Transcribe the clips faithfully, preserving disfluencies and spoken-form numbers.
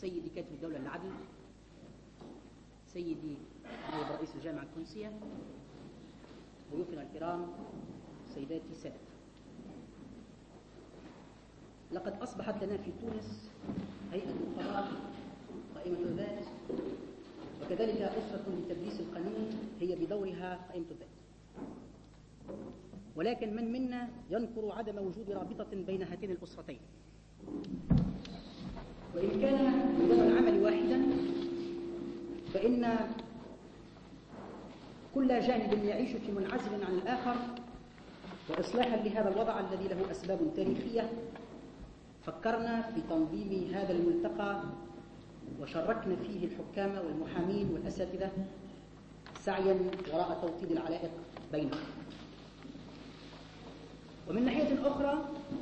سيدي كاتب الدولة للعدل، سيدي نائب رئيس الجامعة التونسية، ضيوفنا الكرام، سيداتي سادتي، لقد أصبحت لنا في تونس هيئة قضاء قائمة الذات، وكذلك أسرة لتدريس القانون هي بدورها قائمة الذات. ولكن من منا ينكر عدم وجود رابطة بين هاتين الأسرتين؟ وإن كان نظام العمل واحدا، فإن كل جانب يعيش في منعزل عن الآخر. وإصلاحا لهذا الوضع الذي له أسباب تاريخية، فكرنا في تنظيم هذا الملتقى وشركنا فيه الحكام والمحامين والأساتذة سعيا وراء توطيد العلائق بينهم. ومن ناحية أخرى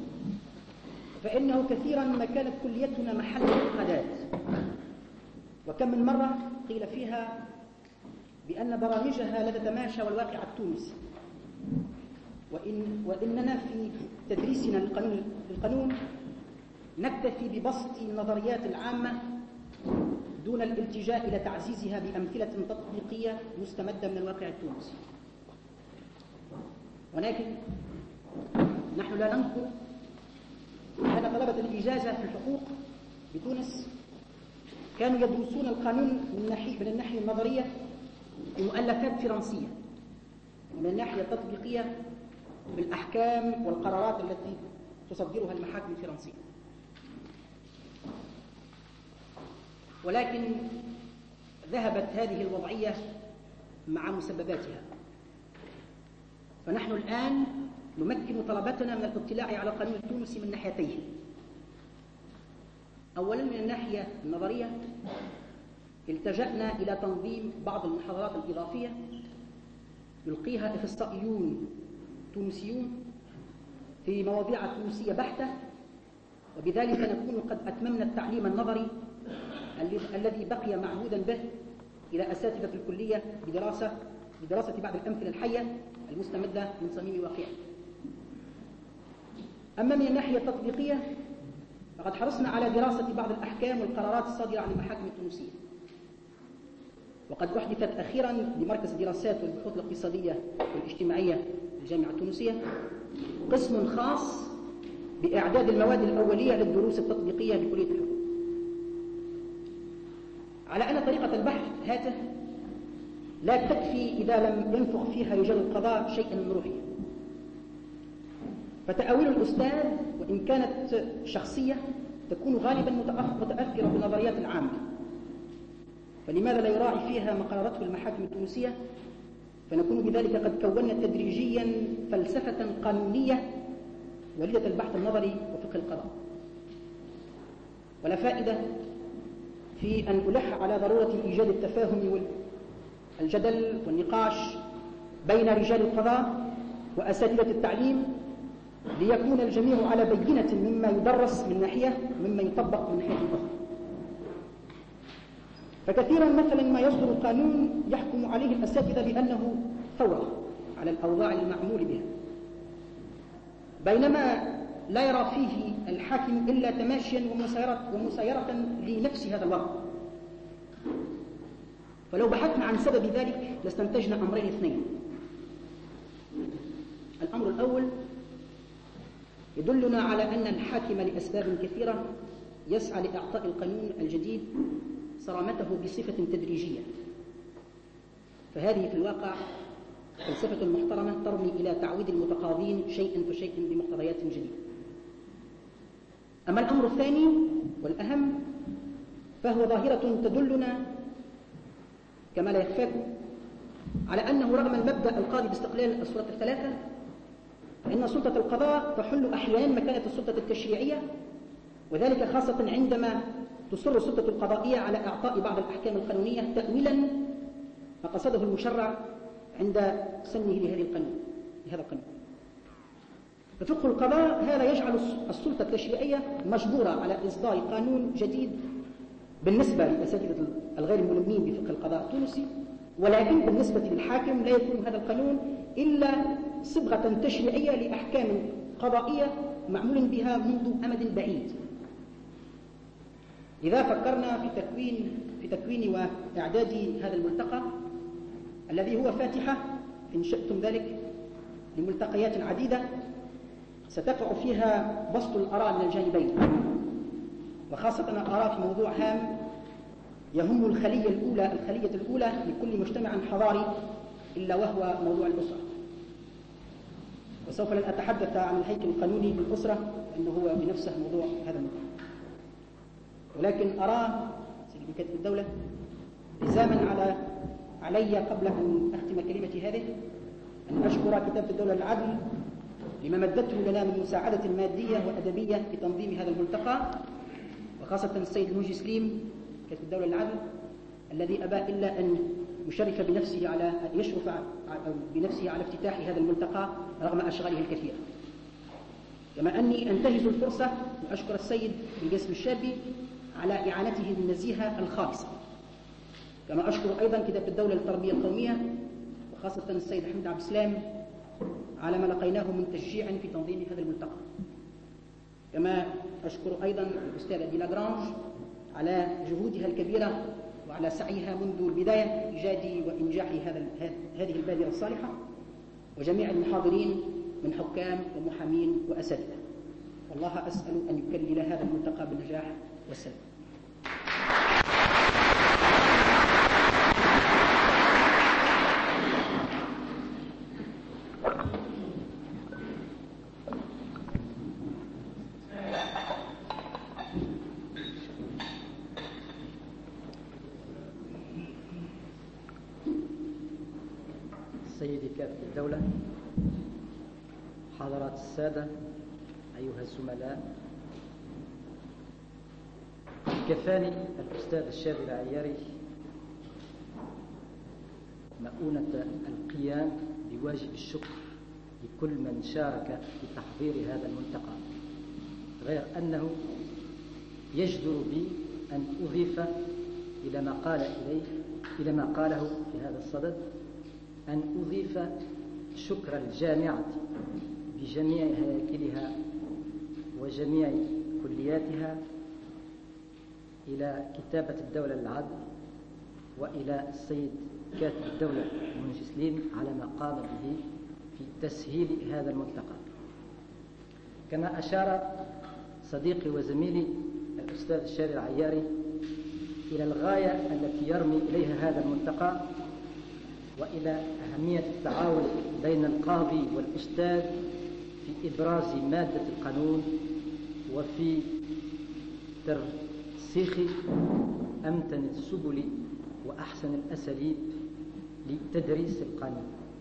فإنه كثيرا ما كانت كليتنا محل انتقادات، وكم من مرة قيل فيها بأن برامجها لا تتماشى والواقع التونسي، وإن وإننا في تدريسنا للقانون, للقانون نكتفي ببسط النظريات العامة دون الالتجاء إلى تعزيزها بأمثلة تطبيقية مستمدة من الواقع التونسي. ولكن نحن لا ننكر أن طلبة الإجازة في الحقوق بتونس كانوا يدرسون القانون من ناحية من الناحية النظرية بمؤلفات فرنسية، ومن الناحية التطبيقية بالأحكام والقرارات التي تصدرها المحاكم الفرنسية. ولكن ذهبت هذه الوضعية مع مسبباتها، فنحن الآن نمكن طلبتنا من الاطلاع على القانون التونسي من ناحيتين. أولا من الناحية النظرية التجأنا إلى تنظيم بعض المحاضرات الإضافية يلقيها أخصائيون تونسيون في مواضيع تونسية بحتة، وبذلك نكون قد أتممنا التعليم النظري الذي بقي معهودا به إلى أساتذة الكلية بدراسة بدراسة بعض الأمثلة الحية المستمدة من صميم واقعي. أما من الناحية التطبيقية فقد حرصنا على دراسة بعض الأحكام والقرارات الصادرة عن المحاكم التونسية، وقد أحدثت أخيرا لمركز الدراسات والبحوث الاقتصادية والاجتماعية للجامعة التونسية قسم خاص بإعداد المواد الأولية للدروس التطبيقية لكلية الحقوق، على أن طريقة البحث هاته لا تكفي إذا لم ينفخ فيها رجال القضاء شيئا من روحه. فتأويل الأستاذ وإن كانت شخصية تكون غالبا متأثرة بالنظريات العامة، فلماذا لا يراعي فيها ما قررته المحاكم التونسية؟ فنكون بذلك قد كونا تدريجيا فلسفة قانونية وليدة البحث النظري وفقه القضاء. ولا فائدة في أن ألح على ضرورة إيجاد التفاهم والجدل والنقاش بين رجال القضاء وأساتذة التعليم ليكون الجميع على بينة مما يدرس من ناحية ومما يطبق من ناحية أخرى. فكثيرا مثلا ما يصدر القانون يحكم عليه الأساتذة بأنه ثورة على الأوضاع المعمول بها، بينما لا يرى فيه الحاكم إلا تماشيا ومسايرة, ومسايرة لنفس هذا الوضع. فلو بحثنا عن سبب ذلك لاستنتجنا أمرين اثنين. الأمر الأول يدلنا على أن الحاكم لأسباب كثيرة يسعى لإعطاء القانون الجديد صرامته بصفة تدريجية، فهذه في الواقع فلسفة محترمة ترمي إلى تعويد المتقاضين شيئا فشيئا بمقتضيات جديدة. أما الأمر الثاني والأهم فهو ظاهرة تدلنا كما لا يخفاكم على أنه رغم المبدأ القاضي باستقلال السلطات الثلاثة، فإن سلطة القضاء تحل أحيانا مكانة السلطة التشريعية، وذلك خاصة عندما تصر السلطة القضائية على إعطاء بعض الأحكام القانونية تأويلا ما قصده المشرع عند سنه لهذه القانون لهذا القانون. ففقه القضاء هذا يجعل السلطة التشريعية مجبورة على إصدار قانون جديد بالنسبة لأساتذة الغير الملمين بفقه القضاء التونسي، ولكن بالنسبة للحاكم لا يكون هذا القانون إلا صبغة تشريعية لأحكام قضائية معمول بها منذ أمد بعيد. إذا فكرنا في تكوين في تكوين وإعداد هذا الملتقى الذي هو فاتحة إن شئتم ذلك لملتقيات عديدة ستقع فيها بسط الآراء من الجانبين، وخاصة الآراء في موضوع هام يهم الخلية الأولى الخلية الأولى لكل مجتمع حضاري إلا وهو موضوع الأسرة. وسوف لن أتحدث عن الهيكل القانوني للأسرة لأنه هو بنفسه موضوع هذا الموضوع، ولكن أرى سيدي كاتب الدولة لزاما على علي قبل أن أختم كلمتي هذه أن أشكر كتابة الدولة للعدل لما مدته لنا من مساعدة مادية وأدبية في تنظيم هذا الملتقى، وخاصة السيد المنجي سليم كاتب الدولة للعدل الذي أبى إلا أن يشرف بنفسه على يشرف بنفسه على افتتاح هذا الملتقى رغم أشغاله الكثيرة. كما أني أنتهز الفرصة وأشكر السيد بالقاسم الشابي على إعانته بالنزيهة الخالصة، كما أشكر أيضا كتابة الدولة للتربية القومية وخاصة السيد أحمد عبد السلام على ما لقيناه من تشجيع في تنظيم هذا الملتقى. كما أشكر أيضا الأستاذة دي لاغرانج على جهودها الكبيرة وعلى سعيها منذ البداية لإيجاد وإنجاح هذا هذه البادرة الصالحة، وجميع المحاضرين من حكام ومحامين وأساتذة. والله أسأل أن يكلل هذا الملتقى بالنجاح والسلام. سيدي كاتب الدولة، حضرات السادة، أيها الزملاء، كفاني الأستاذ الشاذلي العياري مؤونة القيام بواجب الشكر لكل من شارك في تحضير هذا الملتقى، غير أنه يجدر بي أن أضيف إلى ما قال إليه إلى ما قاله في هذا الصدد أن أضيف شكر الجامعة بجميع هياكلها وجميع كلياتها إلى كتابة الدولة للعدل وإلى السيد كاتب الدولة المنجي سليم على ما قام به في تسهيل هذا الملتقى. كما أشار صديقي وزميلي الأستاذ الشاذلي العياري إلى الغاية التي يرمي إليها هذا الملتقى وإلى أهمية التعاون بين القاضي والأستاذ في إبراز مادة القانون وفي ترسيخ أمتن السبل وأحسن الأساليب لتدريس القانون.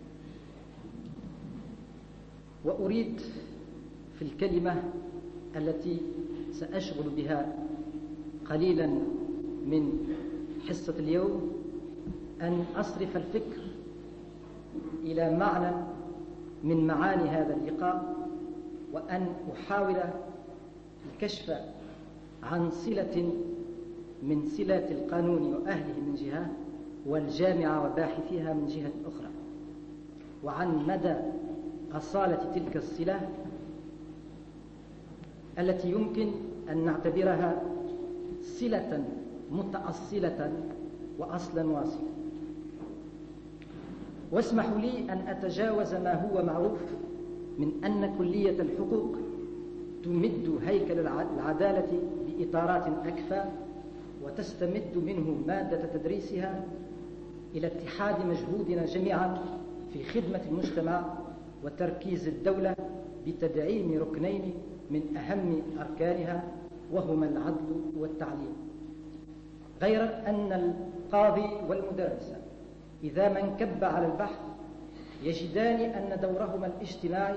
وأريد في الكلمة التي سأشغل بها قليلا من حصة اليوم أن أصرف الفكر إلى معنى من معاني هذا اللقاء، وأن أحاول الكشف عن صلة من صلات القانون وأهله من جهة والجامعة وباحثيها من جهة أخرى، وعن مدى أصالة تلك الصلة التي يمكن أن نعتبرها صلة متأصلة وأصلا واصلا. واسمحوا لي أن أتجاوز ما هو معروف من أن كلية الحقوق تمد هيكل العدالة بإطارات أكفى وتستمد منه مادة تدريسها إلى اتحاد مجهودنا جميعا في خدمة المجتمع وتركيز الدولة بتدعيم ركنين من أهم أركانها وهما العدل والتعليم، غير أن القاضي والمدرس إذا ما انكب على البحث يجدان أن دورهما الاجتماعي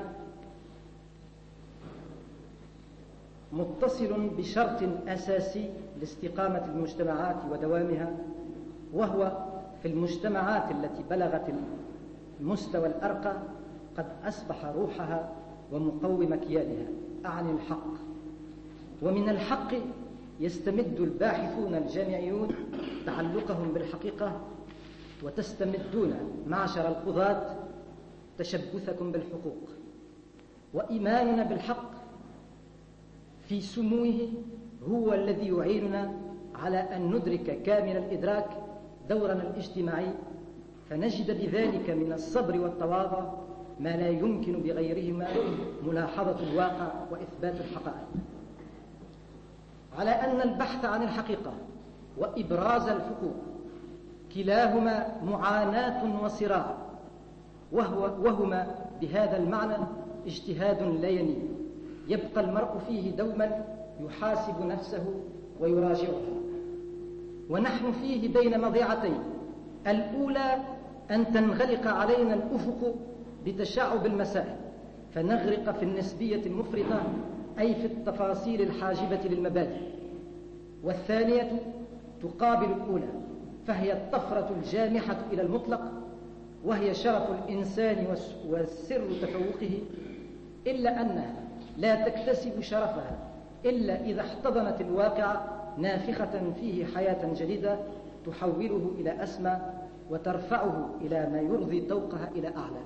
متصل بشرط أساسي لاستقامة المجتمعات ودوامها، وهو في المجتمعات التي بلغت المستوى الأرقى قد أصبح روحها ومقوم كيانها، أعني الحق. ومن الحق يستمد الباحثون الجامعيون تعلقهم بالحقيقة، وتستمدون معشر القضاة تشبثكم بالحقوق. وإيماننا بالحق في سموه هو الذي يعيننا على أن ندرك كامل الإدراك دورنا الاجتماعي، فنجد بذلك من الصبر والتواضع ما لا يمكن بغيرهما ملاحظة الواقع وإثبات الحقائق. على أن البحث عن الحقيقة وإبراز الحقوق كلاهما معاناة وصراع، وهو وهما بهذا المعنى اجتهاد لا ينيب، يبقى المرء فيه دوما يحاسب نفسه ويراجعها. ونحن فيه بين مضيعتين: الأولى أن تنغلق علينا الأفق بتشعب المسائل فنغرق في النسبية المفرطة، أي في التفاصيل الحاجبة للمبادئ، والثانية تقابل الأولى، فهي الطفرة الجامحة إلى المطلق، وهي شرف الإنسان وسر تفوقه، إلا أنها لا تكتسب شرفها إلا إذا احتضنت الواقع نافخة فيه حياة جديدة تحوله إلى أسمى وترفعه إلى ما يرضي ذوقها إلى أعلى.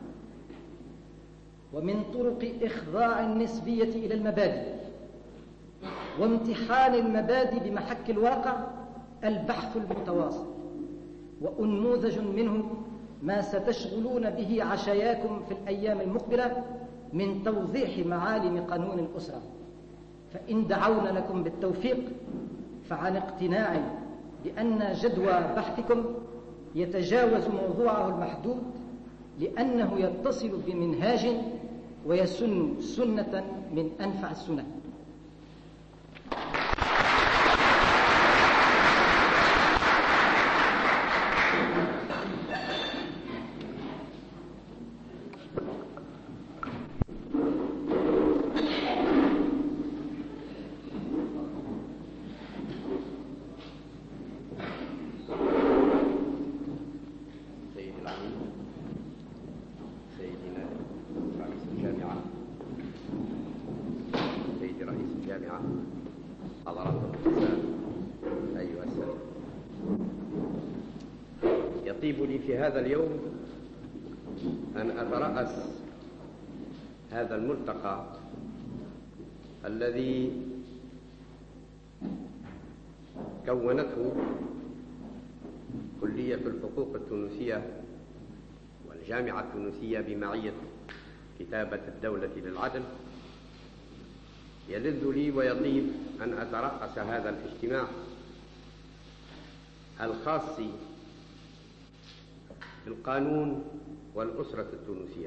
ومن طرق إخضاع النسبية إلى المبادئ وامتحان المبادئ بمحك الواقع البحث المتواصل، وأنموذج منه ما ستشغلون به عشاياكم في الأيام المقبلة من توضيح معالم قانون الأسرة. فإن دعونا لكم بالتوفيق فعن اقتناع بأن جدوى بحثكم يتجاوز موضوعه المحدود، لأنه يتصل بمنهاج ويسن سنة من أنفع السنن. يطيب لي في هذا اليوم أن أترأس هذا الملتقى الذي كونته كلية الحقوق التونسية والجامعة التونسية بمعية كتابة الدولة للعدل. يلذ لي ويطيب أن أترأس هذا الاجتماع الخاص بالقانون والأسرة التونسية،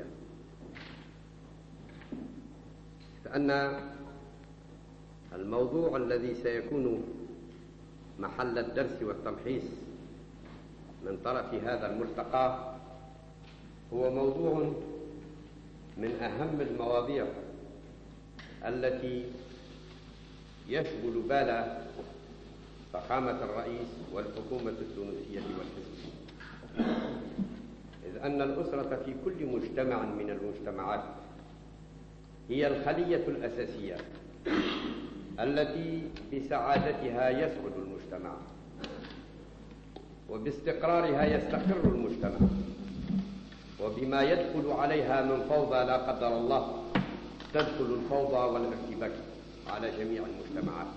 فأن الموضوع الذي سيكون محل الدرس والتمحيص من طرف هذا الملتقى هو موضوع من أهم المواضيع التي يشغل بال فخامة الرئيس والحكومة التونسية والحزب، إذ أن الأسرة في كل مجتمع من المجتمعات هي الخلية الأساسية التي بسعادتها يسعد المجتمع وباستقرارها يستقر المجتمع، وبما يدخل عليها من فوضى لا قدر الله تدخل الفوضى والارتباك على جميع المجتمعات.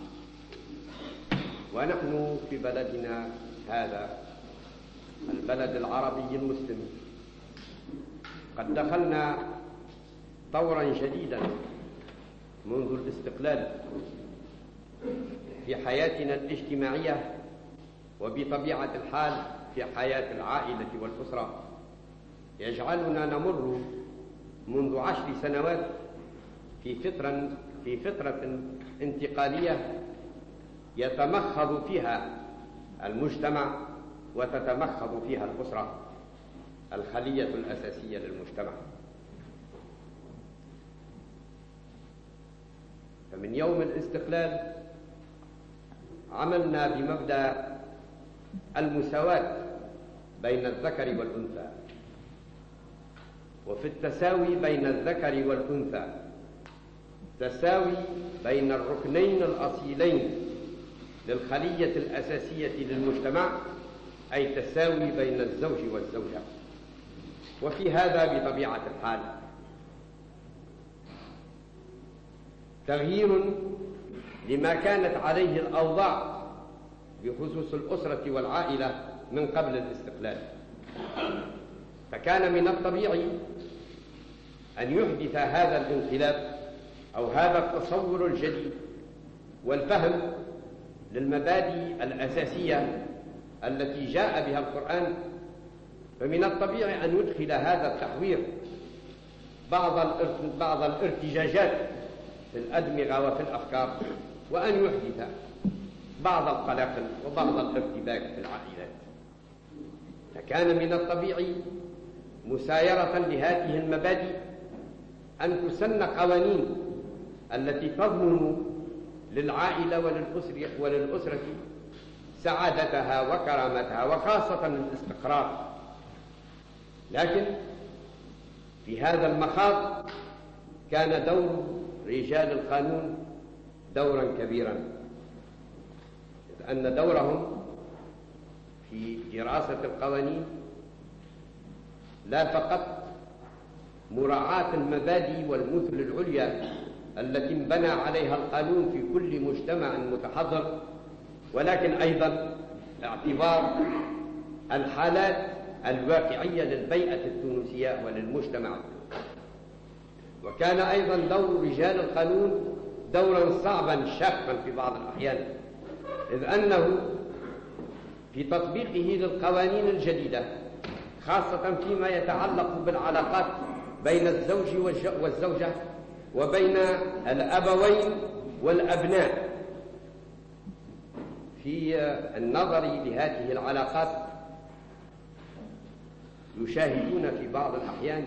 ونحن في بلدنا هذا البلد العربي المسلم قد دخلنا طورا جديدا منذ الاستقلال في حياتنا الاجتماعية، وبطبيعة الحال في حياة العائلة والأسرة، يجعلنا نمر منذ عشر سنوات في فترة في فترة انتقالية يتمخض فيها المجتمع وتتمخض فيها الأسرة الخلية الأساسية للمجتمع. فمن يوم الاستقلال عملنا بمبدأ المساواة بين الذكر والأنثى، وفي التساوي بين الذكر والأنثى تساوي بين الركنين الأصيلين للخلية الأساسية للمجتمع، أي تساوي بين الزوج والزوجة. وفي هذا بطبيعة الحال تغيير لما كانت عليه الأوضاع بخصوص الأسرة والعائلة من قبل الاستقلال. فكان من الطبيعي أن يحدث هذا الانقلاب أو هذا التصور الجديد والفهم للمبادئ الأساسية التي جاء بها القرآن. فمن الطبيعي أن يدخل هذا التحوير بعض بعض الارتجاجات في الأدمغة وفي الأفكار، وأن يحدث بعض القلاقل وبعض الارتباك في العائلات. فكان من الطبيعي مسايرة لهذه المبادئ أن تسن قوانين التي تضمن للعائلة وللأسرة, وللأسرة سعادتها وكرامتها وخاصة الاستقرار. لكن في هذا المخاض كان دور رجال القانون دورا كبيرا، لأن دورهم في دراسة القوانين لا فقط مراعاة المبادئ والمثل العليا التي انبنى عليها القانون في كل مجتمع متحضر، ولكن أيضا اعتبار الحالات الواقعية للبيئة التونسية وللمجتمع. وكان أيضا دور رجال القانون دورا صعبا شاقا في بعض الأحيان، إذ أنه في تطبيقه للقوانين الجديدة خاصة فيما يتعلق بالعلاقات بين الزوج والزوجة وبين الأبوين والأبناء، في النظر لهذه العلاقات يشاهدون في بعض الأحيان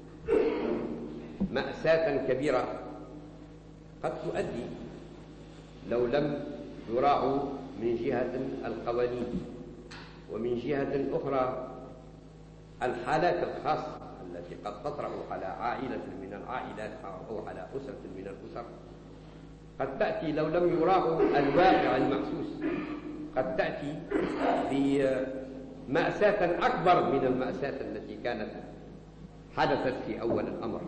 مأساة كبيرة قد تؤدي لو لم يراعوا من جهة القوانين ومن جهة أخرى الحالات الخاصة التي قد تطرأ على عائلة من العائلات أو على أسرة من الأسر، قد تأتي لو لم يراعوا الواقع المحسوس قد تأتي بمأساة أكبر من المأساة التي كانت حدثت في أول الأمر.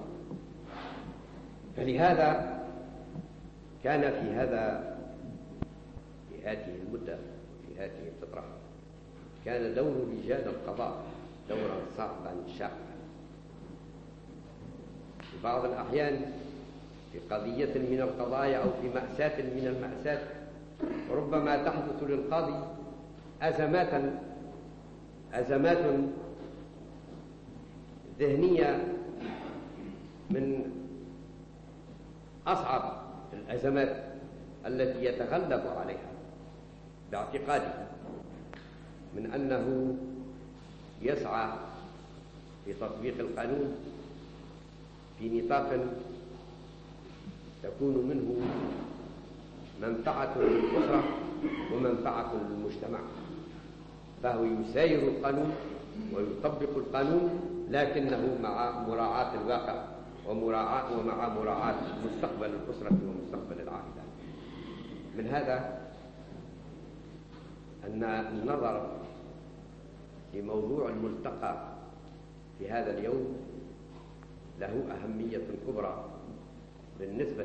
فلهذا كان في هذا في هذه المدة في هذه الفترة كان دور رجال القضاء دورا صعبا شاقا. في بعض الأحيان في قضية من القضايا أو في مأساة من المأساة ربما تحدث للقاضي أزمات أزمات ذهنية من أصعب الأزمات التي يتغلب عليها باعتقاده من أنه يسعى في تطبيق القانون في نطاق تكون منه منفعة للأسرة ومنفعة للمجتمع، فهو يساير القانون ويطبق القانون لكنه مع مراعاة الواقع ومراعاة ومع مراعاة مستقبل الأسرة ومستقبل العائلة. من هذا أن النظر في موضوع الملتقى في هذا اليوم له أهمية كبرى بالنسبة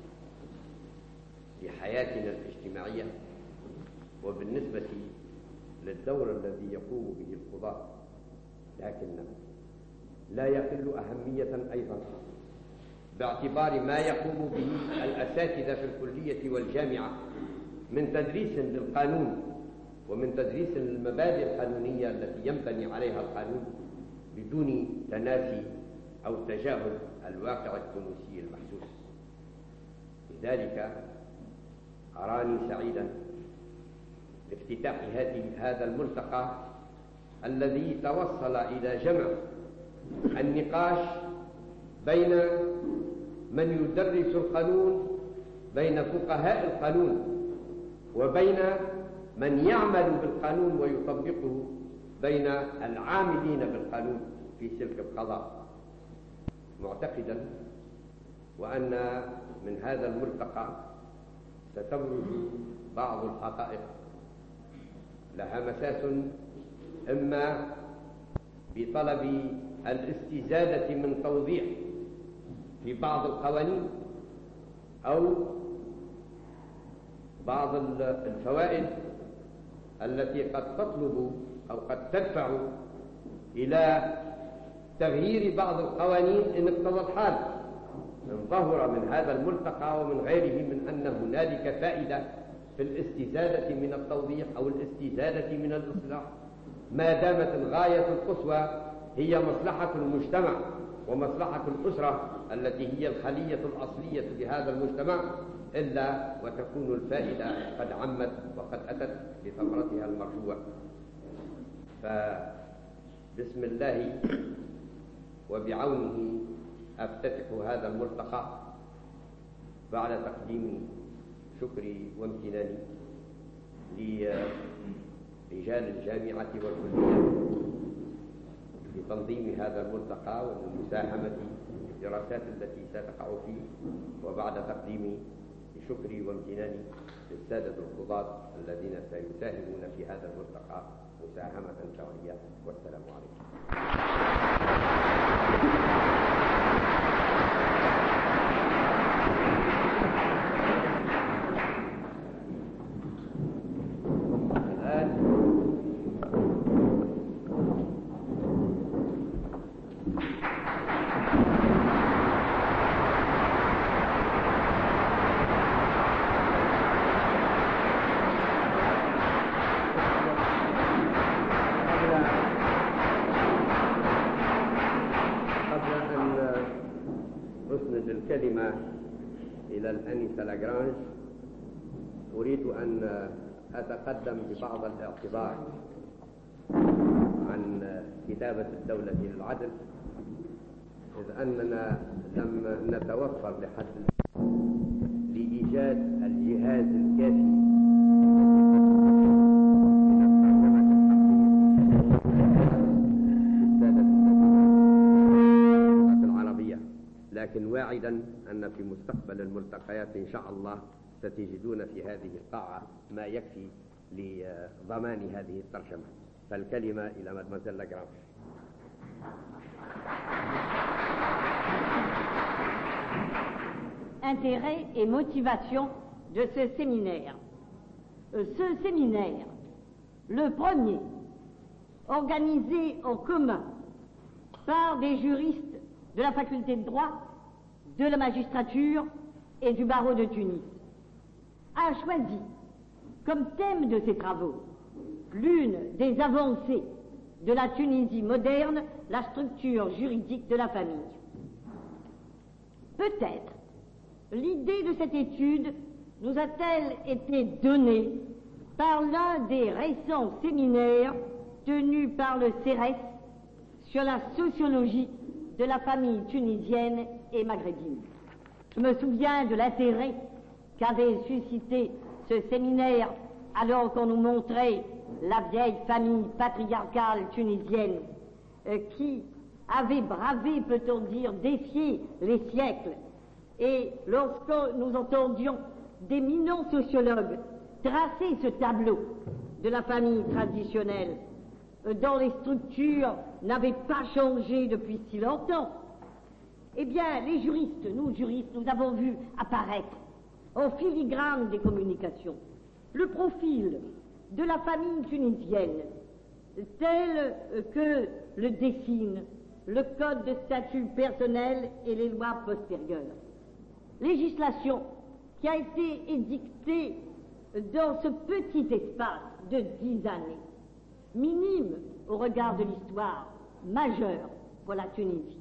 لحياتنا الاجتماعية وبالنسبة للدور الذي يقوم به القضاة، لكنه لا يقل أهمية أيضا باعتبار ما يقوم به الأساتذة في الكلية والجامعة من تدريس للقانون ومن تدريس للمبادئ القانونية التي ينبني عليها القانون بدون تناسي أو تجاهل الواقع التونسي المحسوس. لذلك أراني سعيدا بافتتاح هذا الملتقى الذي توصل إلى جمع النقاش بين من يدرس القانون، بين فقهاء القانون، وبين من يعمل بالقانون ويطبقه، بين العاملين بالقانون في سلك القضاء، معتقدا وأن من هذا الملتقى ستبرز بعض الحقائق لها مساس إما بطلب الاستزادة من توضيح في بعض القوانين أو بعض الفوائد التي قد تطلب أو قد تدفع إلى تغيير بعض القوانين إن اقتضى الحال. من ظهر من هذا الملتقى ومن غيره من أن هنالك فائدة في الاستزادة من التوضيح أو الاستزادة من الإصلاح، ما دامت الغاية القصوى هي مصلحة المجتمع ومصلحة الأسرة التي هي الخلية الأصلية لهذا المجتمع، إلا وتكون الفائدة قد عمت وقد أتت بثمرتها المرجوة. فبسم الله وبعونه أفتتح هذا الملتقى بعد تقديم شكري وامتناني لرجال الجامعة والكلية لتنظيم هذا الملتقى والمساهمة في الدراسات التي ستقع فيه، وبعد تقديم شكري وامتناني للسادة القضاة الذين سيساهمون في هذا الملتقى مساهمة شرعية. والسلام عليكم. الكلمة إلى الأنسة لاجرانج، أريد أن أتقدم ببعض الاعتبار عن كتابة الدولة للعدل، إذ أننا لم نتوفر لحد لإيجاد الجهاز الكافي لكن واعدا أن في مستقبل الملتقيات إن شاء الله ستجدون في هذه القاعة ما يكفي لضمان هذه الترجمة. فالكلمة إلى مادموزيل لاجرانج. Intérêt et motivation de ce séminaire. Ce séminaire, le premier, organisé en commun par des juristes de la faculté de droit, de la magistrature et du barreau de Tunis, a choisi comme thème de ses travaux l'une des avancées de la Tunisie moderne, la structure juridique de la famille. Peut-être l'idée de cette étude nous a-t-elle été donnée par l'un des récents séminaires tenus par le C E R E S sur la sociologie de la famille tunisienne et maghrébine. Je me souviens de l'intérêt qu'avait suscité ce séminaire alors qu'on nous montrait la vieille famille patriarcale tunisienne euh, qui avait bravé, peut-on dire, défié les siècles. Et lorsque nous entendions d'éminents sociologues tracer ce tableau de la famille traditionnelle, dont les structures n'avaient pas changé depuis si longtemps, eh bien, les juristes, nous juristes, nous avons vu apparaître en filigrane des communications le profil de la famille tunisienne tel que le dessine le code de statut personnel et les lois postérieures. Législation qui a été édictée dans ce petit espace de dix années, minime au regard de l'histoire, majeure pour la Tunisie.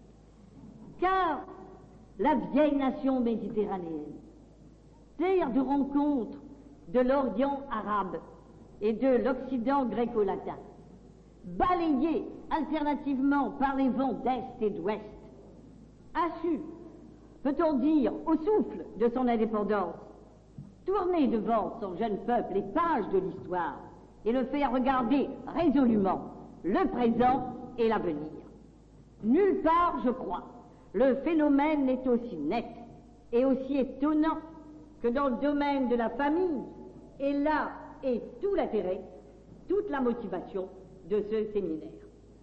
Car la vieille nation méditerranéenne, terre de rencontre de l'Orient arabe et de l'Occident gréco-latin, balayée alternativement par les vents d'Est et d'Ouest, a su, peut-on dire, au souffle de son indépendance, tourner devant son jeune peuple les pages de l'histoire et le faire regarder résolument le présent et l'avenir. Nulle part, je crois, le phénomène n'est aussi net et aussi étonnant que dans le domaine de la famille, et là est tout l'intérêt, toute la motivation de ce séminaire.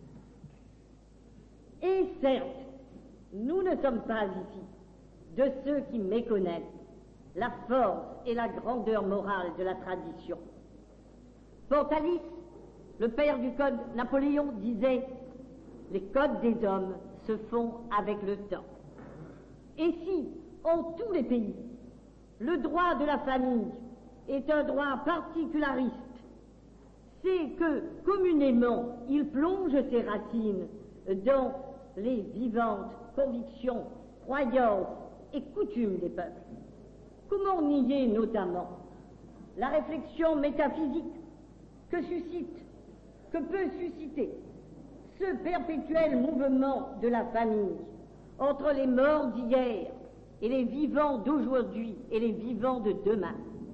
Et certes, nous ne sommes pas ici de ceux qui méconnaissent la force et la grandeur morale de la tradition. Pontalis, le père du code Napoléon, disait « Les codes des hommes se font avec le temps ». Et si, en tous les pays, le droit de la famille est un droit particulariste, c'est que, communément, il plonge ses racines dans les vivantes convictions, croyances et coutumes des peuples. Comment nier notamment la réflexion métaphysique que suscite, que peut susciter ce perpétuel mouvement de la famille entre les morts d'hier et les vivants d'aujourd'hui et les vivants de demain.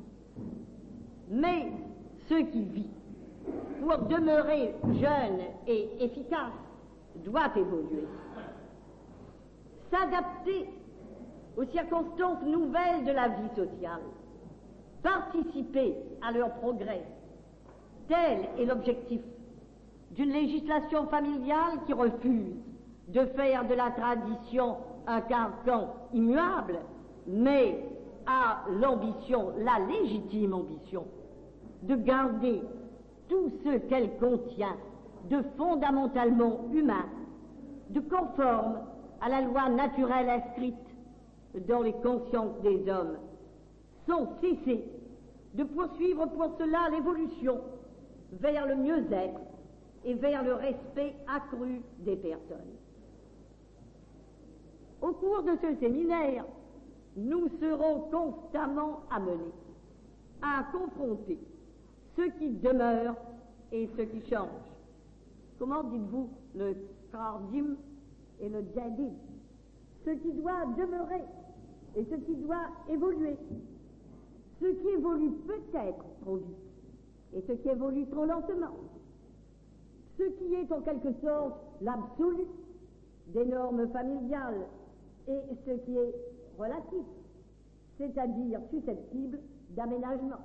Mais ce qui vit, pour demeurer jeune et efficace, doit évoluer, s'adapter aux circonstances nouvelles de la vie sociale, participer à leur progrès. Tel est l'objectif d'une législation familiale qui refuse de faire de la tradition un carcan immuable, mais a l'ambition, la légitime ambition, de garder tout ce qu'elle contient de fondamentalement humain, de conforme à la loi naturelle inscrite dans les consciences des hommes, sans cesser de poursuivre pour cela l'évolution vers le mieux-être et vers le respect accru des personnes. Au cours de ce séminaire, nous serons constamment amenés à confronter ce qui demeure et ce qui change. Comment dites-vous le qardim et le jadid? Ce qui doit demeurer et ce qui doit évoluer. Ce qui évolue peut-être trop vite et ce qui évolue trop lentement. Ce qui est en quelque sorte l'absolu des normes familiales et ce qui est relatif, c'est-à-dire susceptible d'aménagement.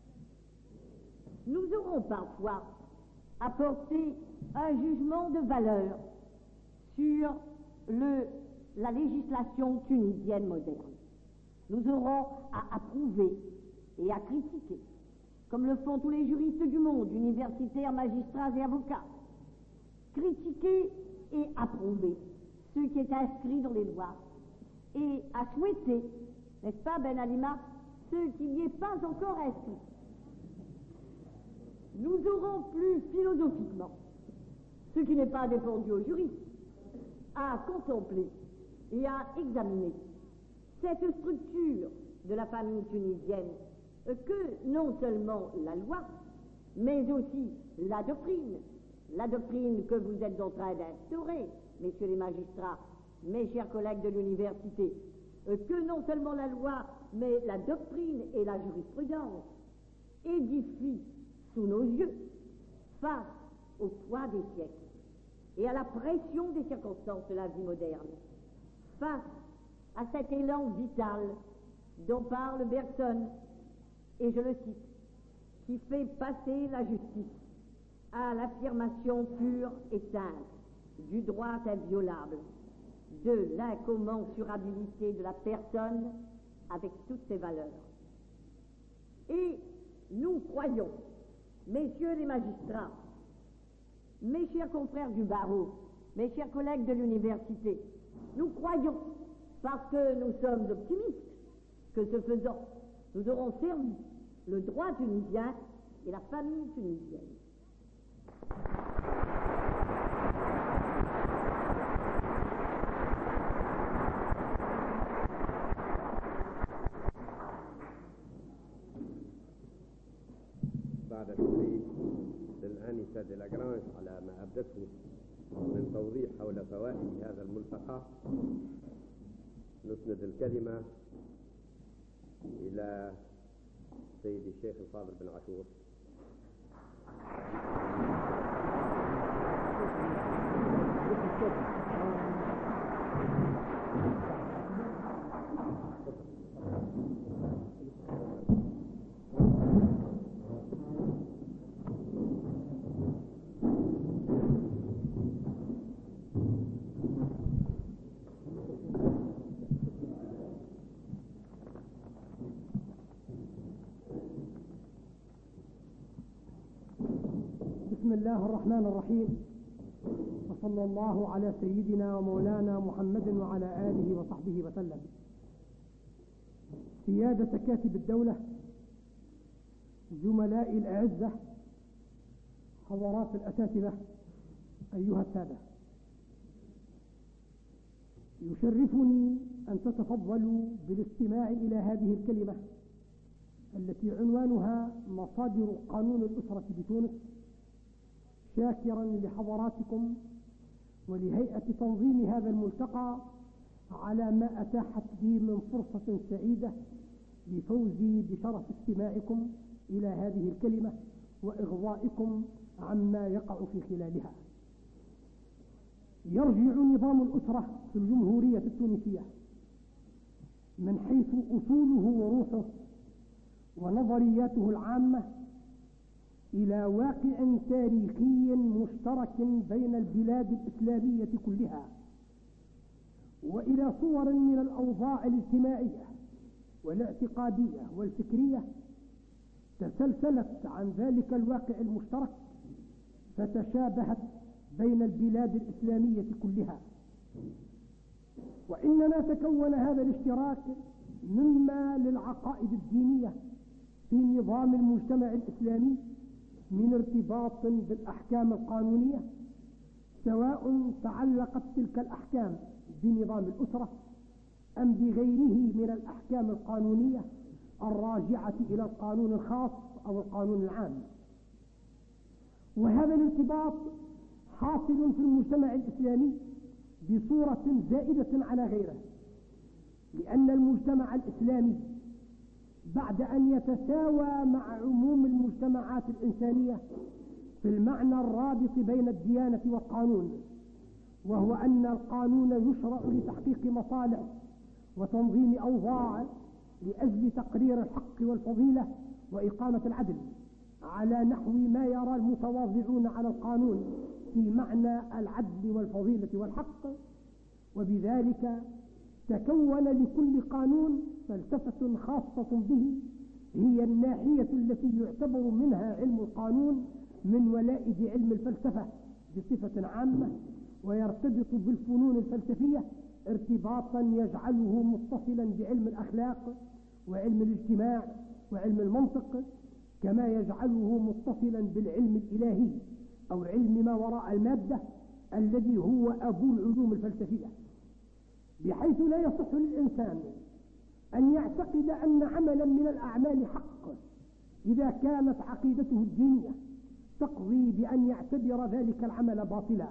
Nous aurons parfois apporté un jugement de valeur sur le, la législation tunisienne moderne. Nous aurons à approuver et à critiquer, comme le font tous les juristes du monde, universitaires, magistrats et avocats. Critiquer et approuver ce qui est inscrit dans les lois et à souhaiter, n'est-ce pas Ben Alima, ce qui n'y est pas encore inscrit. Nous aurons plus philosophiquement, ce qui n'est pas défendu aux juristes, à contempler et à examiner cette structure de la famille tunisienne que non seulement la loi, mais aussi la doctrine, la doctrine que vous êtes en train d'instaurer, messieurs les magistrats, mes chers collègues de l'université, que non seulement la loi, mais la doctrine et la jurisprudence édifient sous nos yeux face au poids des siècles et à la pression des circonstances de la vie moderne, face à cet élan vital dont parle Bergson, et je le cite, qui fait passer la justice à l'affirmation pure et simple du droit inviolable, de l'incommensurabilité de la personne avec toutes ses valeurs. Et nous croyons, messieurs les magistrats, mes chers confrères du barreau, mes chers collègues de l'université, nous croyons, parce que nous sommes optimistes, que ce faisant, nous aurons servi le droit tunisien et la famille tunisienne. بعد الشكر للآنسة دي لاجرانج على ما أبدته من توضيح حول فوائد هذا الملتقى، نسند الكلمة إلى سيدي الشيخ الفاضل بن عاشور. بسم الله الرحمن الرحيم، وصلى الله على سيدنا ومولانا محمد وعلى آله وصحبه وسلم. سيادة كاتب الدولة، زملائي الأعزة، حضرات الأساتذة، أيها السادة، يشرفني أن تتفضلوا بالاستماع إلى هذه الكلمة التي عنوانها مصادر قانون الأسرة بتونس، شاكرا لحضراتكم ولهيئة تنظيم هذا الملتقى على ما أتاحت لي من فرصة سعيدة لفوزي بشرف استماعكم إلى هذه الكلمة وإغضائكم عما يقع في خلالها. يرجع نظام الأسرة في الجمهورية التونسية من حيث أصوله وروحه ونظرياته العامة إلى واقع تاريخي مشترك بين البلاد الإسلامية كلها، وإلى صور من الأوضاع الاجتماعية والاعتقادية والفكرية تسلسلت عن ذلك الواقع المشترك فتشابهت بين البلاد الإسلامية كلها. وإنما تكون هذا الاشتراك مما للعقائد الدينية في نظام المجتمع الإسلامي من ارتباط بالأحكام القانونية، سواء تعلقت تلك الأحكام بنظام الأسرة أم بغيره من الأحكام القانونية الراجعة إلى القانون الخاص أو القانون العام. وهذا الارتباط حاصل في المجتمع الإسلامي بصورة زائدة على غيره، لأن المجتمع الإسلامي بعد أن يتساوى مع عموم المجتمعات الإنسانية في المعنى الرابط بين الديانة والقانون، وهو أن القانون يشرع لتحقيق مصالح وتنظيم أوضاع لأجل تقرير الحق والفضيلة وإقامة العدل على نحو ما يرى المتواضعون على القانون في معنى العدل والفضيلة والحق. وبذلك تكون لكل قانون فلسفة خاصة به، هي الناحية التي يعتبر منها علم القانون من ولائد علم الفلسفة بصفة عامة، ويرتبط بالفنون الفلسفية ارتباطا يجعله متصلا بعلم الأخلاق وعلم الاجتماع وعلم المنطق، كما يجعله متصلا بالعلم الإلهي أو علم ما وراء المادة الذي هو أبو العلوم الفلسفية، بحيث لا يصح للإنسان أن يعتقد أن عملا من الأعمال حق إذا كانت عقيدته الدينية تقضي بأن يعتبر ذلك العمل باطلا.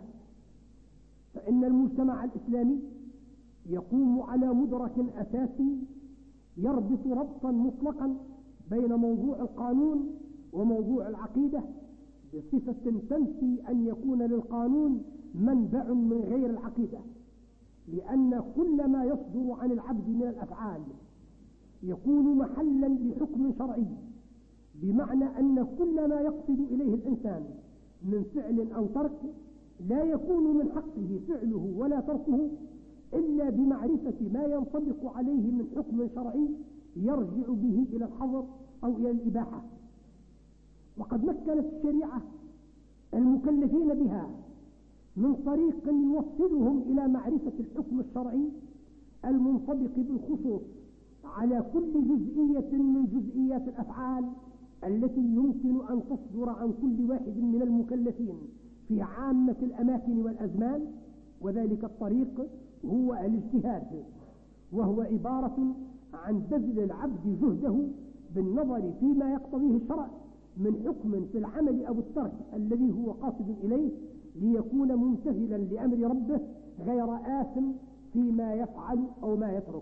فإن المجتمع الإسلامي يقوم على مدرك أساسي يربط ربطا مطلقا بين موضوع القانون وموضوع العقيدة، بصفة تنفي أن يكون للقانون منبع من غير العقيدة، لأن كل ما يصدر عن العبد من الأفعال يكون محلا لحكم شرعي، بمعنى أن كل ما يقصد إليه الإنسان من فعل أو ترك لا يكون من حقه فعله ولا تركه إلا بمعرفة ما ينطبق عليه من حكم شرعي يرجع به إلى الحظر أو إلى الإباحة. وقد مكنت الشريعة المكلفين بها من طريق يوصلهم إلى معرفة الحكم الشرعي المنطبق بالخصوص على كل جزئية من جزئيات الأفعال التي يمكن أن تصدر عن كل واحد من المكلفين في عامة الأماكن والأزمان. وذلك الطريق هو الاجتهاد، وهو عبارة عن بذل العبد جهده بالنظر فيما يقتضيه الشرع من حكم في العمل أو الترك الذي هو قاصد إليه، ليكون ممتثلا لأمر ربه غير آثم فيما يفعل أو ما يترك.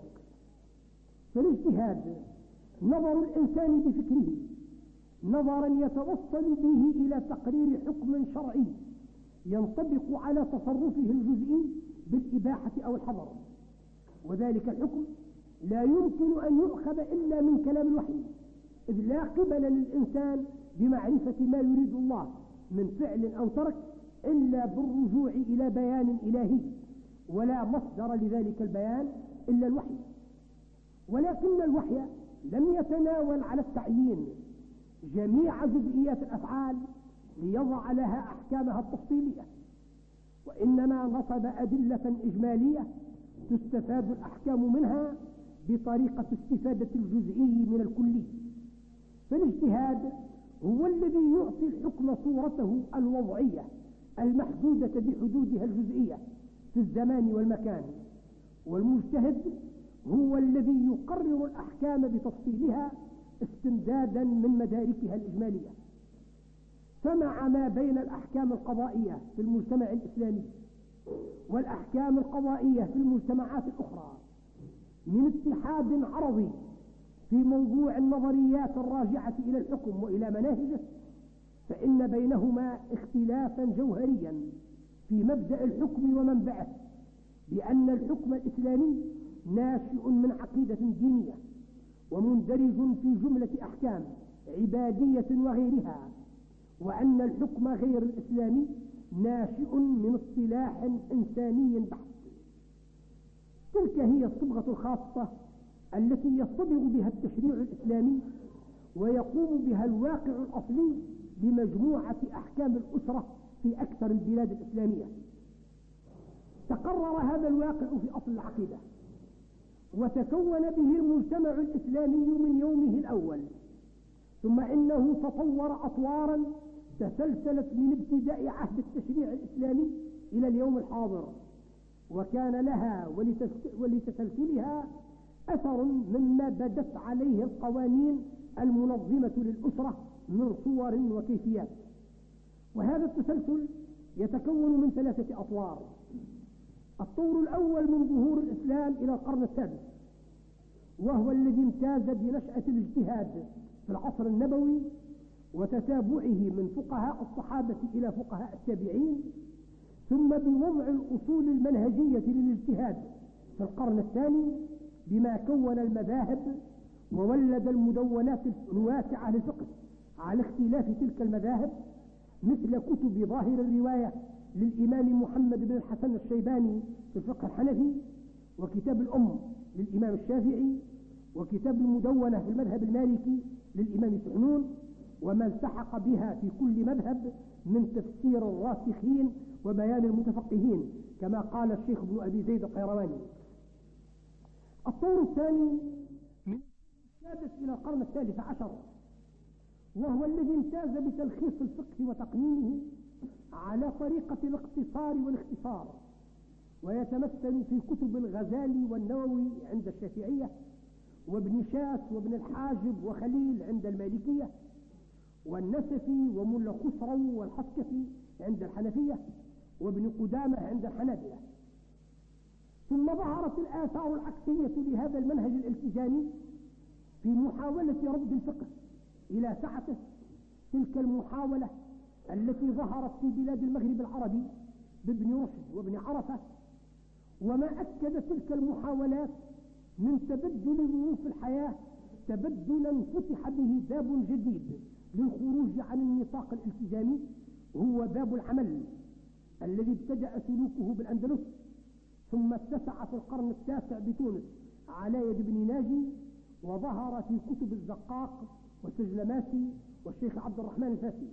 فالاجتهاد نظر الإنسان بفكره نظرا يتوصل به إلى تقرير حكم شرعي ينطبق على تصرفه الجزئي بالإباحة أو الحظر، وذلك الحكم لا يمكن أن يؤخذ إلا من كلام الوحي، إذ لا قبل للإنسان بمعرفة ما يريد الله من فعل أو ترك إلا بالرجوع إلى بيان إلهي، ولا مصدر لذلك البيان إلا الوحي. ولكن الوحي لم يتناول على التعيين جميع جزئيات الأفعال ليضع لها أحكامها التفصيلية، وإنما نصب أدلة إجمالية تستفاد الأحكام منها بطريقة استفادة الجزئي من الكلي. فالاجتهاد هو الذي يعطي الحكم صورته الوضعية المحدودة بحدودها الجزئية في الزمان والمكان، والمجتهد هو الذي يقرر الأحكام بتفصيلها استمدادا من مداركها الإجمالية. فمع ما بين الأحكام القضائية في المجتمع الإسلامي والأحكام القضائية في المجتمعات الأخرى من اتحاد عرضي في موضوع النظريات الراجعة إلى الحكم وإلى مناهجه، فإن بينهما اختلافا جوهريا في مبدأ الحكم ومنبعه، بأن الحكم الإسلامي ناشئ من عقيدة دينية ومندرج في جملة أحكام عبادية وغيرها، وأن الحكم غير الإسلامي ناشئ من اصطلاح إنساني بحت. تلك هي الصبغة الخاصة التي يصطبغ بها التشريع الإسلامي ويقوم بها الواقع الأصلي لمجموعة أحكام الأسرة في أكثر البلاد الإسلامية. تقرر هذا الواقع في أصل العقيدة، وتكون به المجتمع الإسلامي من يومه الأول، ثم إنه تطور أطوارا تسلسلت من ابتداء عهد التشريع الإسلامي إلى اليوم الحاضر، وكان لها ولتسلسلها أثر مما بدت عليه القوانين المنظمة للأسرة من صور وكيفيات. وهذا التسلسل يتكون من ثلاثة أطوار. الطور الأول من ظهور الإسلام إلى القرن السادس، وهو الذي امتاز بنشأة الاجتهاد في العصر النبوي وتتابعه من فقهاء الصحابة إلى فقهاء التابعين، ثم بوضع الأصول المنهجية للاجتهاد في القرن الثاني بما كون المذاهب وولد المدونات الواسعة للفقه على اختلاف تلك المذاهب، مثل كتب ظاهر الرواية للإمام محمد بن الحسن الشيباني في الفقه الحنفي، وكتاب الأم للإمام الشافعي، وكتاب المدونة في المذهب المالكي للإمام سعنون، وما التحق بها في كل مذهب من تفسير الراسخين وبيان المتفقهين، كما قال الشيخ ابن أبي زيد القيرواني. الطور الثاني من السادس إلى القرن الثالث عشر، وهو الذي امتاز بتلخيص الفقه وتقنينه على طريقة الاقتصار والاختصار، ويتمثل في كتب الغزالي والنووي عند الشافعية، وابن شاس وابن الحاجب وخليل عند المالكية، والنسفي وملا خسرو والحسكفي عند الحنفية، وابن قدامة عند الحنابلة. ثم ظهرت الآثار العكسية لهذا المنهج الالتزامي في محاولة رد الفقه إلى سعته، تلك المحاولة التي ظهرت في بلاد المغرب العربي بابن رشد وابن عرفة، وما أكد تلك المحاولات من تبدل ظروف الحياة تبدلا فتح به باب جديد للخروج عن النطاق الالتزامي، هو باب العمل الذي ابتدأ سلوكه بالأندلس، ثم اتسع في القرن التاسع بتونس على يد ابن ناجي، وظهر في كتب الزقاق والسجلماسي والشيخ عبد الرحمن الفاسي.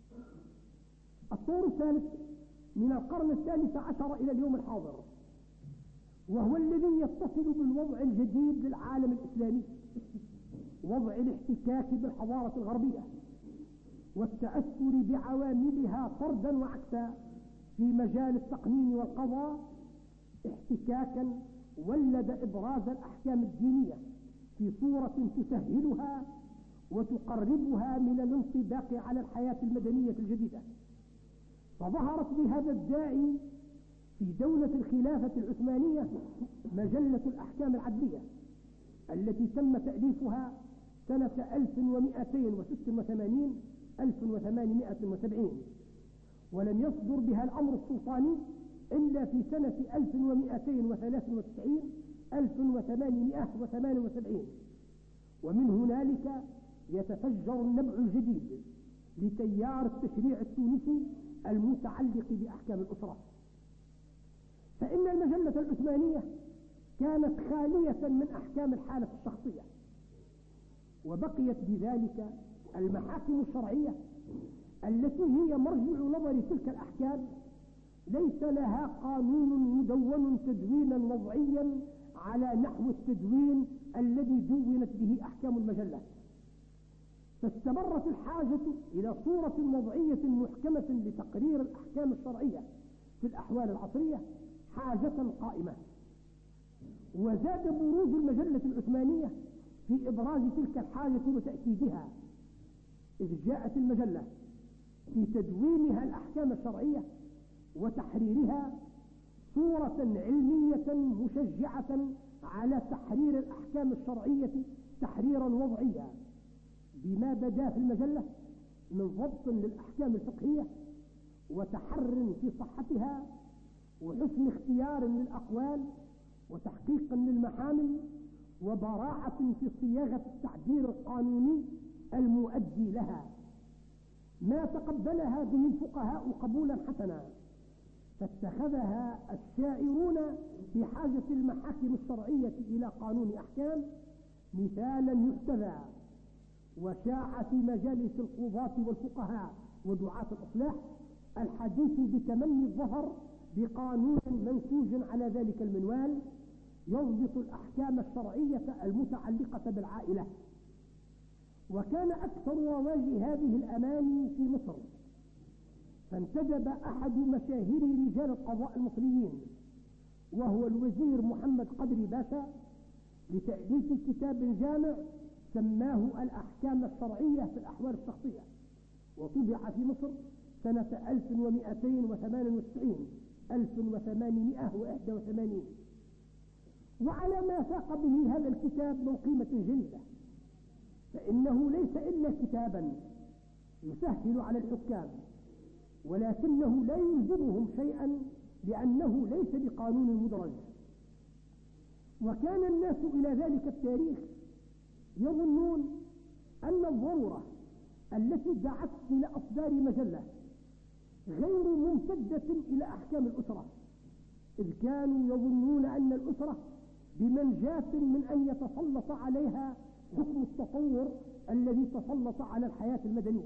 الطور الثالث من القرن الثالث عشر إلى اليوم الحاضر، وهو الذي يتصل بالوضع الجديد للعالم الإسلامي، وضع الاحتكاك بالحضارة الغربية والتأثر بعواملها فردا وعكسا في مجال التقنين والقضاء، احتكاكا ولد إبراز الأحكام الدينية في صورة تسهلها وتقربها من الانطباق على الحياة المدنية الجديدة. فظهرت بهذا الداعي في دولة الخلافة العثمانية مجلة الأحكام العدلية التي تم تأليفها سنة ألف ومئتين وستة وثمانين ألف وثمانمائة وسبعين، ولم يصدر بها الأمر السلطاني إلا في سنة ألف ومئتين وثلاثة وتسعين ألف وثمانمائة وثمانية وسبعين. ومن هنالك يتفجر النبع الجديد لتيار التشريع التونسي المتعلق بأحكام الأسرة. فإن المجلة العثمانية كانت خالية من أحكام الحالة الشخصية، وبقيت بذلك المحاكم الشرعية التي هي مرجع نظر تلك الأحكام ليس لها قانون مدون تدوينا وضعيا على نحو التدوين الذي دونت به أحكام المجلة، فاستمرت الحاجة إلى صورة وضعية محكمة لتقرير الأحكام الشرعية في الأحوال العصرية حاجة قائمة. وزاد بروز المجلة العثمانية في إبراز تلك الحاجة وتأكيدها، إذ جاءت المجلة في تدوينها الأحكام الشرعية وتحريرها صورة علمية مشجعة على تحرير الأحكام الشرعية تحريرا وضعيا، بما بدا في المجلة من ضبط للأحكام الفقهية وتحر في صحتها وحسن اختيار للأقوال وتحقيق للمحامل وبراعة في صياغة التعبير القانوني المؤدي لها، ما تقبلها به الفقهاء قبولا حسنا، فاتخذها الشاعرون في حاجة المحاكم الشرعية إلى قانون أحكام مثالا يحتذى، وشاع في مجالس القضاة والفقهاء ودعاة الإصلاح الحديث بتمني الظفر بقانون منسوج على ذلك المنوال يضبط الأحكام الشرعية المتعلقة بالعائلة. وكان أكثر رواج هذه الأماني في مصر، فانتدب أحد مشاهير رجال القضاء المصريين وهو الوزير محمد قدري باشا لتأليف كتاب جامع سماه الأحكام الشرعية في الأحوال الشخصية، وطبع في مصر سنة ألف ومئتين وثمانية وتسعين ألف وثمانمائة وواحد وثمانين. وعلى ما ساق به هذا الكتاب من قيمة جليلة، فإنه ليس إلا كتابا يسهل على الحكام، ولكنه لا يلزمهم شيئا لأنه ليس بقانون مدرج. وكان الناس إلى ذلك التاريخ يظنون أن الضرورة التي دعت إلى إصدار مجلة غير ممتدة إلى أحكام الأسرة، إذ كانوا يظنون أن الأسرة بمنجاة من أن يتسلط عليها حكم التطور الذي تسلط على الحياة المدنية.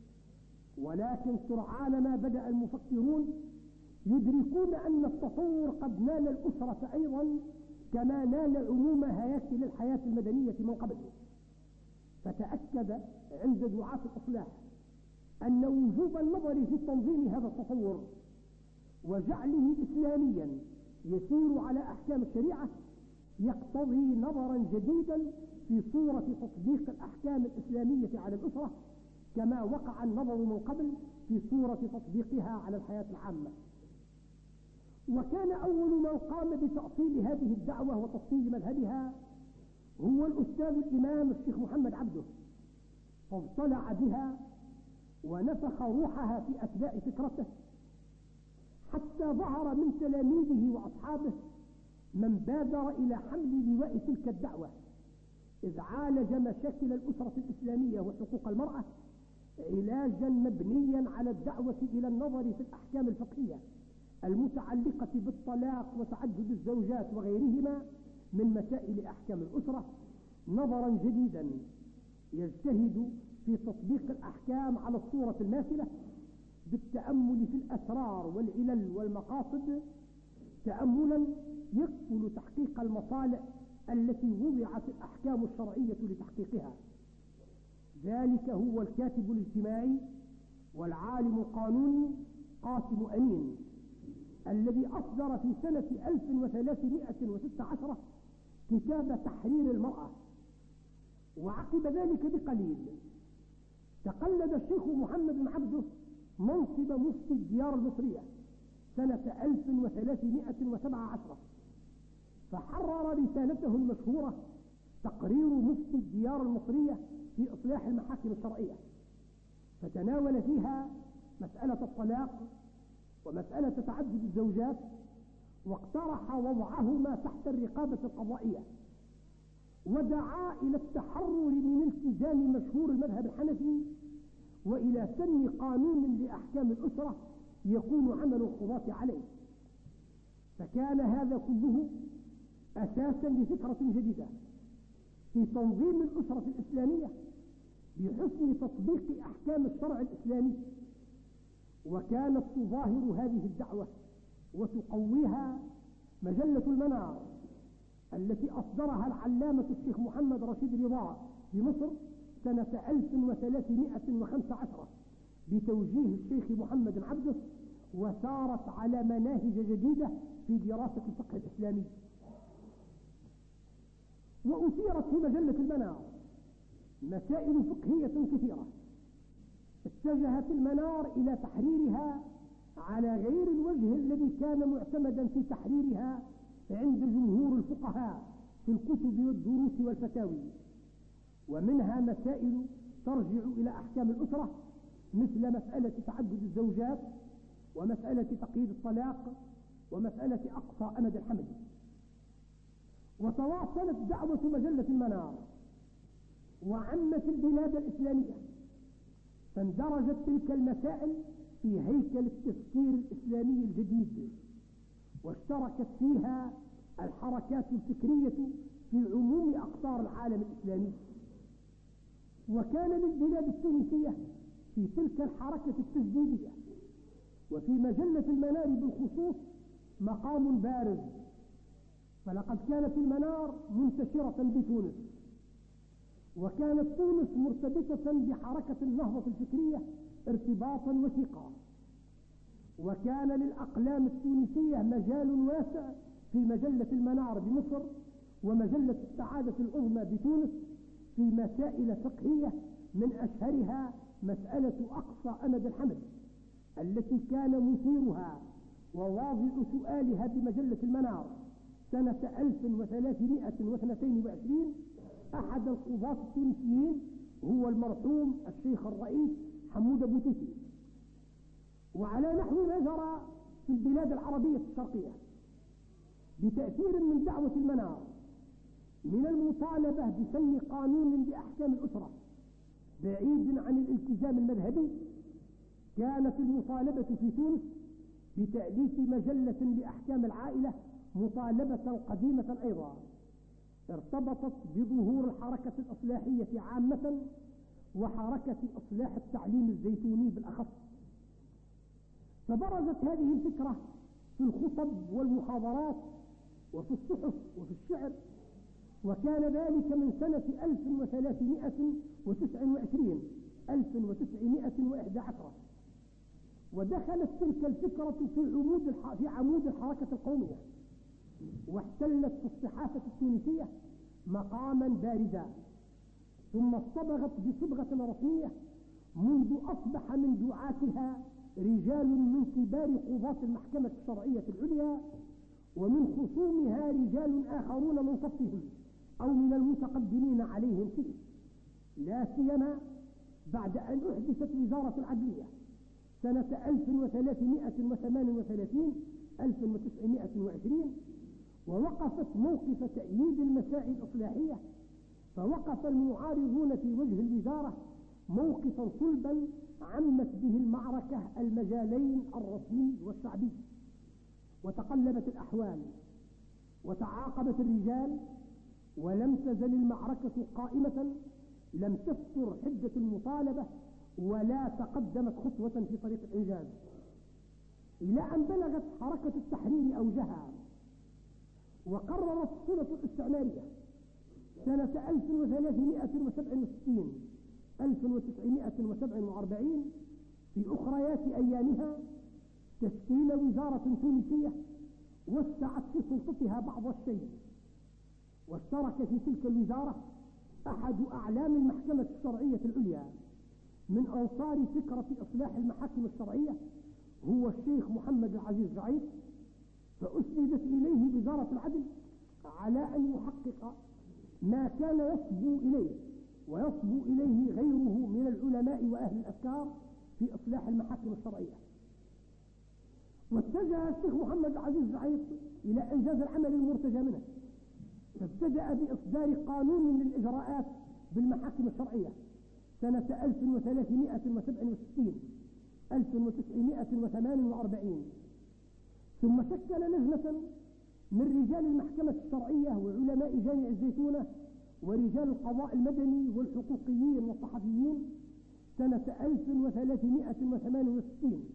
ولكن سرعان ما بدأ المفكرون يدركون أن التطور قد نال الأسرة أيضا كما نال عموم هياكل الحياة المدنية من قبل. فتأكد عند دعاة الإصلاح أن وجوب النظر في تنظيم هذا التطور وجعله إسلاميا يسير على أحكام الشريعة يقتضي نظرا جديدا في صورة تطبيق الأحكام الإسلامية على الأسرة، كما وقع النظر من قبل في صورة تطبيقها على الحياة العامة. وكان أول من قام بتأصيل هذه الدعوة وتفصيل مذهبها هو الأستاذ الإمام الشيخ محمد عبده، فاضطلع بها ونفخ روحها في أتباع فكرته، حتى ظهر من تلاميذه وأصحابه من بادر إلى حمل لواء تلك الدعوة، إذ عالج مشاكل الأسرة الإسلامية وحقوق المرأة علاجا مبنيا على الدعوة إلى النظر في الأحكام الفقهية المتعلقة بالطلاق وتعدد الزوجات وغيرهما من مسائل أحكام الأسرة نظرا جديدا يجتهد في تطبيق الأحكام على الصورة الماثلة بالتأمل في الأسرار والعلل والمقاصد، تأملا يكفل تحقيق المصالح التي وضعت الأحكام الشرعية لتحقيقها. ذلك هو الكاتب الاجتماعي والعالم القانوني قاسم أمين، الذي أصدر في سنة ألف وثلاثمائة وستة عشر كتاب تحرير المرأة. وعقب ذلك بقليل تقلد الشيخ محمد بن عبده منصب مفتي الديار المصرية سنة ألف وثلاثمائة وسبعة عشر، فحرر رسالته المشهورة تقرير مفتي الديار المصرية في إصلاح المحاكم الشرعية، فتناول فيها مسألة الطلاق ومسألة تعدد الزوجات، واقترح وضعهما تحت الرقابة القضائية، ودعا إلى التحرر من التزام مشهور المذهب الحنفي وإلى سن قانون لأحكام الأسرة يكون عمل القضاة عليه. فكان هذا كله أساسا لفكرة جديدة في تنظيم الأسرة الإسلامية بحسن تطبيق أحكام الشرع الإسلامي وكانت تظاهر هذه الدعوة وتقويها مجلة المنار التي أصدرها العلامة الشيخ محمد رشيد رضا في مصر سنة ألف وثلاثمائة وخمسة عشر بتوجيه الشيخ محمد عبده، وسارت على مناهج جديدة في دراسة الفقه الإسلامي. وأثيرت في مجلة المنار مسائل فقهية كثيرة، اتجهت المنار إلى تحريرها على غير الوجه الذي كان معتمدا في تحريرها عند جمهور الفقهاء في الكتب والدروس والفتاوي، ومنها مسائل ترجع إلى أحكام الأسرة مثل مسألة تعدد الزوجات ومسألة تقييد الطلاق ومسألة أقصى أمد الحمل. وتواصلت دعوة مجلة المنار وعمت البلاد الإسلامية، فاندرجت تلك المسائل في هيكل التفكير الإسلامي الجديد، واشتركت فيها الحركات الفكرية في عموم أقطار العالم الإسلامي. وكان للبلاد التونسية في تلك الحركة التجديدية وفي مجلة المنار بالخصوص مقام بارز، فلقد كانت المنار منتشرة بتونس، وكانت تونس مرتبطة بحركة النهضة الفكرية ارتباطا وثيقا، وكان للأقلام التونسية مجال واسع في مجلة المنار بمصر ومجلة السعادة العظمى بتونس في مسائل فقهية، من أشهرها مسألة أقصى أمد الحمل التي كان مثيرها وواضع سؤالها بمجلة المنار سنة ألف وثلاثمائة واثنين وعشرين أحد القضاة التونسيين هو المرحوم الشيخ الرئيس حمود بوتيتي. وعلى نحو ما جرى في البلاد العربية الشرقية بتأثير من دعوة المنار من المطالبة بسن قانون بأحكام الأسرة بعيد عن الالتزام المذهبي، كانت المطالبة في تونس بتأليف مجلة لأحكام العائلة مطالبة قديمة أيضا ارتبطت بظهور الحركة الإصلاحية عامة وحركة إصلاح التعليم الزيتوني بالأخص. فبرزت هذه الفكرة في الخطب والمحاضرات وفي الصحف وفي الشعر، وكان ذلك من سنة ألف وثلاثمائة وتسعة وعشرين ألف وتسعمائة وإحدى عشر، ودخلت تلك الفكرة في عمود في عمود الحركة القومية، واحتلت في الصحافة التونسية مقاما بارزا، ثم اصطبغت بصبغة رسمية منذ أصبح من دعاتها رجال من كبار قضاة المحكمة الشرعية العليا، ومن خصومها رجال آخرون من صفهم أو من المتقدمين عليهم فيه، لا سيما بعد أن أحدثت وزارة العدلية سنة ألف وثلاثمائة وثمانية وثلاثين ألف وتسعمائة وعشرين، ووقفت موقف تأييد المساعي الإصلاحية، فوقف المعارضون في وجه الوزارة موقفا صلبا عمت به المعركة المجالين الرسمي والشعبي، وتقلبت الأحوال وتعاقبت الرجال، ولم تزل المعركة قائمة، لم تفتر حدة المطالبة ولا تقدمت خطوة في طريق الإنجاز، إلى أن بلغت حركة التحرير أوجها وقررت السلطة الاستعمارية سنة ألف وثلاثمائة وسبعة وستين ألف وتسعمائة وسبعة وأربعين في أخريات أيامها تشكيل وزارة تونسية وسعت في سلطتها بعض الشيء، واشترك في تلك الوزارة أحد أعلام المحكمة الشرعية العليا من أنصار فكرة إصلاح المحاكم الشرعية هو الشيخ محمد العزيز زعيد، فأسندت إليه وزارة العدل على أن يحقق ما كان يصبو إليه ويصبو إليه غيره من العلماء وأهل الأفكار في إصلاح المحاكم الشرعية. واتجه الشيخ محمد العزيز زعيد إلى إنجاز العمل المرتجى منه، فابتدأ بإصدار قانون للإجراءات بالمحاكم الشرعية سنة ألف وثلاثمائة وسبعة وستين ألف وتسعمائة وثمانية وأربعين، ثم شكل لجنة من رجال المحكمة الشرعية وعلماء جامع الزيتونة ورجال القضاء المدني والحقوقيين والصحفيين سنة ألف وثلاثمائة وثمانية وستين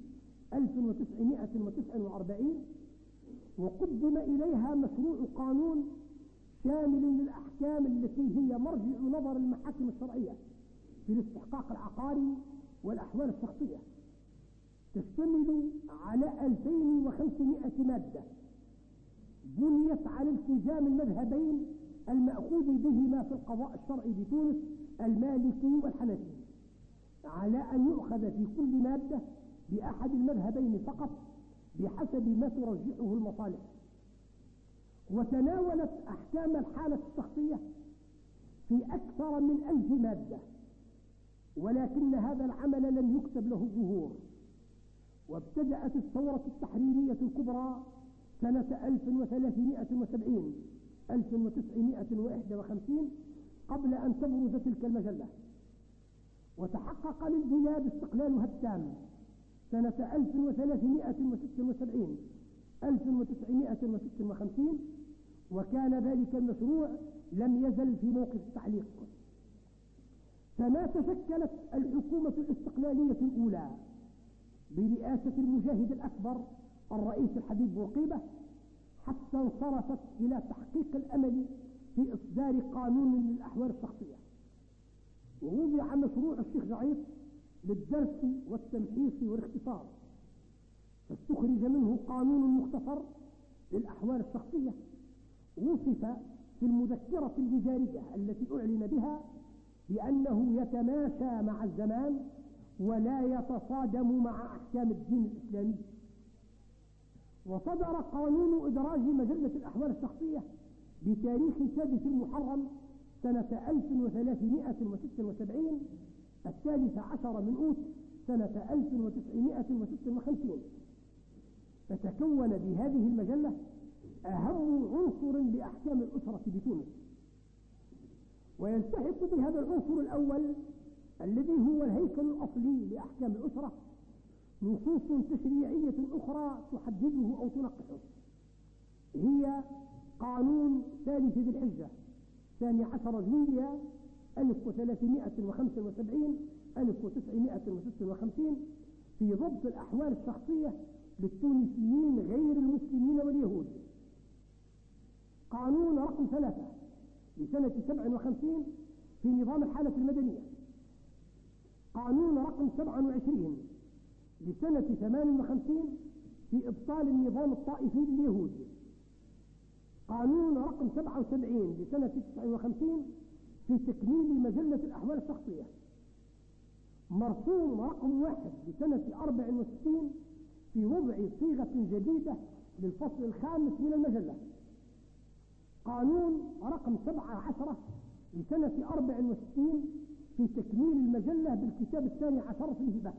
ألف وتسعمائة وتسعة وأربعين، وقدم إليها مشروع قانون شامل للأحكام التي هي مرجع نظر المحاكم الشرعية في الاستحقاق العقاري والأحوال الشخصية، تشتمل على ألفين وخمسمائة مادة بنيت على التزام المذهبين المأخوذ بهما في القضاء الشرعي بتونس، المالكي والحنفي، على أن يؤخذ في كل مادة بأحد المذهبين فقط بحسب ما ترجحه المصالح. وتناولت أحكام الحالة الشخصية في أكثر من ألف مادة، ولكن هذا العمل لم يكتب له ظهور. وابتدأت الثورة التحريرية الكبرى سنة ألف وثلاثمائة وسبعين ألف وتسعمائة وواحد وخمسين قبل أن تبرز تلك المجلة، وتحقق للبلاد استقلالها التام سنة ألف وثلاثمائة وستة وسبعين ألف وتسعمائة وستة وخمسين، وكان ذلك المشروع لم يزل في موقف التعليق. فما تشكلت الحكومة الاستقلالية الأولى برئاسة المجاهد الأكبر الرئيس الحبيب بورقيبة حتى انصرفت إلى تحقيق الأمل في إصدار قانون للأحوال الشخصية، ووضع مشروع الشيخ جعيط للدرس والتمحيص والاختصار، فاستخرج منه قانون مختصر للأحوال الشخصية وصف في المذكرة الوزارية التي أعلن بها بأنه يتماشى مع الزمان ولا يتصادم مع أحكام الدين الإسلامي. وصدر قانون إدراج مجلة الأحوال الشخصية بتاريخ سادس المحرم سنة ألف وثلاثمائة وستة وسبعين الثالث عشر من أوت سنة ألف وتسعمائة وستة وخمسين، فتكون بهذه المجلة أهم عنصر لأحكام الأسرة بتونس. ويلتحق بهذا العنصر الأول الذي هو الهيكل الأصلي لأحكام الأسرة نصوص تشريعية أخرى تحدده أو تنقحه، هي قانون ثالث ذي الحجة ثاني عشر جويليا ألف وثلاثمائة وخمسة وسبعين ألف وتسعمائة وستة وخمسين في ضبط الأحوال الشخصية للتونسيين غير المسلمين واليهود. قانون رقم ثلاثة لسنة سبع وخمسين في نظام الحالة المدنية. قانون رقم سبعة وعشرين لسنة ثمان وخمسين في إبطال النظام الطائفي لليهود. قانون رقم سبعة وسبعين لسنة تسعة وخمسين في تكميل مجلة الأحوال الشخصية. مرسوم رقم واحد لسنة أربع وستين في وضع صيغة جديدة للفصل الخامس من المجلة. قانون رقم سبعة عشرة لسنة أربع وستين في تكميل المجلة بالكتاب الثاني عشر في الهبة.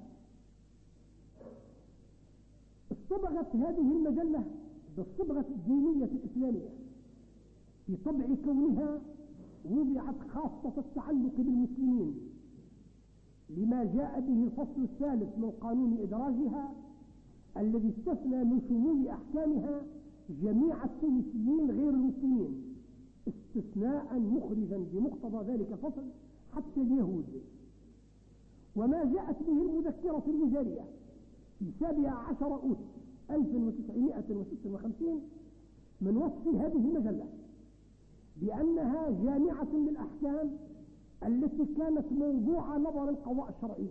اصطبغت هذه المجلة بالصبغة الدينية الإسلامية في طبع كونها وضعت خاصة التعلق بالمسلمين لما جاء به الفصل الثالث من قانون إدراجها الذي استثنى من شمول أحكامها جميع التونسيين غير المسلمين استثناء مخرجا بمقتضى ذلك الفصل حتى اليهود. وما جاءت به المذكرة الوزارية في سابع عشر أوت ألف وتسعمائة وستة وخمسين من وصف هذه المجلة بأنها جامعة للأحكام التي كانت موضوع نظر القضاء الشرعي،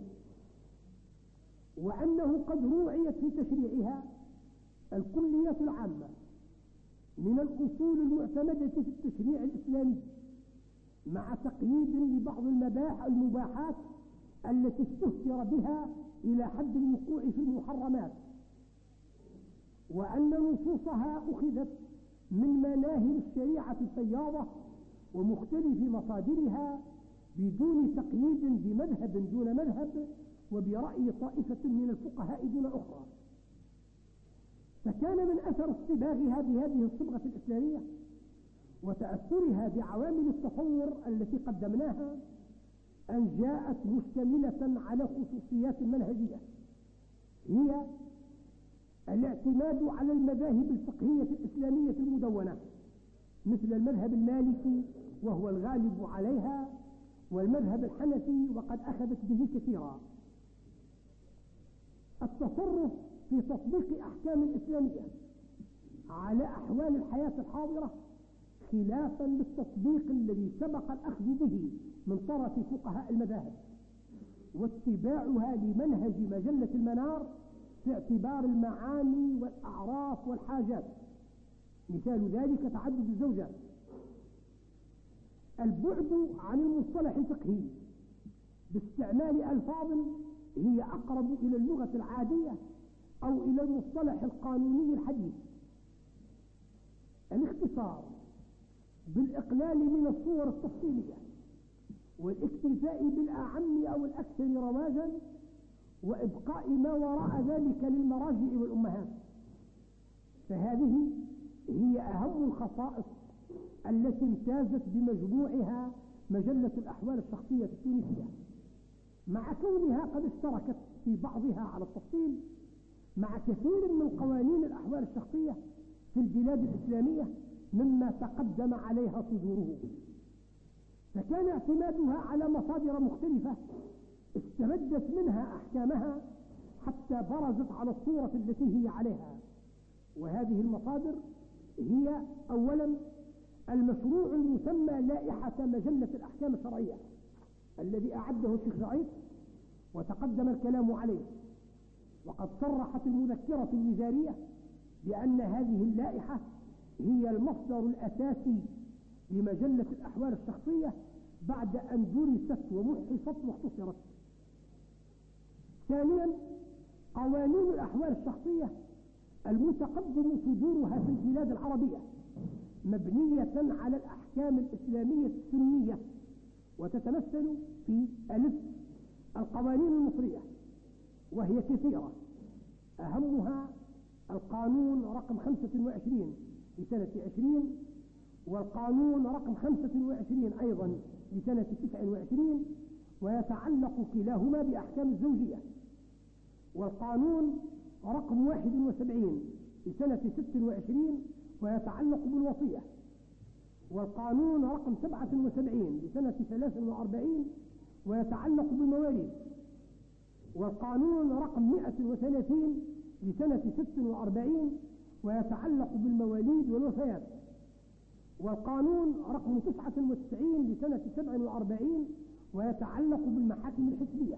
وأنه قد روعيت في تشريعها الكليات العامة من الأصول المعتمدة في التشريع الإسلامي مع تقييد لبعض المباح المباحات التي استهتر بها إلى حد الوقوع في المحرمات، وأن نصوصها أخذت من مناهل الشريعة الفياضة ومختلف مصادرها بدون تقييد بمذهب دون مذهب وبرأي طائفة من الفقهاء دون أخرى. فكان من أثر اصطباغها بهذه الصبغة الإسلامية وتأثرها بعوامل التطور التي قدمناها أن جاءت مشتملة على خصوصيات منهجية، هي الاعتماد على المذاهب الفقهية الإسلامية المدونة مثل المذهب المالكي وهو الغالب عليها، والمذهب الحنفي وقد أخذت به كثيرا. التصرف في تطبيق أحكام الإسلامية على أحوال الحياة الحاضرة خلافا للتطبيق الذي سبق الأخذ به من طرف فقهاء المذاهب، واتباعها لمنهج مجلة المنار في اعتبار المعاني والأعراف والحاجات. مثال ذلك تعدد الزوجات. البعد عن المصطلح الفقهي باستعمال ألفاظ هي أقرب إلى اللغة العادية أو إلى المصطلح القانوني الحديث. الاختصار بالإقلال من الصور التفصيلية والاكتفاء بالأعم أو الأكثر رواجا، وإبقاء ما وراء ذلك للمراجع والأمهات. فهذه هي أهم الخصائص التي امتازت بمجموعها مجلة الأحوال الشخصية التونسية، مع كونها قد اشتركت في بعضها على التفصيل مع كثير من قوانين الأحوال الشخصية في البلاد الإسلامية مما تقدم عليها صدوره. فكان اعتمادها على مصادر مختلفة استمدت منها أحكامها حتى برزت على الصورة التي هي عليها. وهذه المصادر هي أولا المشروع المسمى لائحة مجلة الأحكام الشرعية الذي أعده الشيخ سعيد وتقدم الكلام عليه، وقد صرحت المذكرة الوزارية بأن هذه اللائحة هي المصدر الأساسي لمجلة الأحوال الشخصية بعد أن درست ومحصت واختصرت. ثانيا قوانين الأحوال الشخصية المتقدم صدورها في البلاد العربية مبنية على الأحكام الإسلامية السنية، وتتمثل في ألف القوانين المصرية، وهي كثيرة، أهمها القانون رقم خمسة وعشرين لسنة عشرين، والقانون رقم خمسة وعشرين أيضا لسنة تسع وعشرين، ويتعلق كلاهما بأحكام الزوجية، والقانون رقم واحد وسبعين لسنة ست وعشرين ويتعلق بالوصية، والقانون رقم سبعة وسبعين لسنة ثلاث وأربعين ويتعلق بالمواريث، والقانون رقم مئة وثلاثين لسنة ست وأربعين ويتعلق بالمواليد والوفيات، والقانون رقم تسعة وتسعين لسنة سبع وأربعين ويتعلق بالمحاكم الحسبية.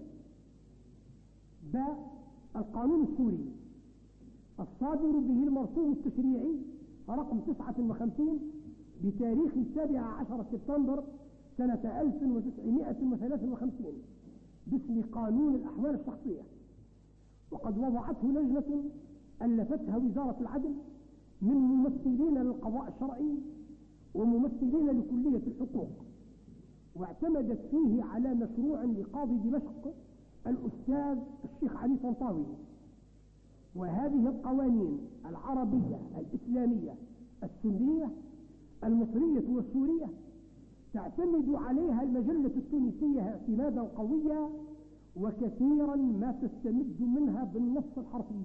باء القانون السوري الصادر به المرسوم التشريعي رقم تسعة وخمسين بتاريخ السابع عشر سبتمبر سنة ألف وتسعمائة وثلاثة وخمسين باسم قانون الأحوال الشخصية، وقد وضعته لجنة ألفتها وزارة العدل من ممثلين للقضاء الشرعي وممثلين لكلية الحقوق، واعتمدت فيه على مشروع لقاضي دمشق الأستاذ الشيخ علي طنطاوي. وهذه القوانين العربية الإسلامية السنية المصرية والسورية تعتمد عليها المجلة التونسية اعتمادا قويا، وكثيرا ما تستمد منها بالنص الحرفي.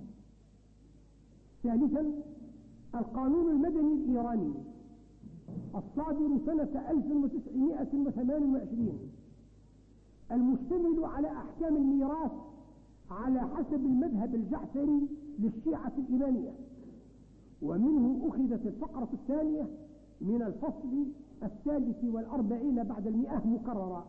ثالثا القانون المدني الإيراني الصادر سنة ألف وتسعمائة وثمانية وعشرين المشتمل على أحكام الميراث على حسب المذهب الجعفري للشيعة الإمامية، ومنه أخذت الفقرة الثانية من الفصل الثالث والأربعين بعد المئة مكررة.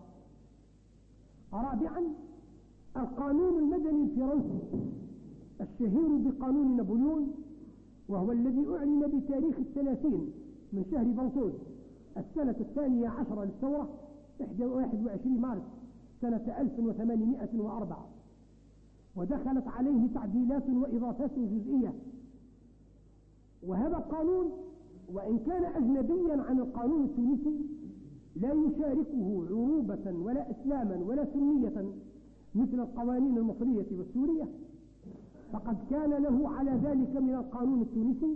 رابعا القانون المدني الفرنسي الشهير بقانون نابليون، وهو الذي أعلن بتاريخ الثلاثين من شهر بنطوز السنة الثانية عشر للثورة واحد وعشرين مارس سنة ألف وثمانمائة وأربعة، ودخلت عليه تعديلات وإضافات جزئية. وهذا القانون وإن كان أجنبيا عن القانون التونسي لا يشاركه عروبة ولا إسلاما ولا سنية مثل القوانين المصرية والسورية، فقد كان له على ذلك من القانون التونسي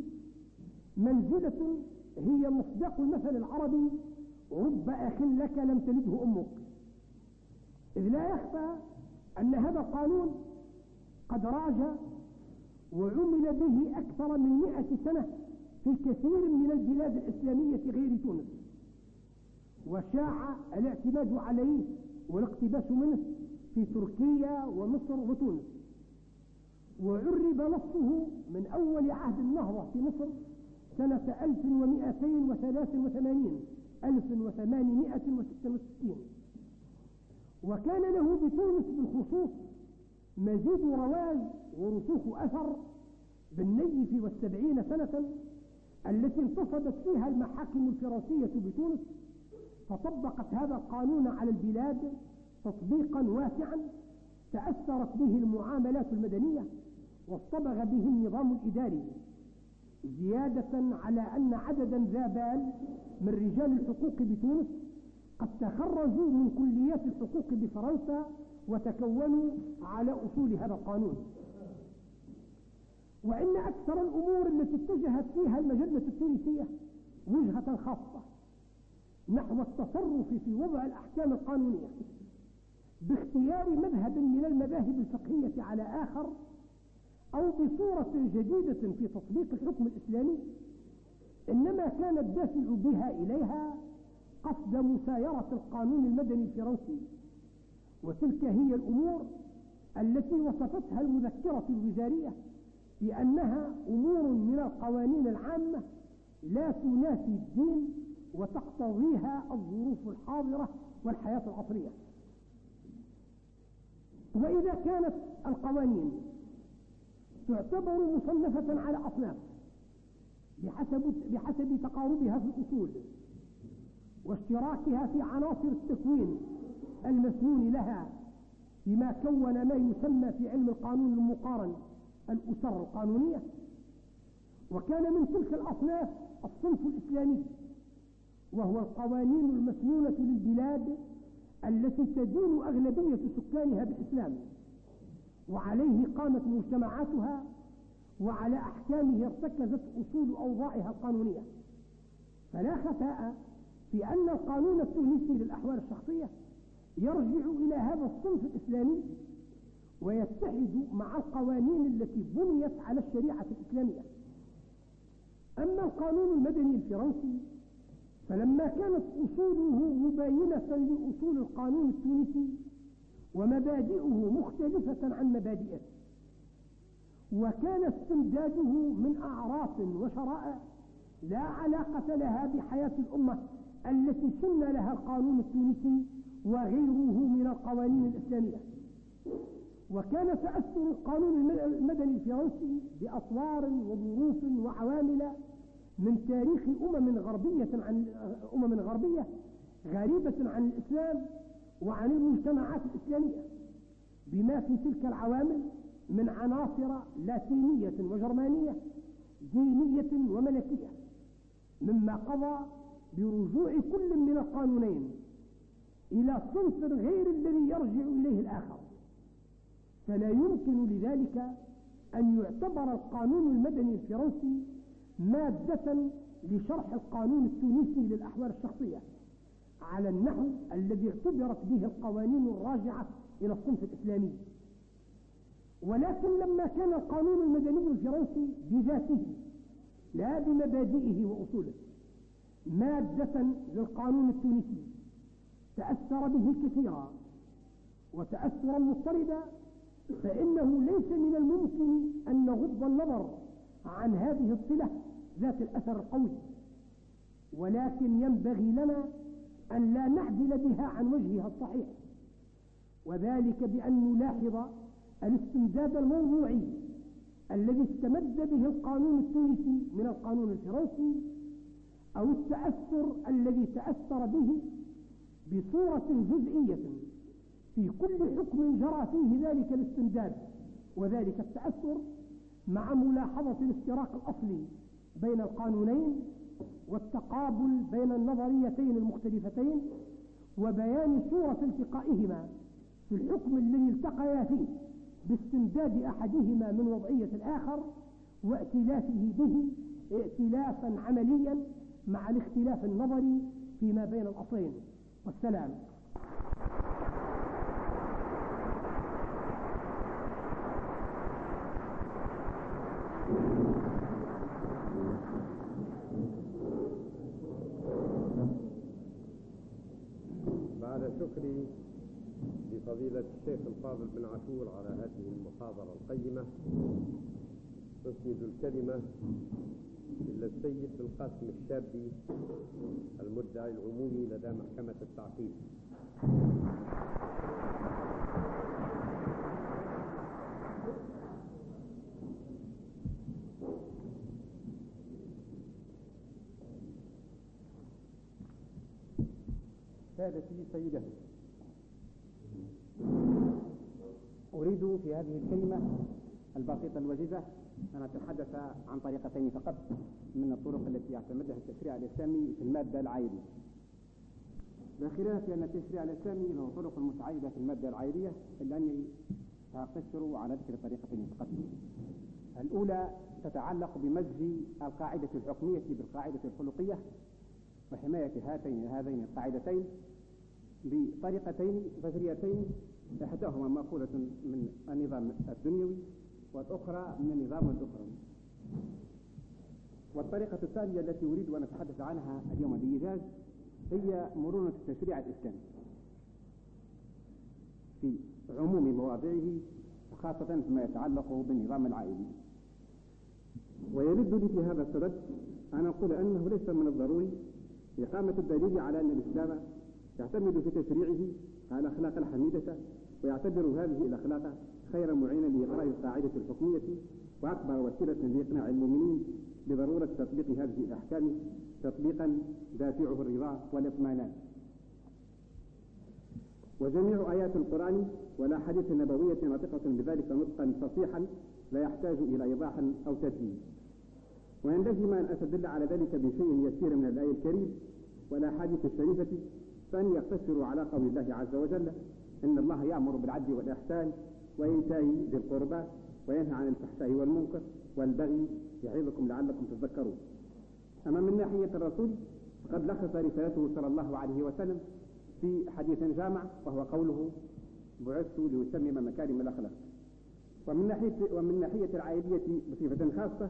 منزلة هي مصداق المثل العربي رب أخ لك لم تلده أمك. إذ لا يخفى أن هذا القانون قد راج وعمل به أكثر من مئة سنة في كثير من البلاد الإسلامية غير تونس، وشاع الاعتماد عليه والاقتباس منه في تركيا ومصر وتونس. وعرب نصه من أول عهد النهضة في مصر سنة ألف ومئتين وثلاث وثمانين ألف وثمانمائة وستة وستين، وكان له بتونس بالخصوص مزيد رواج ورسوخ أثر بالنيف والسبعين سنة التي انتصبت فيها المحاكم الفرنسية بتونس، فطبقت هذا القانون على البلاد تطبيقا واسعا تأثرت به المعاملات المدنية واصطبغ به النظام الإداري، زيادة على أن عددا ذا بال من رجال الحقوق بتونس قد تخرجوا من كليات الحقوق بفرنسا وتكونوا على أصول هذا القانون. وإن أكثر الأمور التي اتجهت فيها المجلة التونسية وجهة خاصة نحو التصرف في وضع الأحكام القانونية باختيار مذهب من المذاهب الفقهية على آخر أو بصورة جديدة في تطبيق الحكم الإسلامي، إنما كان الدافع بها إليها قصد مسايرة القانون المدني الفرنسي، وتلك هي الأمور التي وصفتها المذكرة الوزارية بأنها أمور من القوانين العامة لا تنافي الدين وتقتضيها الظروف الحاضرة والحياة العصرية. وإذا كانت القوانين تعتبر مصنفة على أصناف بحسب, بحسب تقاربها في الأصول واشتراكها في عناصر التكوين المسنون لها بما كون ما يسمى في علم القانون المقارن الأسر القانونية، وكان من تلك الأصناف الصنف الإسلامي، وهو القوانين المسنونة للبلاد التي تدين أغلبية سكانها بالإسلام، وعليه قامت مجتمعاتها وعلى أحكامه ارتكزت أصول أوضاعها القانونية. فلا خفاء في أن القانون التونسي للأحوال الشخصية يرجع إلى هذا الصنف الإسلامي ويتحد مع القوانين التي بنيت على الشريعة الإسلامية. أما القانون المدني الفرنسي فلما كانت أصوله مباينة لأصول القانون التونسي ومبادئه مختلفة عن مبادئه، وكان استمداده من أعراف وشرائع لا علاقة لها بحياة الأمة التي سن لها القانون التونسي وغيره من القوانين الإسلامية، وكان تأثر القانون المدني الفرنسي بأطوار وظروف وعوامل من تاريخ أمم غربية عن أمم غربية غريبة عن الإسلام وعن المجتمعات الإسلامية، بما في تلك العوامل من عناصر لاتينية وجرمانية دينية وملكية، مما قضى برجوع كل من القانونين إلى صنف غير الذي يرجع إليه الآخر. فلا يمكن لذلك أن يعتبر القانون المدني الفرنسي مادة لشرح القانون التونسي للأحوال الشخصية على النحو الذي اعتبرت به القوانين الراجعة إلى الصنف الإسلامي. ولكن لما كان القانون المدني الفرنسي بذاته لا بمبادئه وأصوله مادة للقانون التونسي تأثر به كثيرا وتأثرا مضطردا، فإنه ليس من الممكن أن نغض النظر عن هذه الصلة ذات الأثر القوي، ولكن ينبغي لنا أن لا نعدل بها عن وجهها الصحيح، وذلك بأن نلاحظ الاستمداد الموضوعي الذي استمد به القانون التونسي من القانون الفرنسي، أو التأثر الذي تأثر به بصورة جزئية في كل حكم جرى فيه ذلك الاستمداد وذلك التأثر، مع ملاحظة الافتراق الأصلي بين القانونين والتقابل بين النظريتين المختلفتين وبيان صورة التقائهما في الحكم الذي التقيا فيه باستمداد أحدهما من وضعية الآخر وائتلافه به ائتلافا عمليا مع الاختلاف النظري فيما بين الأصلين. والسلام. بعد شكري لفضيلة الشيخ الفاضل بن عاشور على هذه المحاضرة المحاضرة القيمة نسند الكلمة إلى السيد بالقاسم الشابي المدعي العمومي لدى محكمة التعقيب. سادتي سيدتي، أريد في هذه الكلمة البسيطة الوجيزة أن أتحدث عن طريقتين فقط من الطرق التي يعتمدها التشريع الإسلامي في المادة العائلية. لا خلاف أن التشريع الإسلامي له طرق متعددة في المادة العائلية، إلا أني سأقتصر على ذكر طريقتين فقط. الأولى تتعلق بمزج القاعدة الحكمية بالقاعدة الخلقية وحماية هاتين هذين القاعدتين بطريقتين جذريتين، إحداهما مأخوذة من النظام الدنيوي والأخرى من النظام الأخروي. والطريقة الثانية التي أريد أن أتحدث عنها اليوم بإيجاز هي مرونة التشريع الإسلامي في عموم مواضعه، خاصة فيما يتعلق بالنظام العائلي. ويلد لي في هذا الصدد أن أقول أنه ليس من الضروري إقامة الدليل على أن الإسلام يعتمد في تشريعه على الأخلاق الحميدة، ويعتبر هذه الأخلاق خير معين لإقراء القاعدة الحكمية وأكبر وسيلة لإقناع المؤمنين بضرورة تطبيق هذه الأحكام تطبيقا دافعه الرضا والاطمئنان. وجميع آيات القرآن والأحاديث النبوية ناطقة بذلك نطقا فصيحا لا يحتاج إلى إيضاح أو تبيين. وإن لزم أن أستدل على ذلك بشيء يسير من الآية الكريم والأحاديث الشريفة فأن يقتصر على قول الله عز وجل: إن الله يأمر بالعدل والإحسان وإيتاء ذي القربى وينهى عن الفحشاء والمنكر والبغي يعظكم لعلكم تذكرون. أما من ناحية الرسول فقد لخص رسالته صلى الله عليه وسلم في حديث جامع، وهو قوله: بعثت لأتمم مكارم الأخلاق. ومن ناحية ومن ناحية العائلية بصفة خاصة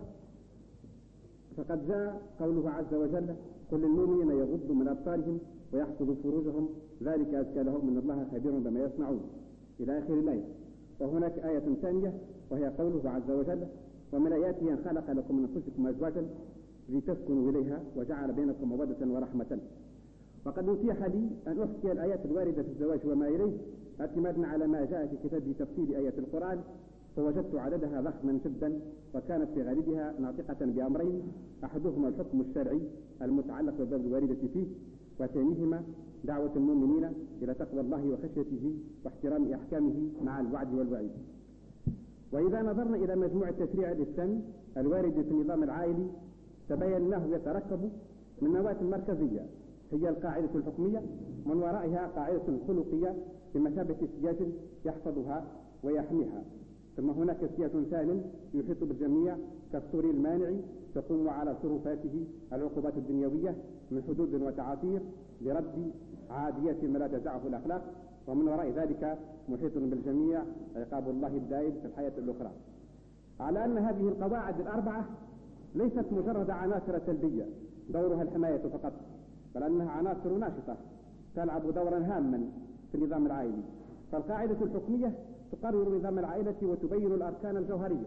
فقد جاء قوله عز وجل: قل للمؤمنين يغضوا من أبصارهم ويحفظوا فروجهم ذلك أزكى لهم إن الله خبير بما يصنعون، إلى آخر الآية. وهناك آية ثانية وهي قوله عز وجل: ومن آياته أن خلق لكم من أنفسكم أزواجا لتسكنوا إليها وجعل بينكم مودة ورحمة. وقد أتيح لي أن أحكي الآيات الواردة في الزواج وما إليه اعتمادا على ما جاء في كتاب تفسير آية القرآن، فوجدت عددها ضخما جدا، وكانت في غالبها ناطقة بأمرين: أحدهما الحكم الشرعي المتعلق بالباب الواردة فيه، وثانيهما دعوة المؤمنين إلى تقوى الله وخشيته واحترام أحكامه مع الوعد والوعيد. وإذا نظرنا إلى مجموع التشريع الإسلامي الوارد في النظام العائلي تبين أنه يتركب من نواة مركزية هي القاعدة الحكمية، من ورائها قاعدة خلقية بمثابة سياج يحفظها ويحميها، ثم هناك سياج ثاني يحيط بالجميع كالسور المانع تقوم على صرفاته العقوبات الدنيوية من حدود وتعاطير لرد عادية ما لا تدعه الأخلاق، ومن وراء ذلك محيط بالجميع عقاب الله الدائم في الحياة الأخرى. على أن هذه القواعد الأربعة ليست مجرد عناصر سلبية دورها الحماية فقط، بل أنها عناصر ناشطة تلعب دورا هاما في النظام العائلي. فالقاعدة الحكمية تقرر نظام العائلة وتبين الأركان الجوهرية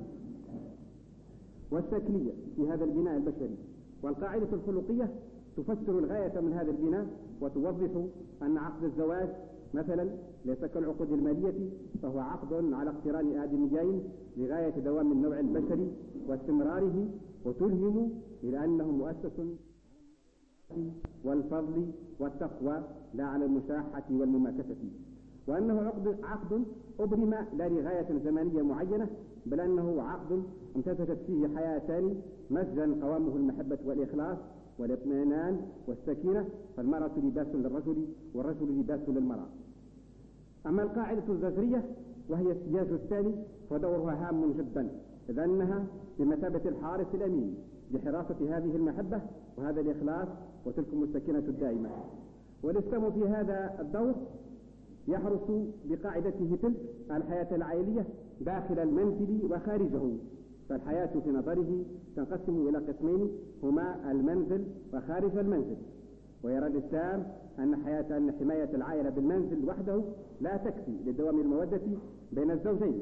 والشكلية في هذا البناء البشري، والقاعدة الخلقية تفسر الغاية من هذا البناء وتوضح أن عقد الزواج مثلا ليس كالعقود المالية، فهو عقد على اقتران آدميين لغاية دوام النوع البشري واستمراره، وتلهم إلى أنه مؤسس والفضل والتقوى لا على المشاحة والمماكسة، وأنه عقد عقد أبرم لا لغاية زمنية معينة، بل أنه عقد امتزجت فيه حياتان مزجا قوامه المحبة والإخلاص والاطمئنان والسكينة، فالمرأة لباس للرجل والرجل لباس للمرأة. أما القاعدة الزجرية وهي السياج الثاني فدورها هام جدا، إذ أنها بمثابة الحارس الأمين لحراسة هذه المحبة وهذا الإخلاص وتلكم السكينة الدائمة. والإسلام في هذا الدور يحرس بقاعدته تلك الحياة العائلية داخل المنزل وخارجه، فالحياة في نظره تنقسم إلى قسمين هما المنزل وخارج المنزل. ويرى الإسلام أن حياة أن حماية العائلة بالمنزل وحده لا تكفي لدوام المودة بين الزوجين،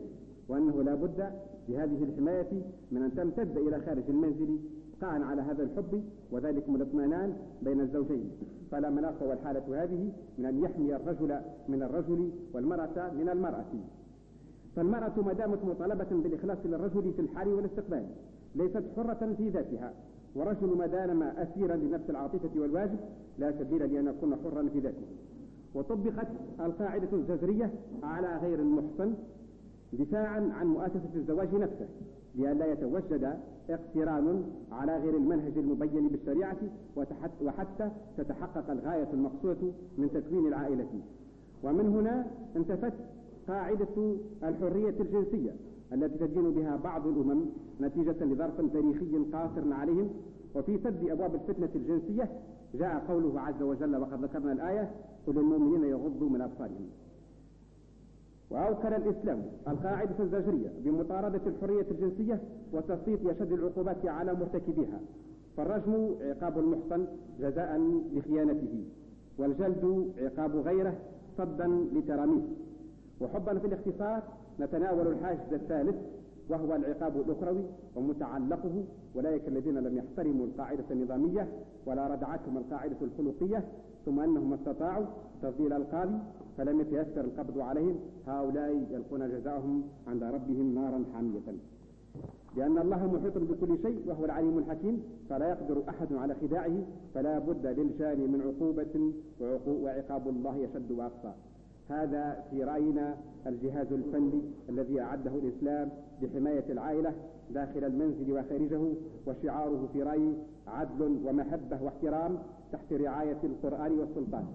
وأنه لا بد لهذه الحماية من أن تمتد إلى خارج المنزل بقاء على هذا الحب وذلك من الاطمئنان بين الزوجين. فلا مناص والحالة هذه من أن يحمي الرجل من الرجل والمرأة من المرأة. فالمرأة ما دامت مطالبة بالإخلاص للرجل في الحال والاستقبال ليست حرة في ذاتها، والرجل ما دام أسيرا لنفس العاطفة والواجب لا سبيل لأن يكون حرا في ذاته. وطبقت القاعدة الجذرية على غير المحصن دفاعا عن مؤسسة الزواج نفسه لئلا يتوجد اقتران على غير المنهج المبين بالشريعة وحتى تتحقق الغاية المقصودة من تكوين العائلة. ومن هنا انتفت قاعدة الحرية الجنسية التي تدين بها بعض الأمم نتيجة لظرف تاريخي قاصر عليهم. وفي سد أبواب الفتنة الجنسية جاء قوله عز وجل وقد ذكرنا الآية قل للمؤمنين يغضوا من أبصارهم. وأوكل الإسلام القاعدة الزجرية بمطاردة الحرية الجنسية وتسليط أشد العقوبات على مرتكبيها، فالرجم عقاب المحصن جزاء لخيانته، والجلد عقاب غيره صدا لتراميه. وحبا في الاختصار نتناول الحاجز الثالث وهو العقاب الأخروي ومتعلقه أولئك الذين لم يحترموا القاعدة النظامية ولا ردعتهم القاعدة الخلقية ثم أنهم استطاعوا تفضيل القاضي فلم يتيسر القبض عليهم، هؤلاء يلقون جزاءهم عند ربهم نارا حامية. لأن الله محيط بكل شيء وهو العليم الحكيم فلا يقدر أحد على خداعه، فلا بد للجاني من عقوبة وعقاب الله يشد وأقصى. هذا في رأينا الجهاز الفني الذي أعده الإسلام لحماية العائلة داخل المنزل وخارجه، وشعاره في رأيي عدل ومحبة واحترام تحت رعاية القرآن والسلطان.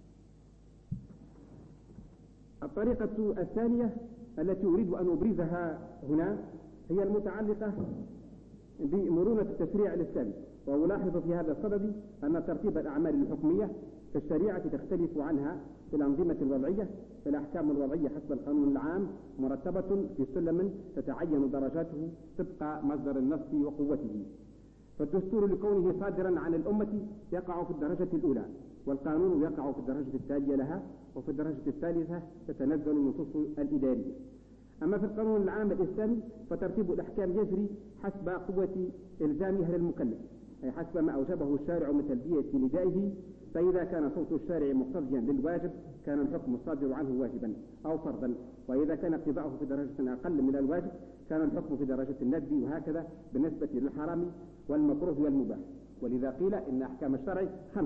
الطريقة الثانية التي أريد أن أبرزها هنا هي المتعلقة بمرونة التشريع الإسلامي. وألاحظ في هذا الصدد أن ترتيب الأعمال الحكمية في الشريعة تختلف عنها في الأنظمة الوضعية. في الأحكام الوضعية حسب القانون العام مرتبة في سلم تتعين درجاته طبق مصدر النص وقوته. فالدستور لكونه صادرا عن الأمة يقع في الدرجة الأولى، والقانون يقع في الدرجة التالية لها، وفي الدرجة الثالثة تتنزل النصوص الإدارية. أما في القانون العام الإسلامي فترتيب الأحكام يجري حسب قوة إلزامها للمكلف، أي حسب ما أوجبه الشارع من تلبية ندائه. فإذا كان صوت الشارع مقتضيا للواجب كان الحكم الصادر عنه واجبا أو فرضا، وإذا كان اقتضاؤه في درجة أقل من الواجب كان الحكم في درجة الندب، وهكذا بالنسبة للحرام والمكروه والمباح. ولذا قيل إن أحكام الشرع خمس: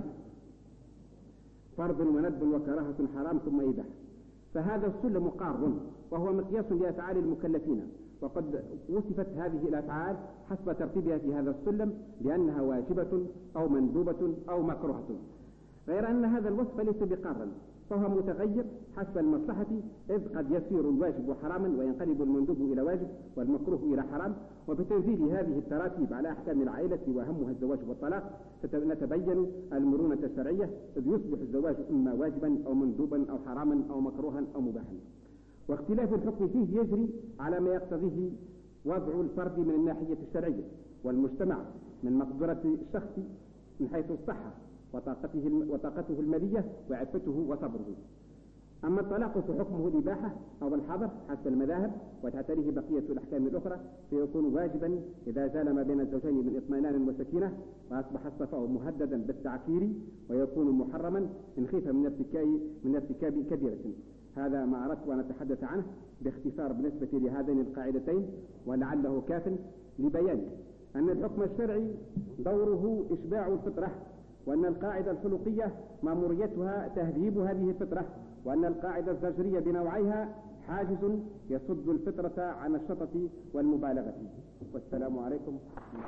فرض وندب وكراهة حرام ثم إباحة. فهذا السلم قار وهو مقياس لأفعال المكلفين، وقد وصفت هذه الأفعال حسب ترتيبها في هذا السلم بأنها واجبة أو مندوبة أو مكروهة، غير أن هذا الوصف ليس بقارا، فهو متغير حسب المصلحة، إذ قد يصير الواجب حراما وينقلب المندوب إلى واجب والمكروه إلى حرام. وبتنزيل هذه التراتيب على أحكام العائلة وأهمها الزواج والطلاق نتبين المرونة الشرعية، إذ يصبح الزواج إما واجبا أو مندوبا أو حراما أو مكروها أو مباحا. واختلاف الحكم فيه يجري على ما يقتضيه وضع الفرد من الناحية الشرعية، والمجتمع من مقدرة الشخص من حيث الصحة وطاقته وطاقته المالية وعفته وصبره. أما الطلاق فحكمه الإباحة أو الحظر حسب المذاهب، وتعتريه بقية الأحكام الأخرى، فيكون واجبا إذا زال ما بين الزوجين من اطمئنان وسكينة وأصبح الصفاء مهددا بالتعكير، ويكون محرما إن خيف من ارتكاب من ارتكاب كبيرة. هذا ما أردت أن أتحدث عنه باختصار بالنسبة لهذين القاعدتين، ولعله كاف لبيان أن الحكم الشرعي دوره إشباع الفطرة، وأن القاعدة الخلقية مأموريتها تهذيب هذه الفطرة، وأن القاعدة الزجرية بنوعيها حاجز يصد الفطرة عن الشطط والمبالغة. والسلام عليكم.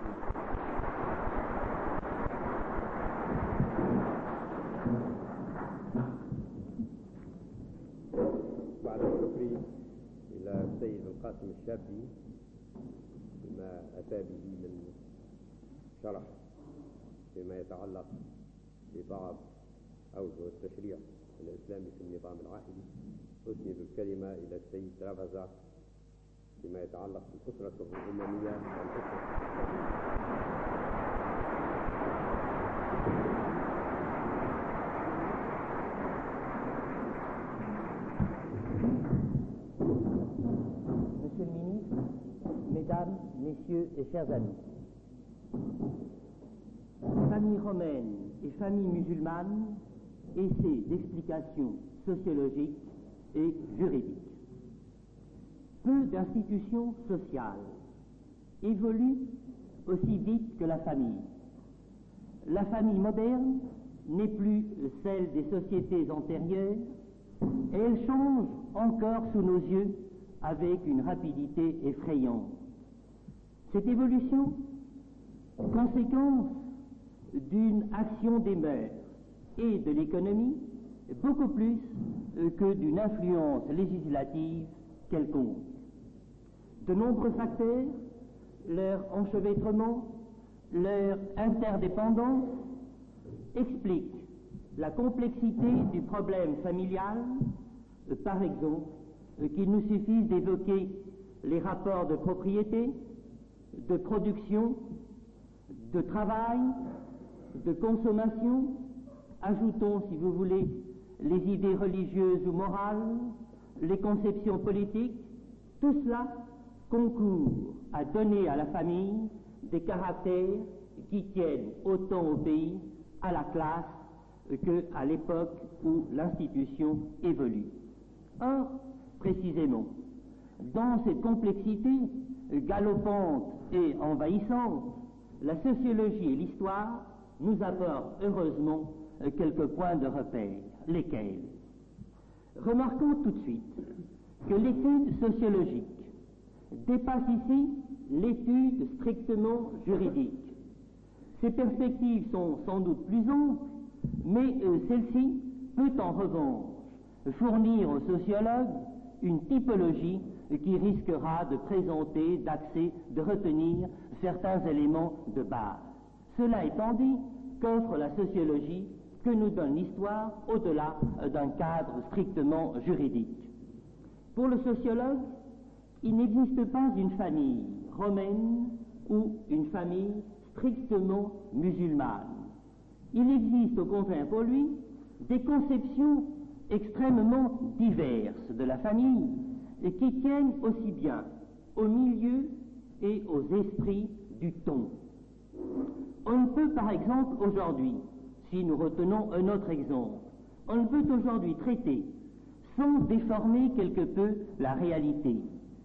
بعد الشكر إلى السيد القاسم الشابي بما أتى به من شرح فيما يتعلق ببعض أوجه التشريع الإسلامي في النظام العائلي، أسند الكلمة إلى السيد رافزا فيما يتعلق بالأسرة الأممية والأسرة Monsieur le Mesdames, Messieurs et chers amis, famille romaine et famille musulmane, essai d'explication sociologique et juridique. Peu d'institutions sociales évoluent aussi vite que la famille. La famille moderne n'est plus celle des sociétés antérieures et elle change encore sous nos yeux avec une rapidité effrayante. Cette évolution, conséquence d'une action des mœurs et de l'économie, beaucoup plus que d'une influence législative quelconque. De nombreux facteurs, leur enchevêtrement, leur interdépendance, expliquent la complexité du problème familial, par exemple, qu'il nous suffise d'évoquer les rapports de propriété, de production, de travail, de consommation, ajoutons, si vous voulez, les idées religieuses ou morales, les conceptions politiques, tout cela concourt à donner à la famille des caractères qui tiennent autant au pays, à la classe, qu'à l'époque où l'institution évolue. Or, précisément, dans cette complexité galopante et envahissante, la sociologie et l'histoire nous apportent heureusement quelques points de repère. Lesquels? Remarquons tout de suite que l'étude sociologique dépasse ici l'étude strictement juridique. Ces perspectives sont sans doute plus amples, mais euh, celle-ci peut en revanche fournir aux sociologues une typologie qui risquera de présenter, d'axer, de retenir certains éléments de base. Cela étant dit, qu'offre la sociologie que nous donne l'histoire au-delà d'un cadre strictement juridique. Pour le sociologue, il n'existe pas une famille romaine ou une famille strictement musulmane. Il existe au contraire pour lui des conceptions extrêmement diverses de la famille et qui tiennent aussi bien au milieu et aux esprits du ton. On ne peut par exemple aujourd'hui, si nous retenons un autre exemple, on ne peut aujourd'hui traiter sans déformer quelque peu la réalité,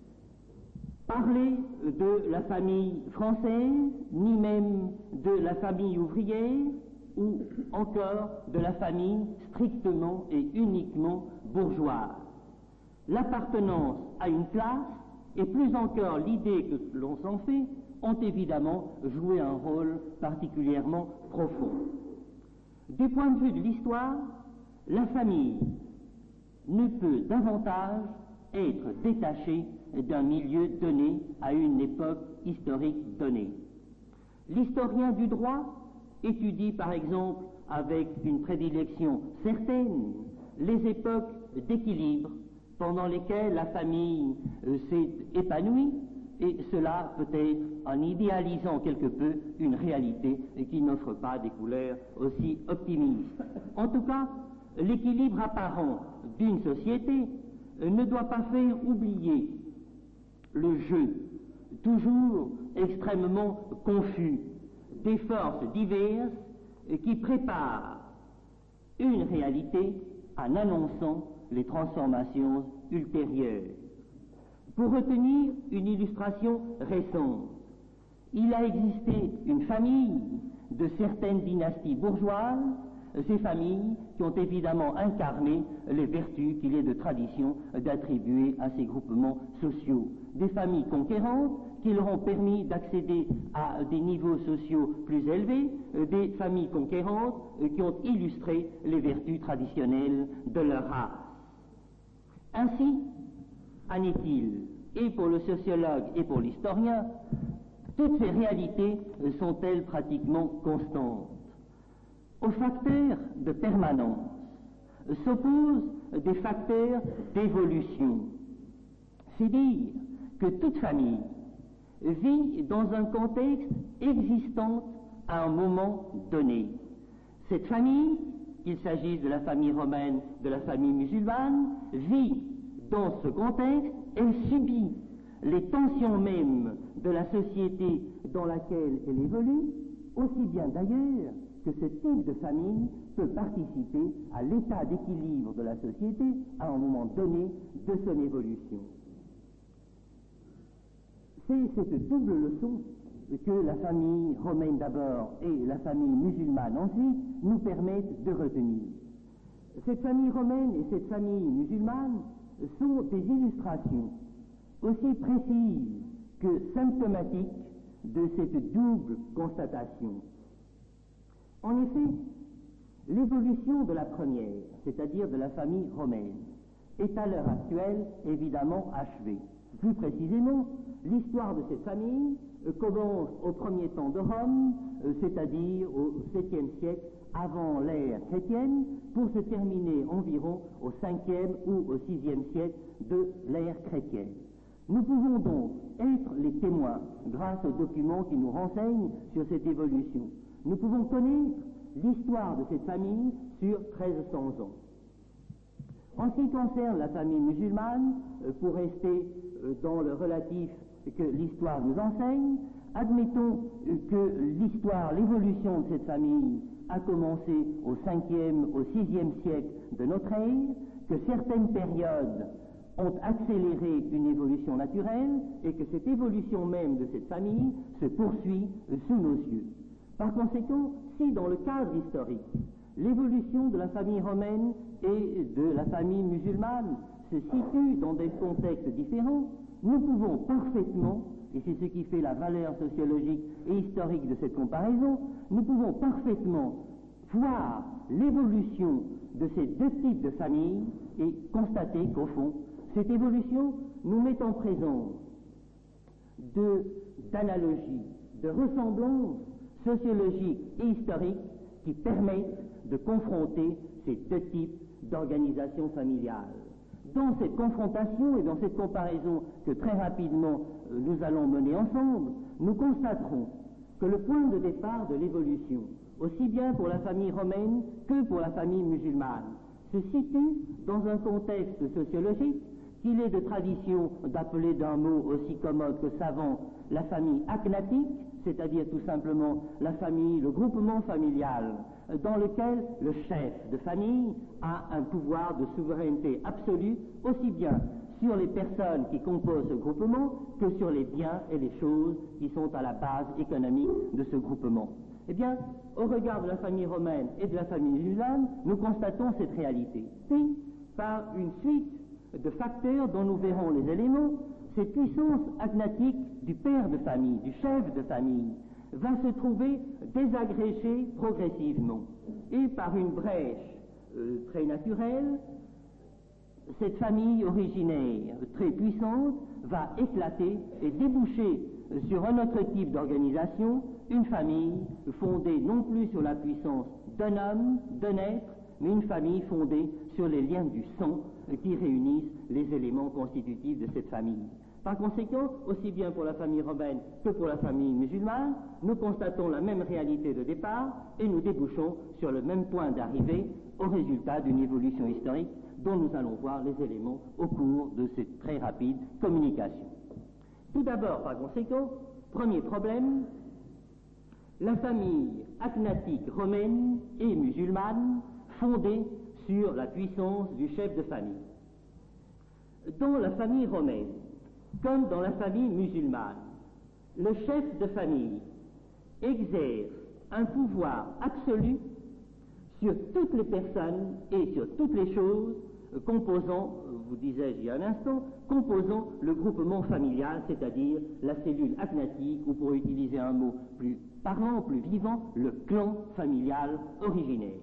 parler de la famille française, ni même de la famille ouvrière, ou encore de la famille strictement et uniquement bourgeoise. L'appartenance à une classe, et plus encore l'idée que l'on s'en fait, ont évidemment joué un rôle particulièrement profond. Du point de vue de l'histoire, la famille ne peut davantage être détachée d'un milieu donné à une époque historique donnée. L'historien du droit étudie par exemple avec une prédilection certaine les époques d'équilibre pendant lesquelles la famille euh, s'est épanouie, et cela peut-être en idéalisant quelque peu une réalité qui n'offre pas des couleurs aussi optimistes. En tout cas, l'équilibre apparent d'une société euh, ne doit pas faire oublier le jeu, toujours extrêmement confus, des forces diverses euh, qui préparent une réalité en annonçant les transformations ultérieures. Pour retenir une illustration récente, il a existé une famille de certaines dynasties bourgeoises, ces familles qui ont évidemment incarné les vertus qu'il est de tradition d'attribuer à ces groupements sociaux. Des familles conquérantes qui leur ont permis d'accéder à des niveaux sociaux plus élevés, des familles conquérantes qui ont illustré les vertus traditionnelles de leur race. Ainsi en est-il, et pour le sociologue et pour l'historien, toutes ces réalités sont-elles pratiquement constantes. Aux facteurs de permanence s'opposent des facteurs d'évolution. C'est dire que toute famille vit dans un contexte existant à un moment donné. Cette famille, qu'il s'agisse de la famille romaine, de la famille musulmane, vit dans ce contexte, elle subit les tensions mêmes de la société dans laquelle elle évolue, aussi bien d'ailleurs que ce type de famille peut participer à l'état d'équilibre de la société à un moment donné de son évolution. C'est cette double leçon que la famille romaine d'abord et la famille musulmane ensuite nous permettent de retenir. Cette famille romaine et cette famille musulmane sont des illustrations aussi précises que symptomatiques de cette double constatation. En effet, l'évolution de la première, c'est-à-dire de la famille romaine, est à l'heure actuelle évidemment achevée. Plus précisément, l'histoire de cette famille euh, commence au premier temps de Rome, euh, c'est-à-dire au septième siècle avant l'ère chrétienne, pour se terminer environ au cinquième ou au sixième siècle de l'ère chrétienne. Nous pouvons donc être les témoins, grâce aux documents qui nous renseignent sur cette évolution. Nous pouvons connaître l'histoire de cette famille sur treize cents ans. En ce qui concerne la famille musulmane, euh, pour rester euh, dans le relatif que l'histoire nous enseigne, admettons euh, que l'histoire, l'évolution de cette famille a commencé au cinquième, au sixième siècle de notre ère, que certaines périodes ont accéléré une évolution naturelle et que cette évolution même de cette famille se poursuit euh, sous nos yeux. Par conséquent, si dans le cadre historique, l'évolution de la famille romaine et de la famille musulmane se situe dans des contextes différents, nous pouvons parfaitement, et c'est ce qui fait la valeur sociologique et historique de cette comparaison, nous pouvons parfaitement voir l'évolution de ces deux types de familles et constater qu'au fond, cette évolution nous met en présence de, d'analogies, de ressemblances sociologiques et historiques qui permettent de confronter ces deux types d'organisation familiale. Dans cette confrontation et dans cette comparaison que très rapidement euh, nous allons mener ensemble, nous constaterons que le point de départ de l'évolution, aussi bien pour la famille romaine que pour la famille musulmane, se situe dans un contexte sociologique qu'il est de tradition d'appeler d'un mot aussi commode que savant la famille agnatique, c'est-à-dire tout simplement la famille, le groupement familial, dans lequel le chef de famille a un pouvoir de souveraineté absolue, aussi bien sur les personnes qui composent ce groupement que sur les biens et les choses qui sont à la base économique de ce groupement. Eh bien, au regard de la famille romaine et de la famille musulmane, nous constatons cette réalité. Puis, par une suite de facteurs dont nous verrons les éléments, cette puissance agnatique du père de famille, du chef de famille, va se trouver désagrégée progressivement. Et par une brèche euh, très naturelle, cette famille originaire très puissante va éclater et déboucher sur un autre type d'organisation, une famille fondée non plus sur la puissance d'un homme, d'un être, mais une famille fondée sur les liens du sang qui réunissent les éléments constitutifs de cette famille. Par conséquent, aussi bien pour la famille romaine que pour la famille musulmane, nous constatons la même réalité de départ et nous débouchons sur le même point d'arrivée au résultat d'une évolution historique dont nous allons voir les éléments au cours de cette très rapide communication. Tout d'abord, par conséquent, premier problème, la famille agnatique romaine et musulmane fondée sur la puissance du chef de famille. Dans la famille romaine, comme dans la famille musulmane, le chef de famille exerce un pouvoir absolu sur toutes les personnes et sur toutes les choses composant, vous disais-je il y a un instant, composant le groupement familial, c'est-à-dire la cellule agnatique, ou pour utiliser un mot plus parlant, plus vivant, le clan familial originaire.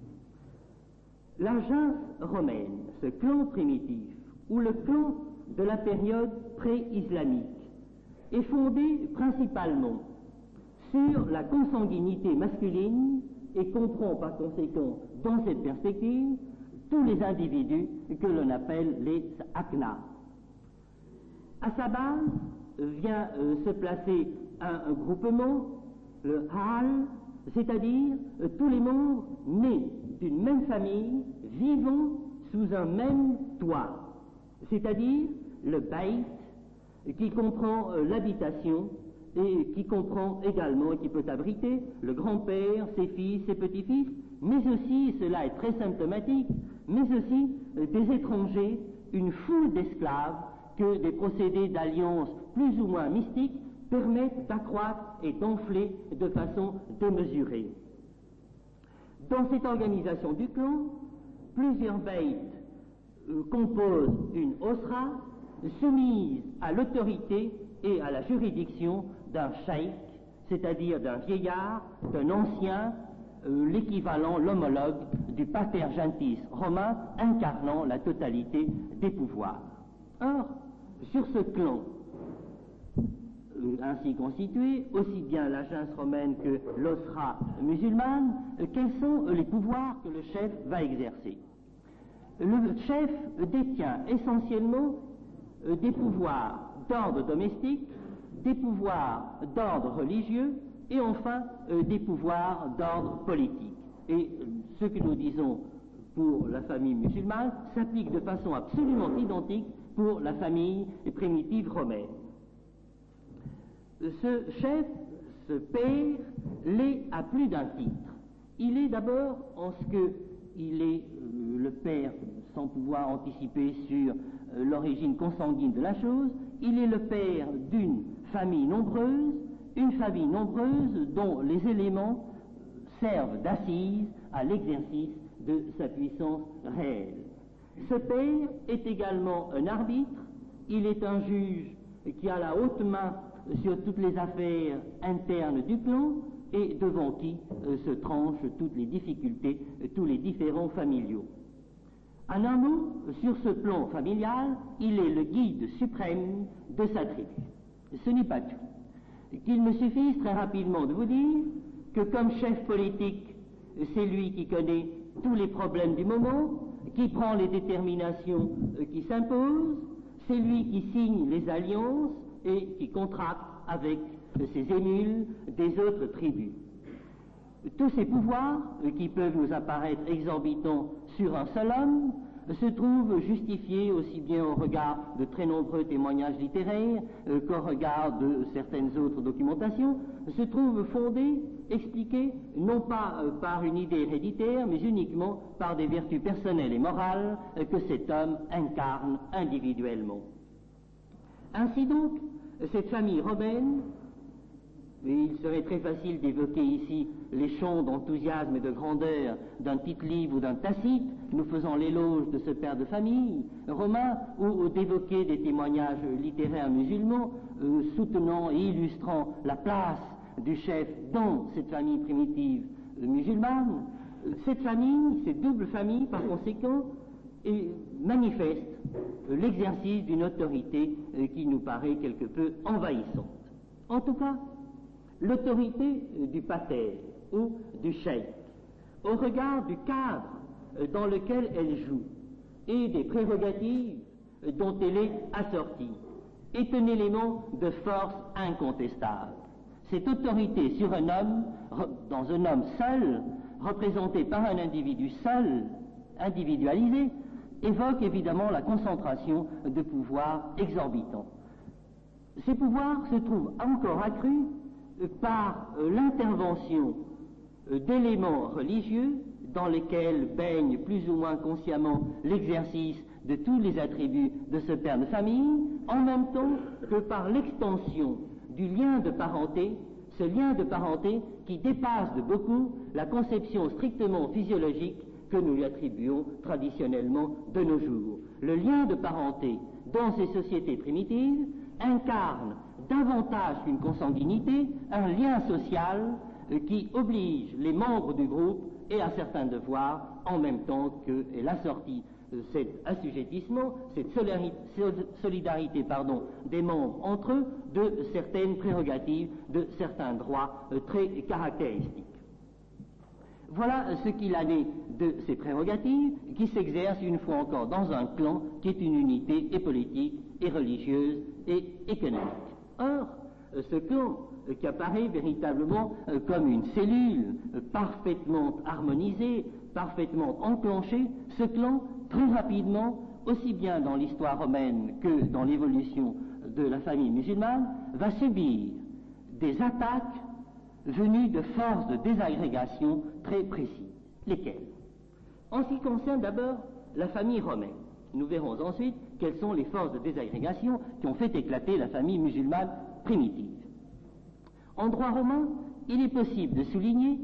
La junte romaine, ce clan primitif, ou le clan de la période pré-islamique, est fondé principalement sur la consanguinité masculine et comprend par conséquent, dans cette perspective, tous les individus que l'on appelle les akna. À sa base vient euh, se placer un, un groupement, le hal, c'est-à-dire euh, tous les membres nés d'une même famille, vivant sous un même toit, c'est-à-dire le bayt, qui comprend euh, l'habitation et qui comprend également et qui peut abriter le grand-père, ses fils, ses petits-fils, mais aussi, cela est très symptomatique, mais aussi euh, des étrangers, une foule d'esclaves que des procédés d'alliance plus ou moins mystiques permettent d'accroître et d'enfler de façon démesurée. Dans cette organisation du clan, plusieurs beits euh, composent une osra soumise à l'autorité et à la juridiction d'un cheikh, c'est-à-dire d'un vieillard, d'un ancien, euh, l'équivalent, l'homologue du pater gentis romain incarnant la totalité des pouvoirs. Or, sur ce clan euh, ainsi constitué, aussi bien la gens romaine que l'osra musulmane, euh, quels sont euh, les pouvoirs que le chef va exercer? Le chef euh, détient essentiellement euh, des pouvoirs d'ordre domestique, des pouvoirs d'ordre religieux et enfin euh, des pouvoirs d'ordre politique. Et euh, ce que nous disons pour la famille musulmane s'applique de façon absolument identique pour la famille primitive romaine. Ce chef, ce père, l'est à plus d'un titre. Il est d'abord en ce qu'il est euh, le père, sans pouvoir anticiper sur euh, l'origine consanguine de la chose, il est le père d'une famille nombreuse, une famille nombreuse dont les éléments servent d'assise à l'exercice de sa puissance réelle. Ce père est également un arbitre, il est un juge qui a la haute main sur toutes les affaires internes du clan et devant qui euh, se tranchent toutes les difficultés, euh, tous les différends familiaux. En un mot, sur ce plan familial, il est le guide suprême de sa tribu. Ce n'est pas tout. Qu'il me suffise très rapidement de vous dire que comme chef politique, c'est lui qui connaît tous les problèmes du moment, qui prend les déterminations euh, qui s'imposent, c'est lui qui signe les alliances et qui contracte avec euh, ses émules des autres tribus. Tous ces pouvoirs, euh, qui peuvent nous apparaître exorbitants sur un seul homme, euh, se trouvent justifiés aussi bien au regard de très nombreux témoignages littéraires euh, qu'au regard de certaines autres documentations, se trouvent fondés, expliqués, non pas euh, par une idée héréditaire, mais uniquement par des vertus personnelles et morales euh, que cet homme incarne individuellement. Ainsi donc, cette famille romaine, et il serait très facile d'évoquer ici les chants d'enthousiasme et de grandeur d'un Tite-Live ou d'un Tacite, nous faisant l'éloge de ce père de famille romain, ou, ou d'évoquer des témoignages littéraires musulmans euh, soutenant et illustrant la place du chef dans cette famille primitive euh, musulmane. Cette famille, cette double famille, par conséquent, est, manifeste euh, l'exercice d'une autorité euh, qui nous paraît quelque peu envahissante. En tout cas, l'autorité euh, du pater ou du cheikh, au regard du cadre euh, dans lequel elle joue et des prérogatives euh, dont elle est assortie, est un élément de force incontestable. Cette autorité sur un homme, dans un homme seul, représenté par un individu seul, individualisé, évoque évidemment la concentration de pouvoirs exorbitants. Ces pouvoirs se trouvent encore accrus par euh, l'intervention euh, d'éléments religieux dans lesquels baigne plus ou moins consciemment l'exercice de tous les attributs de ce père de famille, en même temps que par l'extension du lien de parenté, ce lien de parenté qui dépasse de beaucoup la conception strictement physiologique que nous lui attribuons traditionnellement de nos jours. Le lien de parenté dans ces sociétés primitives incarne davantage qu'une consanguinité, un lien social euh, qui oblige les membres du groupe et à certains devoirs en même temps qu'elle assortit euh, cet assujettissement, cette solidarité pardon, des membres entre eux de certaines prérogatives, de certains droits euh, très caractéristiques. Voilà ce qu'il en est de ces prérogatives qui s'exercent une fois encore dans un clan qui est une unité et politique et religieuse et économique. Or, ce clan euh, qui apparaît véritablement euh, comme une cellule euh, parfaitement harmonisée, parfaitement enclenchée, ce clan, très rapidement, aussi bien dans l'histoire romaine que dans l'évolution de la famille musulmane va subir des attaques venues de forces de désagrégation très précises. Lesquelles? En ce qui concerne d'abord la famille romaine, nous verrons ensuite quelles sont les forces de désagrégation qui ont fait éclater la famille musulmane primitive. En droit romain, il est possible de souligner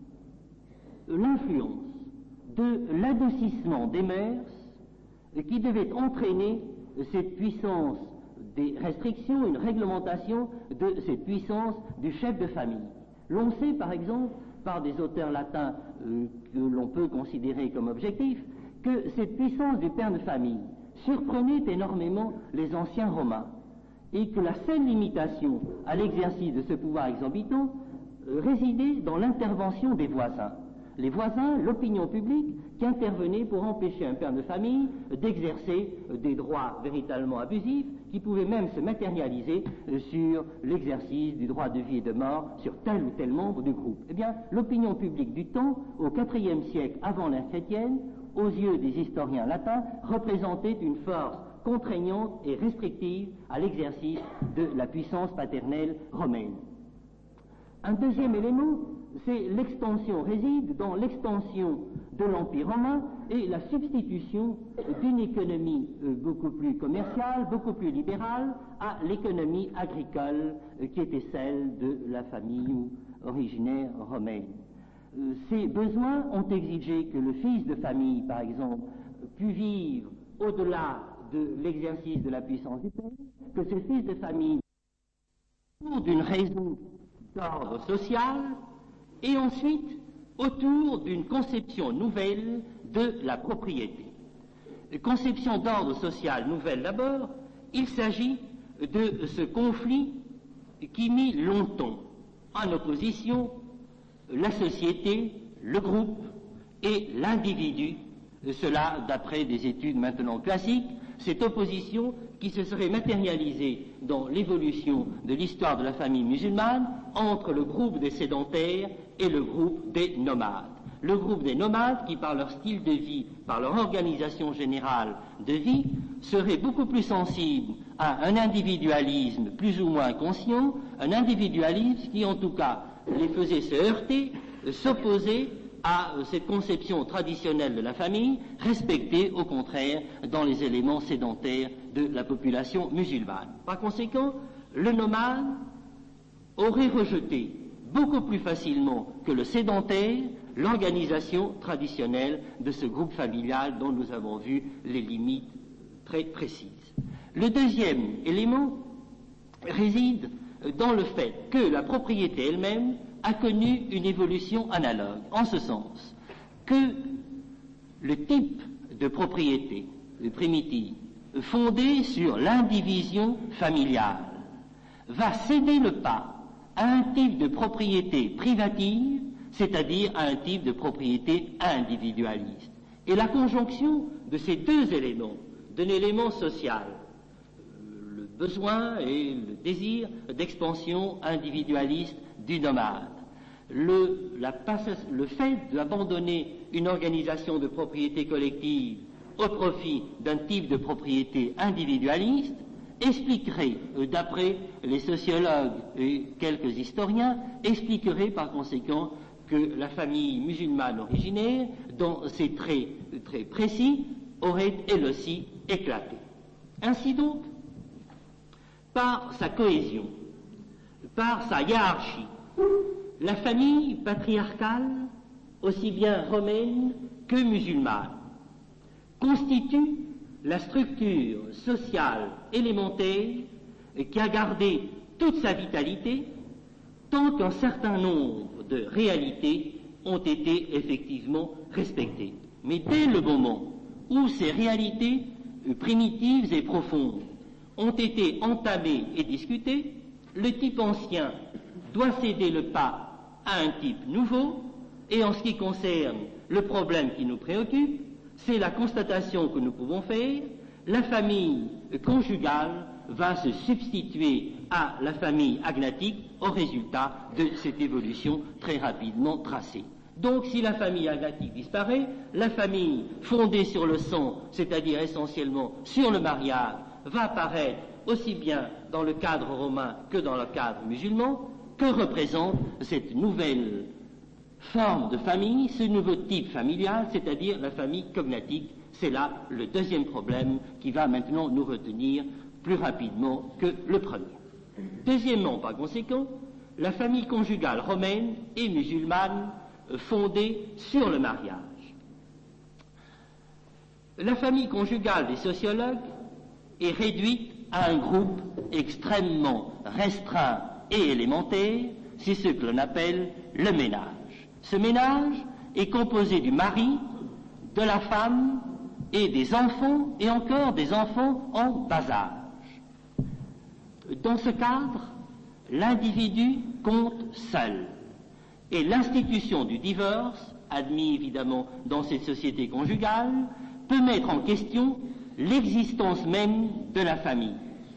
l'influence de l'adoucissement des mœurs qui devait entraîner cette puissance des restrictions, une réglementation de cette puissance du chef de famille. L'on sait par exemple, par des auteurs latins euh, que l'on peut considérer comme objectifs, que cette puissance du père de famille surprenait énormément les anciens romains et que la seule limitation à l'exercice de ce pouvoir exorbitant euh, résidait dans l'intervention des voisins. Les voisins, l'opinion publique, qui intervenaient pour empêcher un père de famille d'exercer des droits véritablement abusifs, qui pouvaient même se matérialiser sur l'exercice du droit de vie et de mort sur tel ou tel membre du groupe. Eh bien, l'opinion publique du temps, au quatrième siècle avant l'ère chrétienne, aux yeux des historiens latins, représentait une force contraignante et restrictive à l'exercice de la puissance paternelle romaine. Un deuxième élément, c'est l'extension, réside dans l'extension de l'Empire romain et la substitution d'une économie euh, beaucoup plus commerciale, beaucoup plus libérale, à l'économie agricole euh, qui était celle de la famille originaire romaine. Euh, ces besoins ont exigé que le fils de famille, par exemple, pût vivre au-delà de l'exercice de la puissance du père, que ce fils de famille, pour d'une raison d'ordre social, et ensuite autour d'une conception nouvelle de la propriété. Conception d'ordre social nouvelle d'abord, il s'agit de ce conflit qui mit longtemps en opposition la société, le groupe et l'individu, cela d'après des études maintenant classiques, cette opposition qui se serait matérialisée dans l'évolution de l'histoire de la famille musulmane entre le groupe des sédentaires et le groupe des nomades. Le groupe des nomades qui, par leur style de vie, par leur organisation générale de vie, serait beaucoup plus sensible à un individualisme plus ou moins conscient, un individualisme qui en tout cas les faisait se heurter, s'opposer à cette conception traditionnelle de la famille, respectée au contraire dans les éléments sédentaires de la population musulmane. Par conséquent, le nomade aurait rejeté beaucoup plus facilement que le sédentaire l'organisation traditionnelle de ce groupe familial dont nous avons vu les limites très précises. Le deuxième élément réside dans le fait que la propriété elle-même a connu une évolution analogue, en ce sens que le type de propriété primitive fondée sur l'indivision familiale va céder le pas à un type de propriété privative, c'est-à-dire à un type de propriété individualiste. Et la conjonction de ces deux éléments, d'un élément social, le besoin et le désir d'expansion individualiste du nomade, le, la, le fait d'abandonner une organisation de propriété collective au profit d'un type de propriété individualiste expliquerait, d'après les sociologues et quelques historiens, expliquerait par conséquent que la famille musulmane originaire, dans ses traits très précis, aurait elle aussi éclaté. Ainsi donc, par sa cohésion, par sa hiérarchie, la famille patriarcale, aussi bien romaine que musulmane, constitue la structure sociale élémentaire qui a gardé toute sa vitalité tant qu'un certain nombre de réalités ont été effectivement respectées. Mais dès le moment où ces réalités primitives et profondes ont été entamées et discutées, le type ancien doit céder le pas à un type nouveau, et en ce qui concerne le problème qui nous préoccupe, c'est la constatation que nous pouvons faire, la famille conjugale va se substituer à la famille agnatique au résultat de cette évolution très rapidement tracée. Donc si la famille agnatique disparaît, la famille fondée sur le sang, c'est-à-dire essentiellement sur le mariage, va apparaître aussi bien dans le cadre romain que dans le cadre musulman, que représente cette nouvelle forme de famille, ce nouveau type familial, c'est-à-dire la famille cognatique. C'est là le deuxième problème qui va maintenant nous retenir plus rapidement que le premier. Deuxièmement, par conséquent, la famille conjugale romaine et musulmane fondée sur le mariage. La famille conjugale des sociologues est réduite à un groupe extrêmement restreint et élémentaire, c'est ce que l'on appelle le ménage. Ce ménage est composé du mari, de la femme et des enfants, et encore des enfants en bas âge. Dans ce cadre, l'individu compte seul, et l'institution du divorce, admis évidemment dans cette société conjugale, peut mettre en question l'existence même de la famille.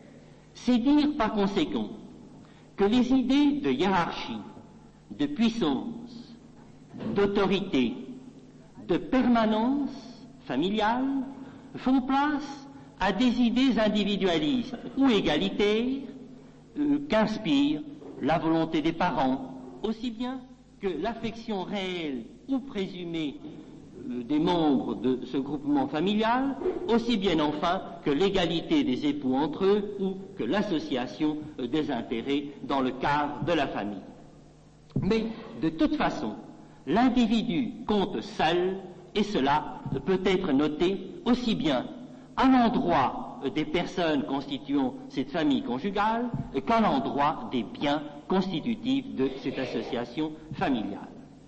C'est dire par conséquent que les idées de hiérarchie, de puissance, d'autorité, de permanence familiale font place à des idées individualistes ou égalitaires euh, qu'inspire la volonté des parents, aussi bien que l'affection réelle ou présumée euh, des membres de ce groupement familial, aussi bien enfin que l'égalité des époux entre eux ou que l'association euh, des intérêts dans le cadre de la famille. Mais de toute façon, l'individu compte seul, et cela peut être noté aussi bien à l'endroit des personnes constituant cette famille conjugale qu'à l'endroit des biens constitutifs de cette association familiale.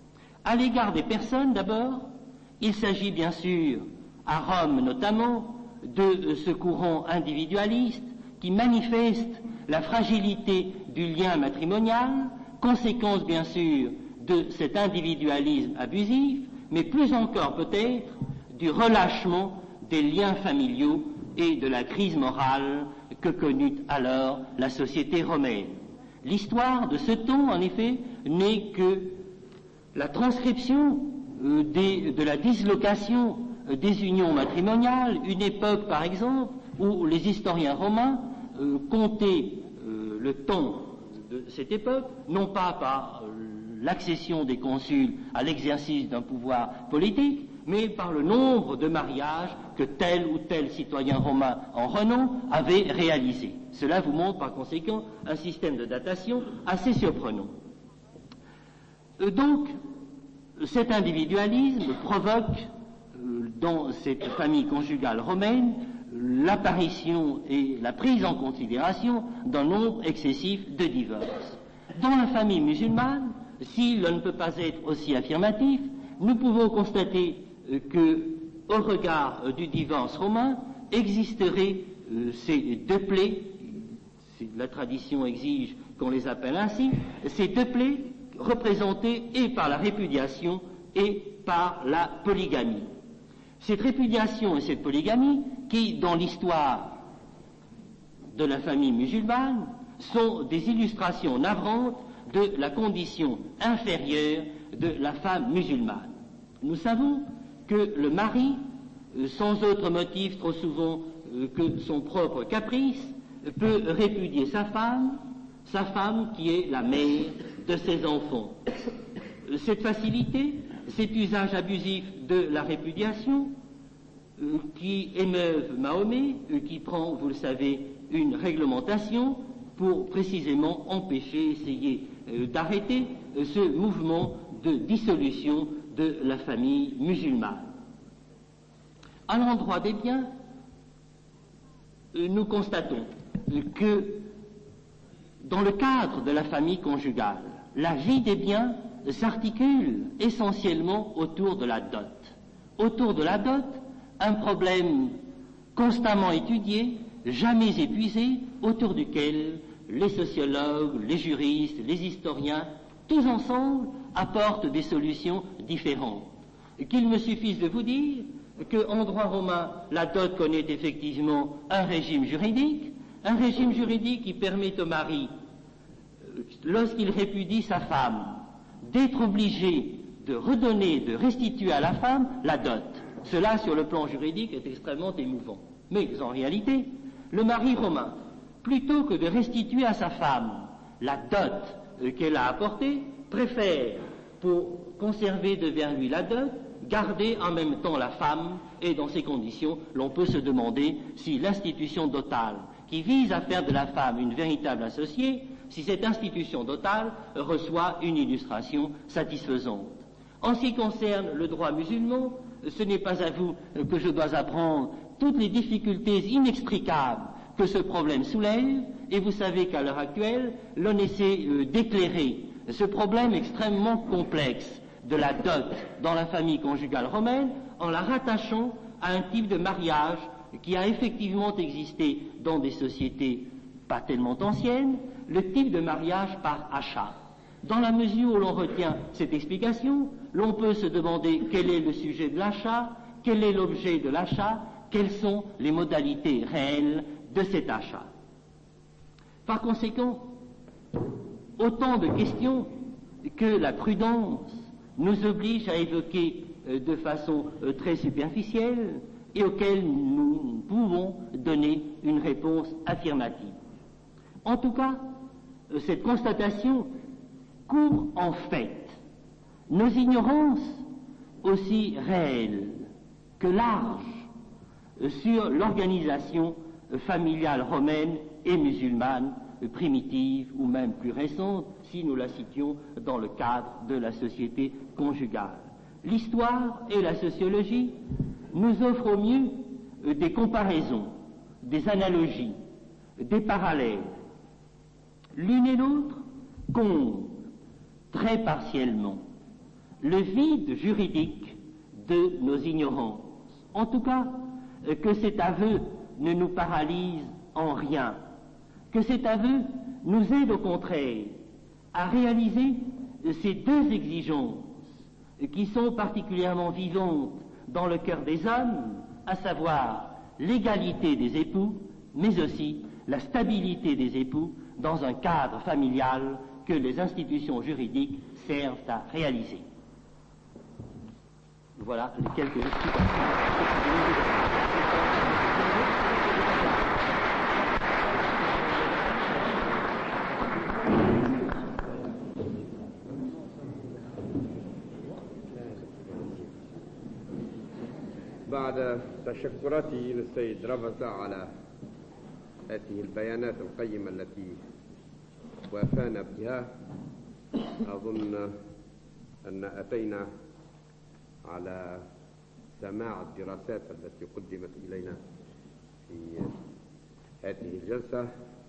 À l'égard des personnes, d'abord, il s'agit bien sûr, à Rome notamment, de ce courant individualiste qui manifeste la fragilité du lien matrimonial, conséquence bien sûr de cet individualisme abusif, mais plus encore peut-être du relâchement des liens familiaux et de la crise morale que connut alors la société romaine. L'histoire de ce temps, en effet, n'est que la transcription euh, des, de la dislocation euh, des unions matrimoniales, une époque par exemple où les historiens romains euh, comptaient euh, le temps de cette époque, non pas par euh, l'accession des consuls à l'exercice d'un pouvoir politique, mais par le nombre de mariages que tel ou tel citoyen romain en renom avait réalisé. Cela vous montre par conséquent un système de datation assez surprenant. Euh, donc, cet individualisme provoque euh, dans cette famille conjugale romaine l'apparition et la prise en considération d'un nombre excessif de divorces. Dans la famille musulmane, si l'on ne peut pas être aussi affirmatif, nous pouvons constater euh, que, au regard euh, du divorce romain, existeraient euh, ces deux plaies, la tradition exige qu'on les appelle ainsi, ces deux plaies représentées et par la répudiation et par la polygamie. Cette répudiation et cette polygamie, qui, dans l'histoire de la famille musulmane, sont des illustrations navrantes de la condition inférieure de la femme musulmane. Nous savons que le mari, sans autre motif trop souvent que son propre caprice, peut répudier sa femme, sa femme qui est la mère de ses enfants. Cette facilité, cet usage abusif de la répudiation, euh, qui émeuve Mahomet, euh, qui prend, vous le savez, une réglementation pour précisément empêcher, essayer euh, d'arrêter euh, ce mouvement de dissolution de la famille musulmane. À l'endroit des biens, euh, nous constatons euh, que dans le cadre de la famille conjugale, la vie des biens s'articule essentiellement autour de la dot. Autour de la dot, un problème constamment étudié, jamais épuisé, autour duquel les sociologues, les juristes, les historiens, tous ensemble apportent des solutions différentes. Qu'il me suffise de vous dire qu'en droit romain, la dot connaît effectivement un régime juridique, un régime juridique qui permet au mari, lorsqu'il répudie sa femme, d'être obligé de redonner, de restituer à la femme la dot. Cela, sur le plan juridique, est extrêmement émouvant. Mais en réalité, le mari romain plutôt que de restituer à sa femme la dot qu'elle a apportée, préfère, pour conserver devant lui la dot, garder en même temps la femme, et dans ces conditions, l'on peut se demander si l'institution dotale, qui vise à faire de la femme une véritable associée, si cette institution dotale reçoit une illustration satisfaisante. En ce qui concerne le droit musulman, ce n'est pas à vous que je dois apprendre toutes les difficultés inextricables que ce problème soulève, et vous savez qu'à l'heure actuelle, l'on essaie euh, d'éclairer ce problème extrêmement complexe de la dot dans la famille conjugale romaine en la rattachant à un type de mariage qui a effectivement existé dans des sociétés pas tellement anciennes, le type de mariage par achat. Dans la mesure où l'on retient cette explication, l'on peut se demander quel est le sujet de l'achat, quel est l'objet de l'achat, quelles sont les modalités réelles de cet achat. Par conséquent, autant de questions que la prudence nous oblige à évoquer euh, de façon euh, très superficielle et auxquelles nous pouvons donner une réponse affirmative. En tout cas, euh, cette constatation couvre en fait nos ignorances aussi réelles que larges euh, sur l'organisation euh, familiale romaine et musulmane euh, primitive ou même plus récente, si nous la citions dans le cadre de la société conjugale. L'histoire et la sociologie nous offrent au mieux euh, des comparaisons, des analogies, des parallèles. L'une et l'autre comblent très partiellement le vide juridique de nos ignorances. En tout cas, euh, que cet aveu ne nous paralyse en rien, que cet aveu nous aide au contraire à réaliser euh, ces deux exigences euh, qui sont particulièrement vivantes dans le cœur des hommes, à savoir l'égalité des époux, mais aussi la stabilité des époux dans un cadre familial que les institutions juridiques servent à réaliser. Voilà les quelques explications. بعد تشكراتي للسيد رفزة على هذه البيانات القيمة التي وافانا بها، أظن أن أتينا على سماع الدراسات التي قدمت إلينا في هذه الجلسة،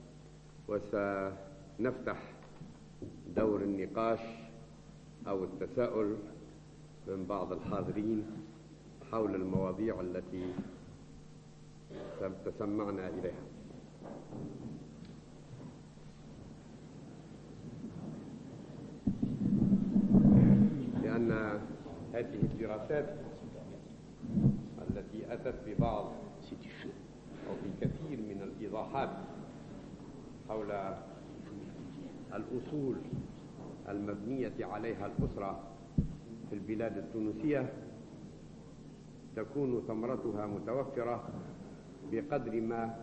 وسنفتح دور النقاش أو التساؤل من بعض الحاضرين حول المواضيع التي تسمعنا إليها. لأن هذه الدراسات التي أتت ببعض أو بكثير من الإيضاحات حول الأصول المبنية عليها الأسرة في البلاد التونسية تكون ثمرتها متوفرة بقدر ما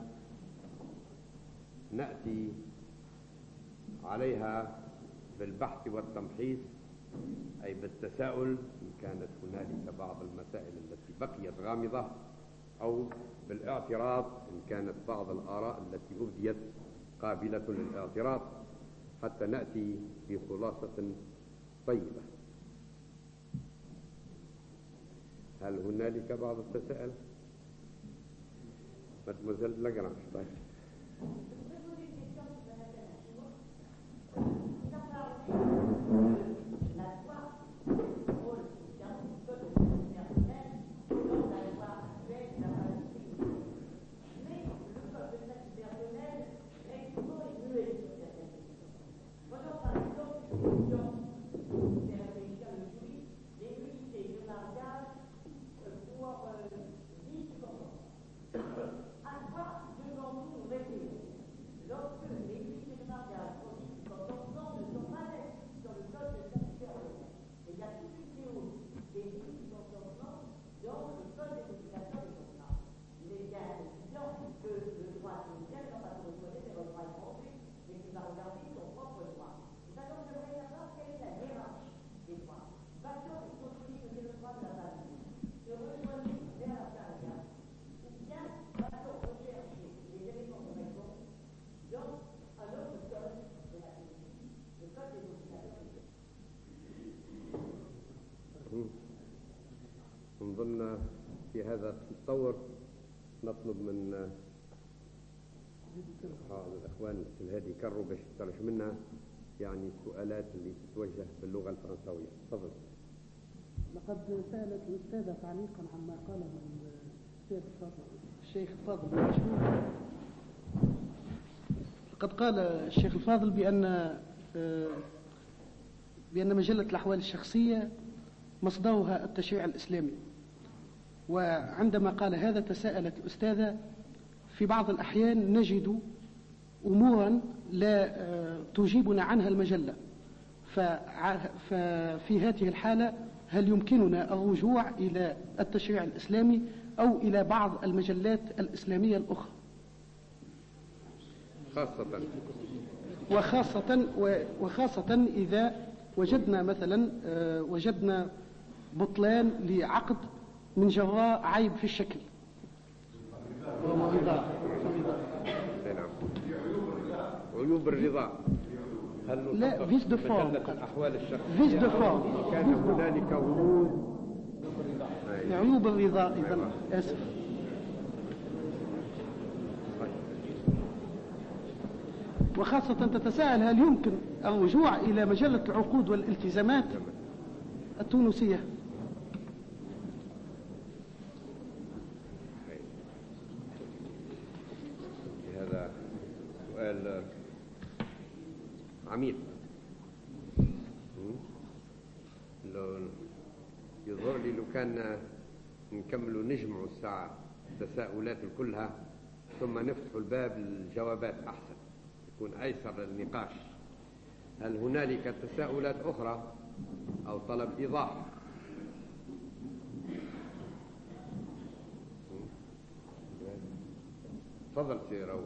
نأتي عليها بالبحث والتمحيص، أي بالتساؤل إن كانت هنالك بعض المسائل التي بقيت غامضة، أو بالاعتراض إن كانت بعض الآراء التي أبديت قابلة للاعتراض، حتى نأتي بخلاصة طيبة. هل هنالك بعض التساؤل؟ مادموزيل لاجرانج. طيب. Lorsque les huit et le mariage sont dix pour cent ne sont pas inscrits sur le code de في هذا التطور نطلب من الأخوان الهادي يكرروا باش ترجم منها يعني السؤالات اللي تتوجه باللغة الفرنسوية. تفضل. لقد سألت الأستاذة تعليقا عما قاله الأستاذ الفاضل الشيخ الفاضل بن عاشور. لقد قال الشيخ الفاضل بأن بأن مجلة الأحوال الشخصية مصدرها التشريع الإسلامي، وعندما قال هذا تساءلت الأستاذة في بعض الأحيان نجد أمورا لا تجيبنا عنها المجلة، ففي هذه الحالة هل يمكننا الرجوع إلى التشريع الإسلامي أو إلى بعض المجلات الإسلامية الأخرى؟ خاصة وخاصة وخاصة إذا وجدنا مثلا وجدنا بطلان لعقد من جراء عيب في الشكل. عيوب الرضا. هل لا فيس دو فورم الأحوال الشخصية فيس دو فورم كان هنالك ورود عيوب الرضا إذا آسف. وخاصة تتساءل هل يمكن الرجوع إلى مجلة العقود والالتزامات التونسية؟ هذا سؤال عميق. لو يظهر لي لو كان نكملوا نجمعوا الساعة التساؤلات كلها ثم نفتحوا الباب للجوابات أحسن، يكون أيسر للنقاش. هل هنالك تساؤلات أخرى أو طلب إيضاح؟ تفضل سي راوي.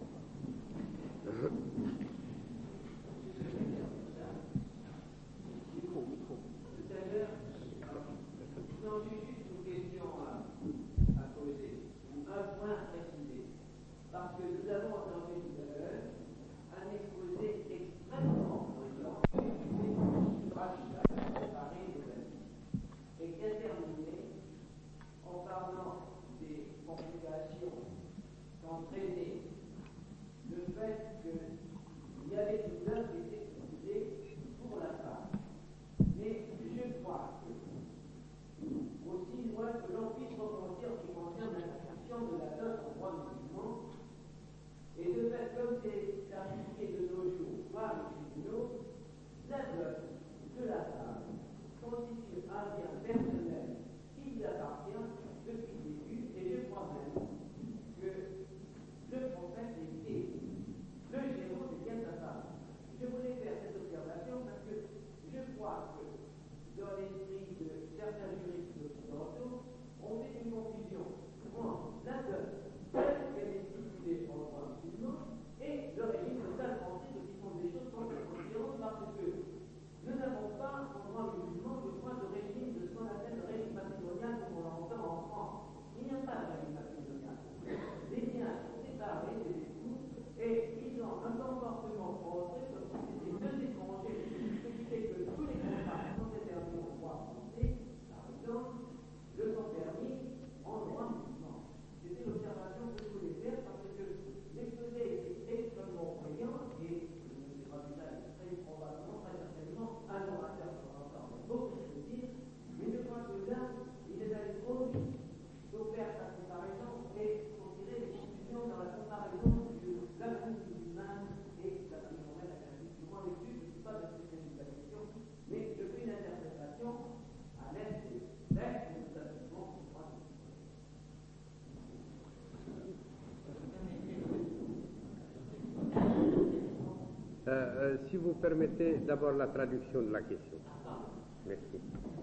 Euh, si vous permettez d'abord la traduction de la question. Merci.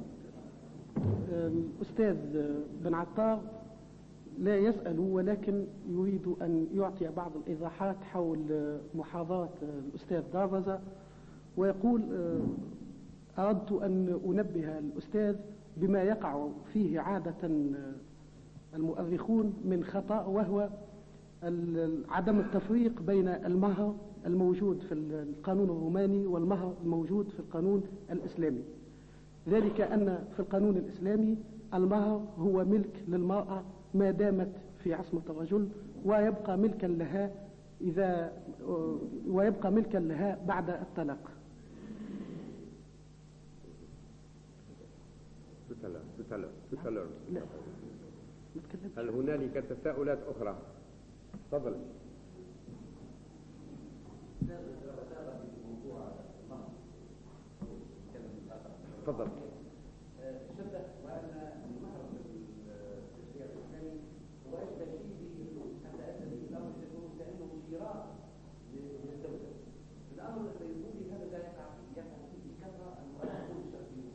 الأستاذ بن عطار لا يسأل ولكن يريد أن يعطي بعض الإيضاحات حول محاضرة الأستاذ دارفزة، ويقول أردت أن أنبه الأستاذ بما يقع فيه عادة المؤرخون من خطأ، وهو عدم التفريق بين المهر الموجود في القانون الروماني والمهر الموجود في القانون الإسلامي. ذلك أن في القانون الإسلامي المهر هو ملك للمرأة ما دامت في عصمة الرجل، ويبقى ملكا لها إذا ويبقى ملكا لها بعد الطلاق. هل هنالك تساؤلات أخرى؟ تفضل. تفضل. شبه وأن المهر في الشريعة الإسلامي هو أشبه شيء حتى أسأل الأمر يكون كأنه شراء للزوجة. الأمر البيضاوي هذا لا يقع فيه يقع فيه كثرة المؤثرون الشرعيون.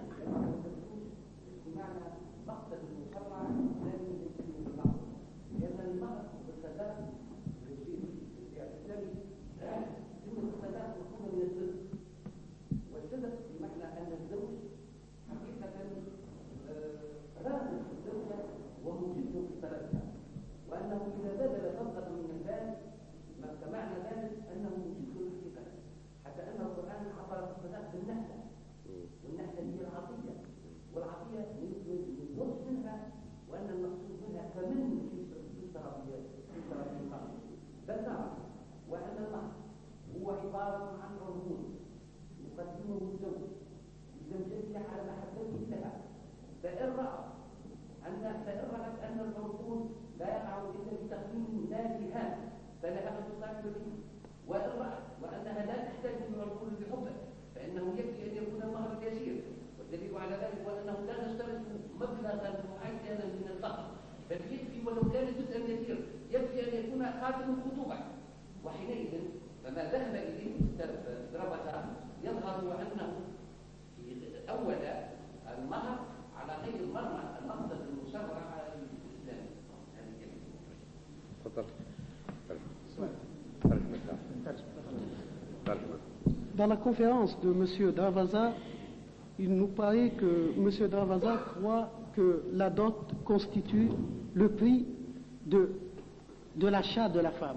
بمعنى مقصد المشرع لازم يكون بالمعروف، لأن المهر بالصداق في الشريعة الإسلامي كلمة الصداق مفهومة من الصدق، والصدق بمعنى أن الزوج حقيقة راغب في الزوجة ومجد في طلبها، وأنه إذا بذل فضلا من المال فمعنى ذلك أنه مجد حقيقة، حتى أن القرآن عبر عن الصداق بالنحلة، والنحلة هي العطية، والعطية من نص منها وأن المقصود منها فمن في طرفية في طرفية المهر. بل نعم وأن المهر هو عبارة عن عرض يقدمه الزوج لزوجته على محبته لها، فإن رأى أن فإن رأت أن العرض لا يقع إلا بتقديم مالها فلها أن تصاحب به، وإن رأت وأنها لا تحتاج من العرض بحبه فإنه يكفي أن يكون المهر اليسير، والدليل على ذلك هو أنه لا نشترط مبلغا معينا من المهر، بل يكفي ولو كان جزءا يسير، يكفي أن يكون خاتم الخطوبة، وحينئذ فما ذهب إليه دربة يظهر أنه أول المهر على غير المرمى المقصد المشرع الإسلامي. تفضل. Dans la conférence de M. Darvaza, il nous paraît que M. Darvaza croit que la dot constitue le prix de, de l'achat de la femme.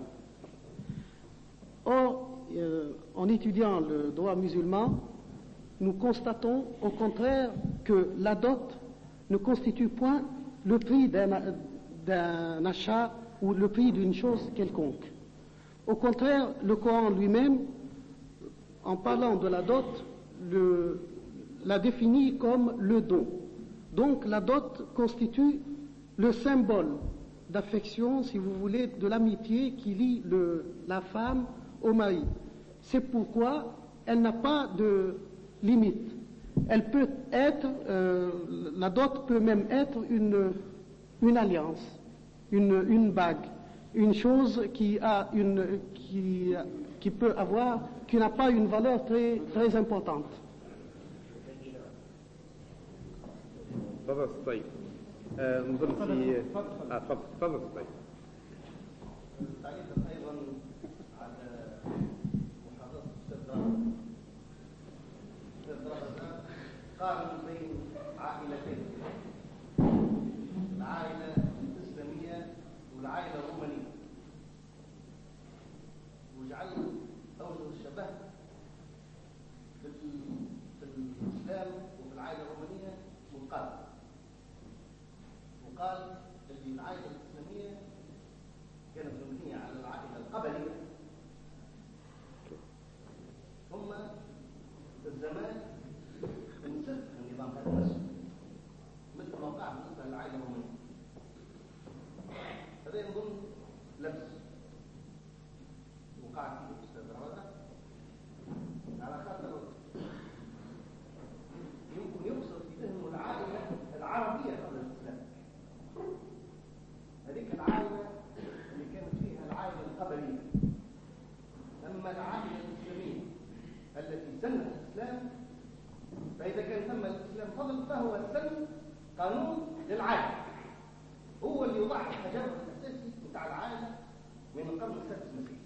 Or, euh, en étudiant le droit musulman, nous constatons au contraire que la dot ne constitue point le prix d'un, d'un achat ou le prix d'une chose quelconque. Au contraire, le Coran lui-même, en parlant de la dot, le, la définit comme le don. Donc la dot constitue le symbole d'affection, si vous voulez, de l'amitié qui lie le, la femme au mari. C'est pourquoi elle n'a pas de limite. Elle peut être, euh, la dot peut même être une, une alliance, une, une bague, une chose qui a une, qui, qui peut avoir, qui n'a pas une valeur très, très importante. تفضل طيب. نظن في اه تفضل تفضل طيب. تعليقا ايضا على محاضره الاستاذ درغزة. الاستاذ درغزة قارن بين عائلتين، العائله الاسلاميه والعائله الرومانيه، وجعل اوجه الشبه في الاسلام وفي العائله الرومانيه وقال وقال ان العائله الاسلاميه كانت مبنيه على العائله القبليه، ثم في الزمان انسد النظام هذا نفسه مثل ما وقع بالنسبه للعائله الرومانيه. هذا يظن لبس وقع فيه الاستاذ درغزة على خاطر يمكن يقصد في ذهنه العائله العربيه قبل الاسلام، هذيك العائله اللي كانت فيها العائله القبليه. اما العائله الاسلاميه التي سنت الاسلام، فاذا كان ثم الاسلام فضل فهو السن قانون للعائله، هو اللي يضع التجرب الاساسي بتاع العائله من القرن السادس المسيحي،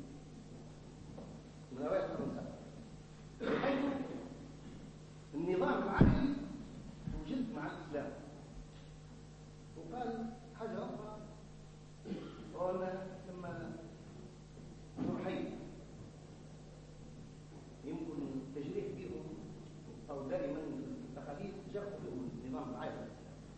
من اوائل القرن السابع، حيث النظام العائلي وجد مع الاسلام. وقال حاجه اخرى، قلنا لما نرحيل يمكن تجريح بهم او دائما التقاليد جرحوا بهم النظام العائلي،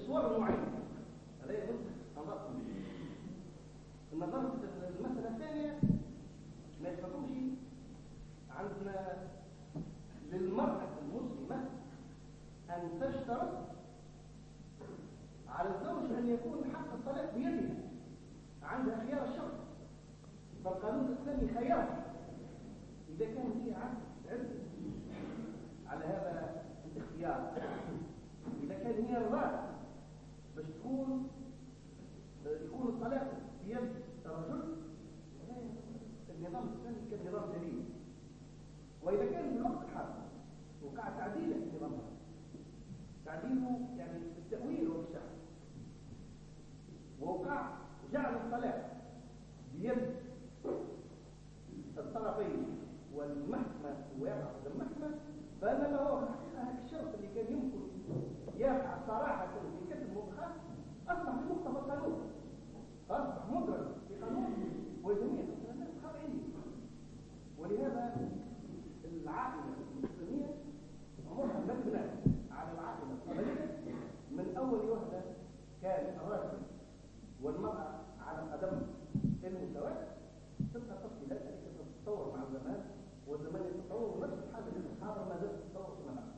بصور معينة. هذا يمس نظرة النظرة المسألة الثانية ما يفهموش عندنا للمرأة المسلمة أن تشترط على الزوج أن يكون حق الطلاق بيده، عندها خيار الشرط. فالقانون الإسلامي خيار إذا كان فيه عقد عدة على هذا الاختيار، إذا كان هي رضاعة باش تكون يكون الطلاق بيد الرجل، النظام الإسلامي كنظام جديد. وإذا كان في الوقت الحاضر وقع تعديل في النظام هذا، تعديله يعني في التأويل وفي الشرع، ووقع جعل الطلاق بيد الطرفين والمحكمة ويقع قدام المحكمة، فإن له الحقيقة هذا الشرط اللي كان يمكن يقع صراحة في كتب مؤخر أصبح في مقتضى القانون، أصبح مدرج في قانون وجميع الناس خاضعين. ولهذا العائلة المسلمية عمرها مبنى على العائلة القبلية من أول وهلة. كان الرجل والمرأة على قدم المساواة، تبقى تفصيلات التي تتطور مع الزمان، والزمان يتطور ونفس الحاجة اللي الحاضر ما زالت تتطور في المعنى.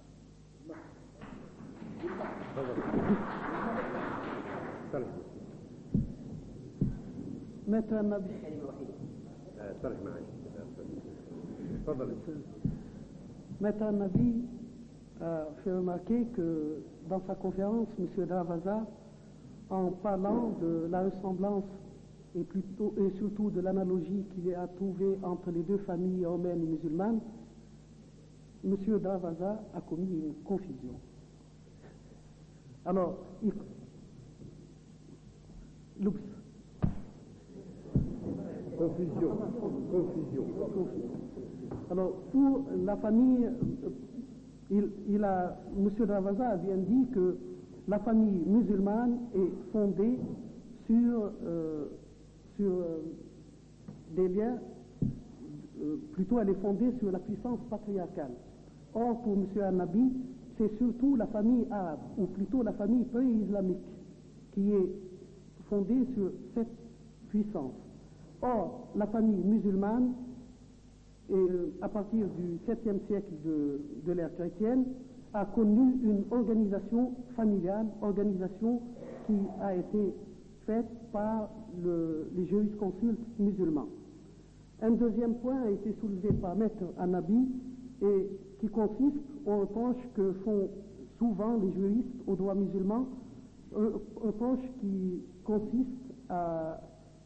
متى النبي كلمة وحيدة صرح معي. تفضل. Maître Nabi a fait remarquer que dans sa conférence, M. Darvaza, en parlant de la ressemblance et, plutôt, et surtout de l'analogie qu'il a trouvée entre les deux familles romaines et musulmanes, M. Darvaza a commis une confusion. Alors, il... L'oups. Confusion. Confusion. Alors, pour la famille, il, il a, M. Darvaza a bien dit que la famille musulmane est fondée sur, euh, sur euh, des liens, euh, plutôt elle est fondée sur la puissance patriarcale. Or, pour M. Al-Nabi, c'est surtout la famille arabe, ou plutôt la famille pré-islamique, qui est fondée sur cette puissance. Or, la famille musulmane, et à partir du septième siècle de, de l'ère chrétienne, a connu une organisation familiale, organisation qui a été faite par le, les jurisconsultes musulmans. Un deuxième point a été soulevé par Maître Al-Nabi et qui consiste au reproche que font souvent les juristes au droit musulman, un reproche qui consiste à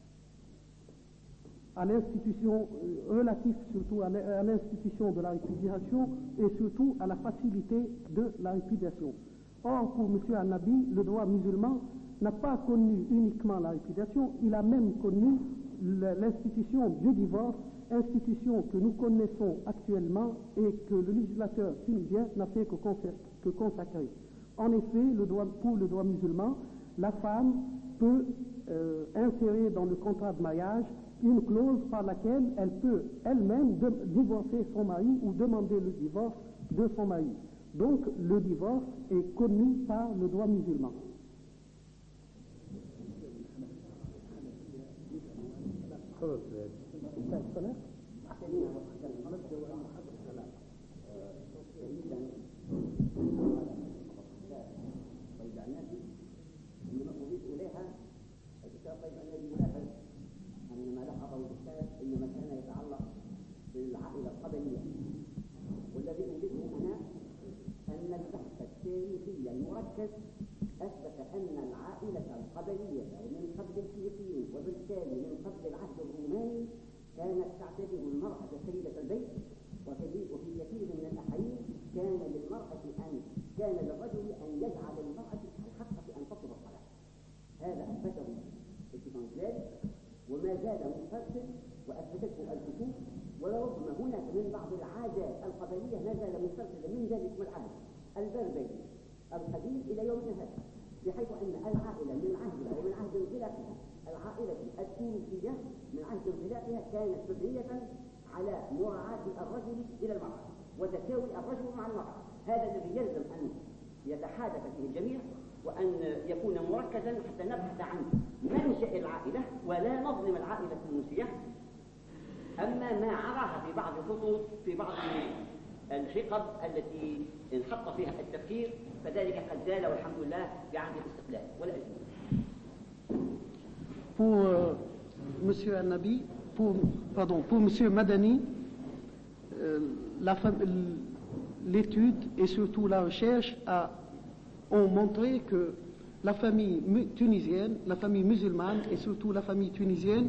à l'institution relative surtout à l'institution de la répudiation et surtout à la facilité de la répudiation. Or, pour M. Al-Nabi, le droit musulman n'a pas connu uniquement la répudiation, il a même connu l'institution du divorce, institution que nous connaissons actuellement et que le législateur tunisien n'a fait que, que consacrer. En effet, le droit, pour le droit musulman, la femme peut euh, insérer dans le contrat de mariage une clause par laquelle elle peut elle-même divorcer son mari ou demander le divorce de son mari. Donc le divorce est connu par le droit musulman. أن ما لاحظه الأستاذ إنما كان يتعلق بالعائلة القبلية، والذي أريده أنا أن البحث التاريخي المركز أثبت أن العائلة القبلية من قبل الفينيقيين وبالتالي من قبل العهد الروماني كانت تعتبر المرأة سيدة البيت، وفي كثير من الأحايين كان للمرأة أن كان للرجل أن يجعل المرأة الحق في أن تطلب الصلاة. هذا أثبته الكتاب وما زال مسترسل وأثبتته الكتب، ولربما هناك من بعض العادات القبلية ما زال مسترسلا من ذلك العهد البربري القديم إلى يومنا هذا، بحيث أن العائلة من عهدها ومن عهد انطلاقها العائلة التونسية من عهد انطلاقها كانت مبنية على مراعاة الرجل إلى المرأة وتساوي الرجل مع المرأة. هذا الذي يلزم أن يتحادث فيه الجميع وأن يكون مركزا حتى نبحث عن منشأ العائلة ولا نظلم العائلة التونسية. أما ما عراها في بعض الخطوط في بعض الحقب التي انحط فيها التفكير فذلك قد زال والحمد لله بعهد الاستقلال ولا أجمل. Pour euh, Monsieur Annabi, pour, pardon, pour Monsieur Madani, euh, la l'étude et surtout la recherche a, ont montré que la famille tunisienne, la famille musulmane et surtout la famille tunisienne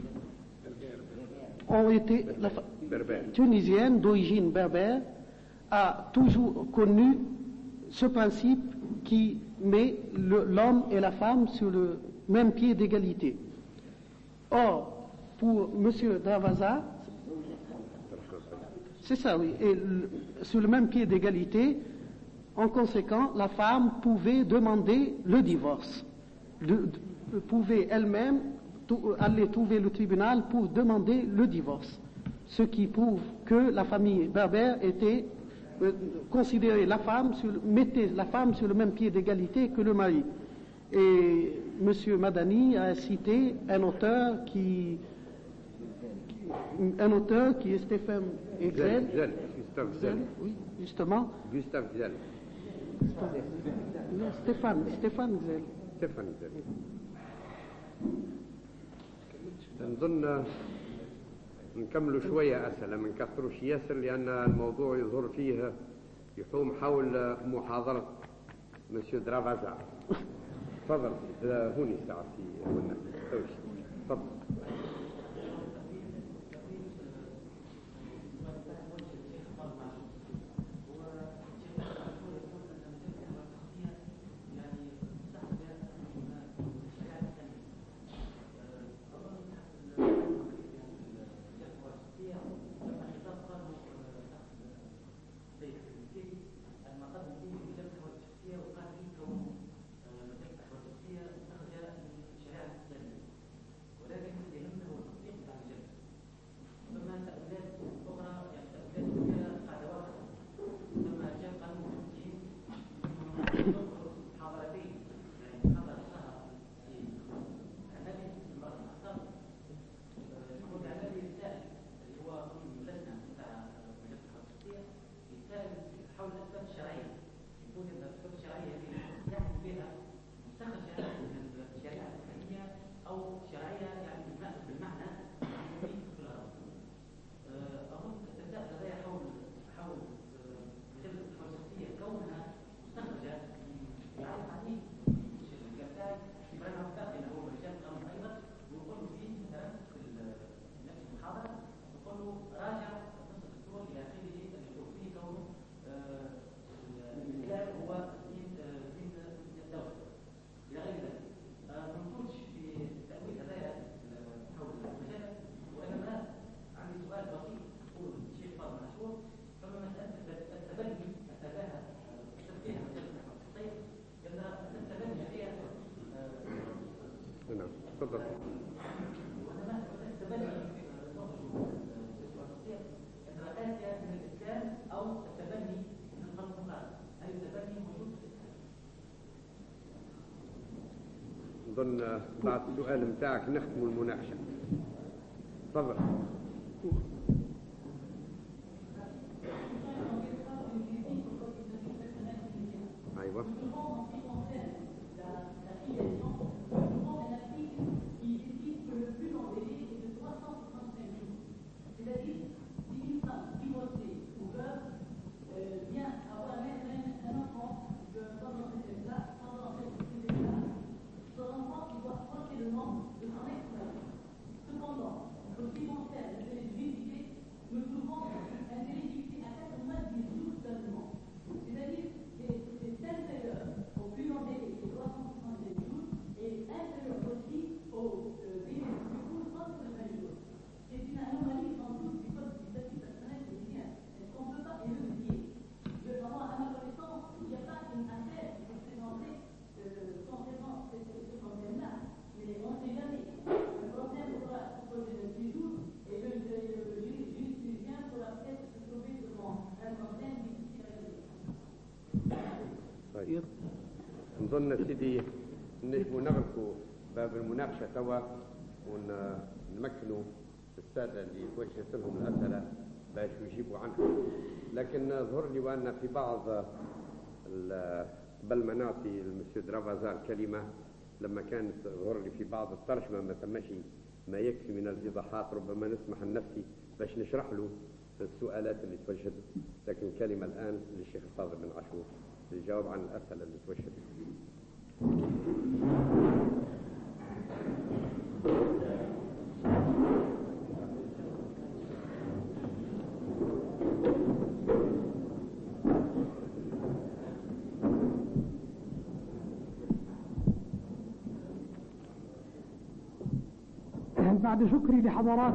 ont été la fa tunisienne d'origine berbère a toujours connu ce principe qui met l'homme et la femme sur le même pied d'égalité. Or, pour M. Dravasa, c'est ça, oui, et le, sur le même pied d'égalité, en conséquent, la femme pouvait demander le divorce, de, de, pouvait elle-même aller trouver le tribunal pour demander le divorce, ce qui prouve que la famille berbère était euh, considérait la femme, sur, mettait la femme sur le même pied d'égalité que le mari. Et M. Madani a cité un auteur qui, un auteur qui est Stéphane Gzell. Gustave Gzell. Oui, justement. Gustave Gzell. Stéphane, Stéphane Gzell. Stéphane Gzell. نظن نكملوا شوية أسئلة ما نكثروش ياسر لأن الموضوع يظهر فيه يحوم حول محاضرة مسيو درافازا. تفضل هوني ساعتي والناس تفضل. أظن بعد السؤال متاعك نختم المناقشة. تفضل. أيوة. Cependant, pour ce qui concerne le délai de huit نظن سيدي نجموا نغلقوا باب المناقشة توا ونمكنوا السادة اللي توجهت لهم الأسئلة باش يجيبوا عنها. لكن ظهر لي وأن في بعض قبل ما نعطي المسيو درافازا الكلمة، لما كانت ظهر لي في بعض الترجمة ما تمشي ما يكفي من الإيضاحات، ربما نسمح لنفسي باش نشرح له السؤالات اللي توجهت. لكن كلمة الآن للشيخ الفاضل بن عاشور للجواب عن الأسئلة اللي توجهت. بعد شكري لحضرات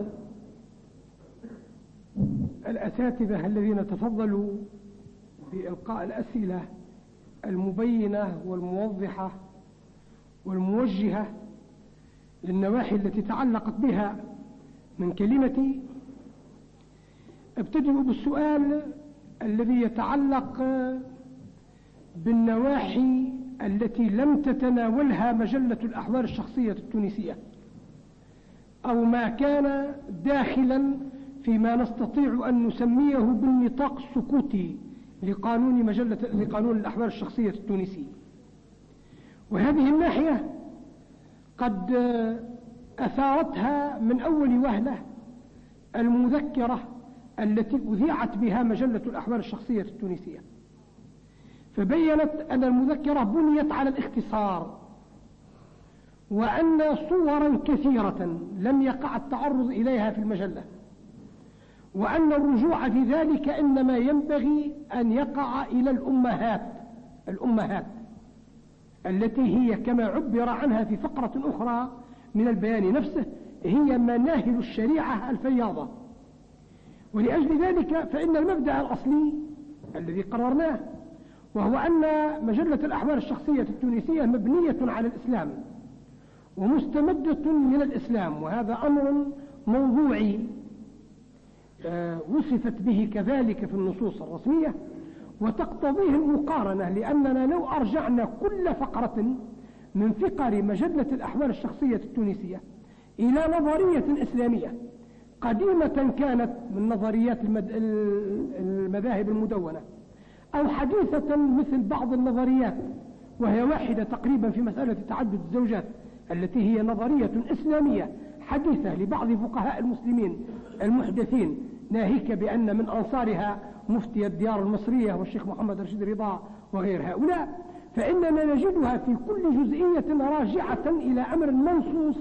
الأساتذة الذين تفضلوا بإلقاء الأسئلة المبينة والموضحة والموجهة للنواحي التي تعلقت بها من كلمتي، ابتدئ بالسؤال الذي يتعلق بالنواحي التي لم تتناولها مجلة الأحوال الشخصية التونسية، أو ما كان داخلا فيما نستطيع أن نسميه بالنطاق السكوتي لقانون مجلة لقانون الأحوال الشخصية التونسي. وهذه الناحية قد أثارتها من أول وهلة المذكرة التي أذيعت بها مجلة الأحوال الشخصية التونسية، فبينت أن المذكرة بنيت على الاختصار، وأن صورا كثيرة لم يقع التعرض إليها في المجلة، وأن الرجوع في ذلك إنما ينبغي أن يقع إلى الأمهات الأمهات التي هي كما عبر عنها في فقرة أخرى من البيان نفسه هي مناهل الشريعة الفياضة. ولأجل ذلك فإن المبدأ الأصلي الذي قررناه وهو أن مجلة الأحوال الشخصية التونسية مبنية على الإسلام ومستمدة من الإسلام، وهذا أمر موضوعي آه وصفت به كذلك في النصوص الرسمية وتقتضيه المقارنة، لأننا لو أرجعنا كل فقرة من فقر مجلة الأحوال الشخصية التونسية إلى نظرية إسلامية قديمة كانت من نظريات المذاهب المدونة أو حديثة مثل بعض النظريات، وهي واحدة تقريبا في مسألة تعدد الزوجات التي هي نظرية إسلامية حديثة لبعض فقهاء المسلمين المحدثين، ناهيك بأن من أنصارها مفتي الديار المصرية والشيخ محمد رشيد رضا وغير هؤلاء، فإننا نجدها في كل جزئية راجعة إلى أمر منصوص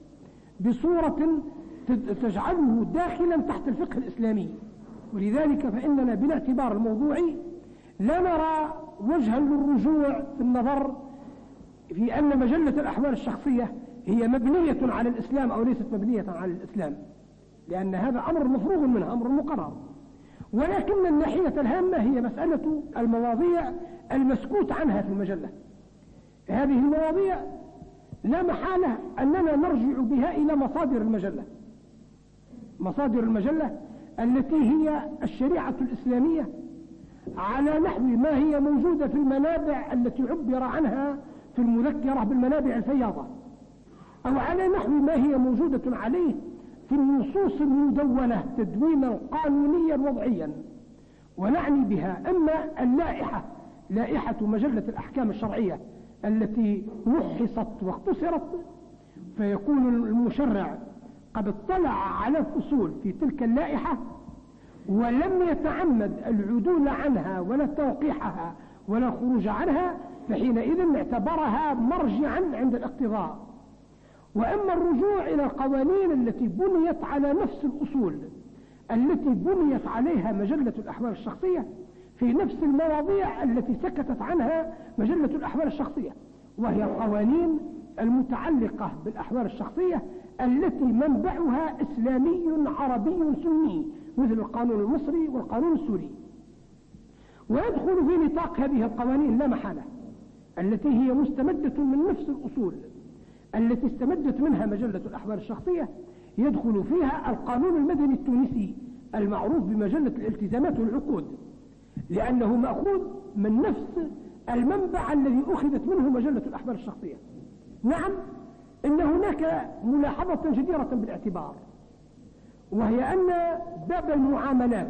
بصورة تجعله داخلا تحت الفقه الإسلامي. ولذلك فإننا بالاعتبار الموضوعي لا نرى وجها للرجوع في النظر في أن مجلة الأحوال الشخصية هي مبنية على الإسلام أو ليست مبنية على الإسلام، لأن هذا أمر مفروغ منه، أمر مقرر. ولكن الناحية الهامة هي مسألة المواضيع المسكوت عنها في المجلة. هذه المواضيع لا محالة أننا نرجع بها إلى مصادر المجلة مصادر المجلة التي هي الشريعة الإسلامية على نحو ما هي موجودة في المنابع التي عبر عنها في المذكرة بالمنابع الفياضة، أو على نحو ما هي موجودة عليه في النصوص المدونة تدوينا قانونيا وضعيا. ونعني بها أما اللائحة لائحة مجلة الأحكام الشرعية التي لحصت واختصرت، فيكون المشرع قد اطلع على الفصول في تلك اللائحة ولم يتعمد العدول عنها ولا توقيحها ولا الخروج عنها، فحينئذ اعتبرها مرجعا عند الاقتضاء. وأما الرجوع إلى القوانين التي بنيت على نفس الأصول التي بنيت عليها مجلة الأحوال الشخصية في نفس المواضيع التي سكتت عنها مجلة الأحوال الشخصية، وهي القوانين المتعلقة بالأحوال الشخصية التي منبعها إسلامي عربي سني مثل القانون المصري والقانون السوري. ويدخل في نطاق هذه القوانين لا محالة التي هي مستمدة من نفس الأصول التي استمدت منها مجلة الأحوال الشخصية، يدخل فيها القانون المدني التونسي المعروف بمجلة الالتزامات والعقود، لأنه مأخوذ من نفس المنبع الذي أخذت منه مجلة الأحوال الشخصية. نعم، إن هناك ملاحظة جديرة بالاعتبار، وهي أن باب المعاملات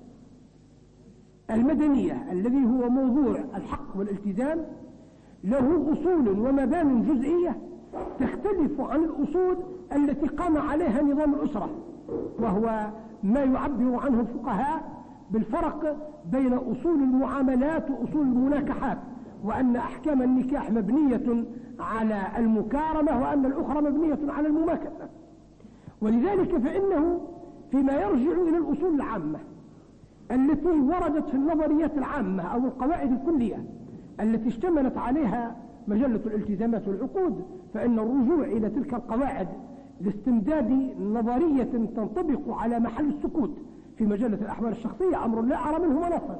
المدنية الذي هو موضوع الحق والالتزام له أصول ومبان جزئية تختلف عن الأصول التي قام عليها نظام الأسرة، وهو ما يعبر عنه الفقهاء بالفرق بين أصول المعاملات وأصول المناكحات، وأن أحكام النكاح مبنية على المكارمة وأن الأخرى مبنية على المماكسة. ولذلك فإنه فيما يرجع إلى الأصول العامة التي وردت في النظريات العامة أو القواعد الكلية التي اشتملت عليها مجلة الالتزامات والعقود، فإن الرجوع إلى تلك القواعد لاستمداد نظرية تنطبق على محل السكوت في مجلة الأحوال الشخصية أمر لا أرى منه مناصا.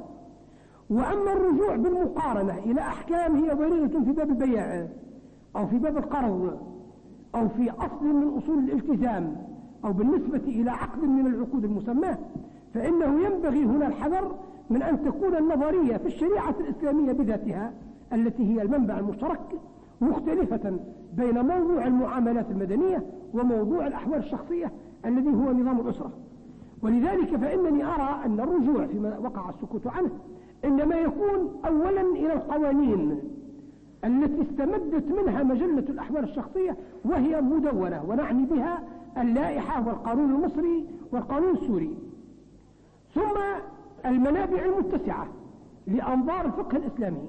وأما الرجوع بالمقارنة إلى أحكام هي ضريرة في باب البيع أو في باب القرض أو في أصل من أصول الالتزام أو بالنسبة إلى عقد من العقود المسماة، فإنه ينبغي هنا الحذر من أن تكون النظرية في الشريعة الإسلامية بذاتها التي هي المنبع المشترك مختلفة بين موضوع المعاملات المدنية وموضوع الأحوال الشخصية الذي هو نظام الأسرة. ولذلك فإنني أرى أن الرجوع فيما وقع السكوت عنه إنما يكون أولا إلى القوانين التي استمدت منها مجلة الأحوال الشخصية وهي مدونة، ونعني بها اللائحة والقانون المصري والقانون السوري، ثم المنابع المتسعة لأنظار الفقه الإسلامي،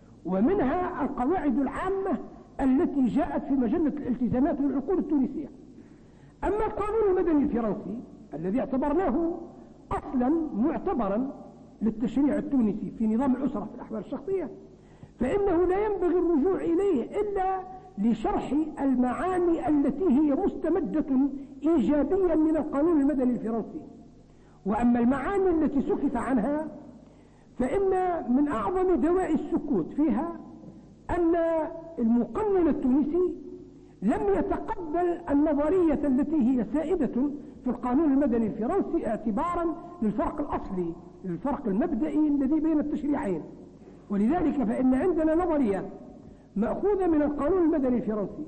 ومنها القواعد العامة التي جاءت في مجلة الالتزامات والعقود التونسية. أما القانون المدني الفرنسي الذي اعتبرناه أصلا معتبرا للتشريع التونسي في نظام الأسرة في الأحوال الشخصية، فإنه لا ينبغي الرجوع إليه إلا لشرح المعاني التي هي مستمدة إيجابيا من القانون المدني الفرنسي. وأما المعاني التي سكت عنها فإن من أعظم دواء السكوت فيها أن المقنن التونسي لم يتقبل النظرية التي هي سائدة في القانون المدني الفرنسي اعتبارا للفرق الأصلي، للفرق المبدئي الذي بين التشريعين. ولذلك فإن عندنا نظرية مأخوذة من القانون المدني الفرنسي،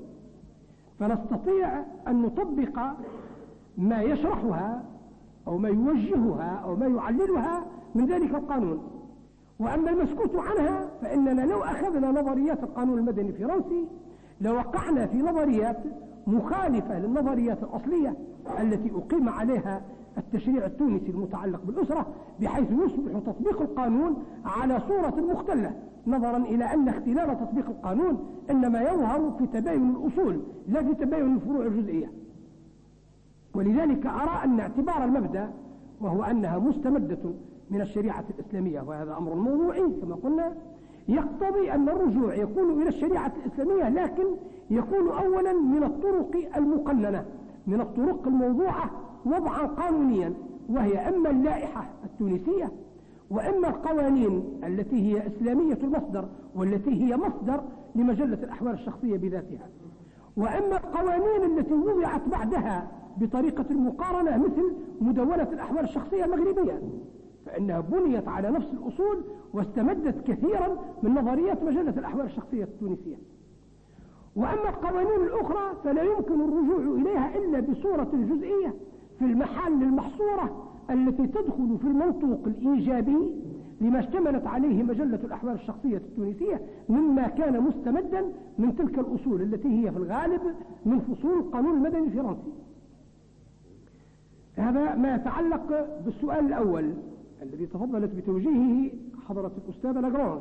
فنستطيع أن نطبق ما يشرحها أو ما يوجهها أو ما يعللها من ذلك القانون. وأما المسكوت عنها فإننا لو أخذنا نظريات القانون المدني الفرنسي لوقعنا في نظريات مخالفة للنظريات الأصلية التي أقيم عليها التشريع التونسي المتعلق بالأسرة، بحيث يصبح تطبيق القانون على صورة مختلة، نظرا إلى أن اختلال تطبيق القانون إنما يظهر في تباين الأصول لا في تباين الفروع الجزئية. ولذلك أرى أن اعتبار المبدأ وهو أنها مستمدة من الشريعة الإسلامية، وهذا أمر موضوعي كما قلنا، يقتضي أن الرجوع يكون إلى الشريعة الإسلامية، لكن يكون أولا من الطرق المقننة، من الطرق الموضوعة وضعا قانونيا، وهي أما اللائحة التونسية وإما القوانين التي هي إسلامية المصدر والتي هي مصدر لمجلة الأحوال الشخصية بذاتها، وإما القوانين التي وضعت بعدها بطريقة المقارنة مثل مدونة الأحوال الشخصية المغربية، فإنها بنيت على نفس الأصول واستمدت كثيرا من نظريات مجلة الأحوال الشخصية التونسية. وأما القوانين الأخرى فلا يمكن الرجوع إليها إلا بصورة جزئية في المحل المحصورة التي تدخل في المنطوق الإيجابي لما اشتملت عليه مجلة الأحوال الشخصية التونسية مما كان مستمدا من تلك الأصول التي هي في الغالب من فصول القانون المدني الفرنسي. هذا ما يتعلق بالسؤال الأول الذي تفضلت بتوجيهه حضرة الأستاذة لاجرانج.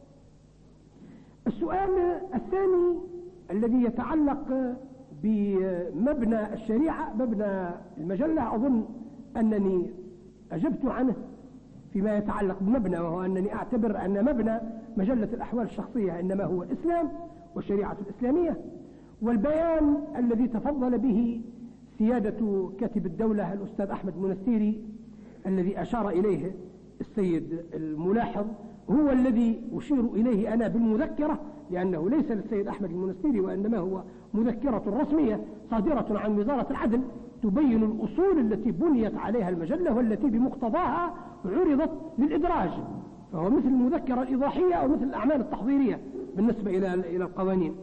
السؤال الثاني الذي يتعلق بمبنى الشريعة، مبنى المجلة، أظن أنني أجبت عنه فيما يتعلق بمبنى، وهو أنني أعتبر أن مبنى مجلة الأحوال الشخصية إنما هو الإسلام والشريعة الإسلامية. والبيان الذي تفضل به سيادة كاتب الدولة الأستاذ أحمد منستيري الذي أشار إليه السيد الملاحظ هو الذي أشير إليه أنا بالمذكرة، لأنه ليس للسيد أحمد المنستيري وإنما هو مذكرة رسمية صادرة عن وزارة العدل تبين الأصول التي بنيت عليها المجلة والتي بمقتضاها عرضت للإدراج فهو مثل المذكرة الإيضاحية أو مثل الأعمال التحضيرية بالنسبة إلى إلى القوانين.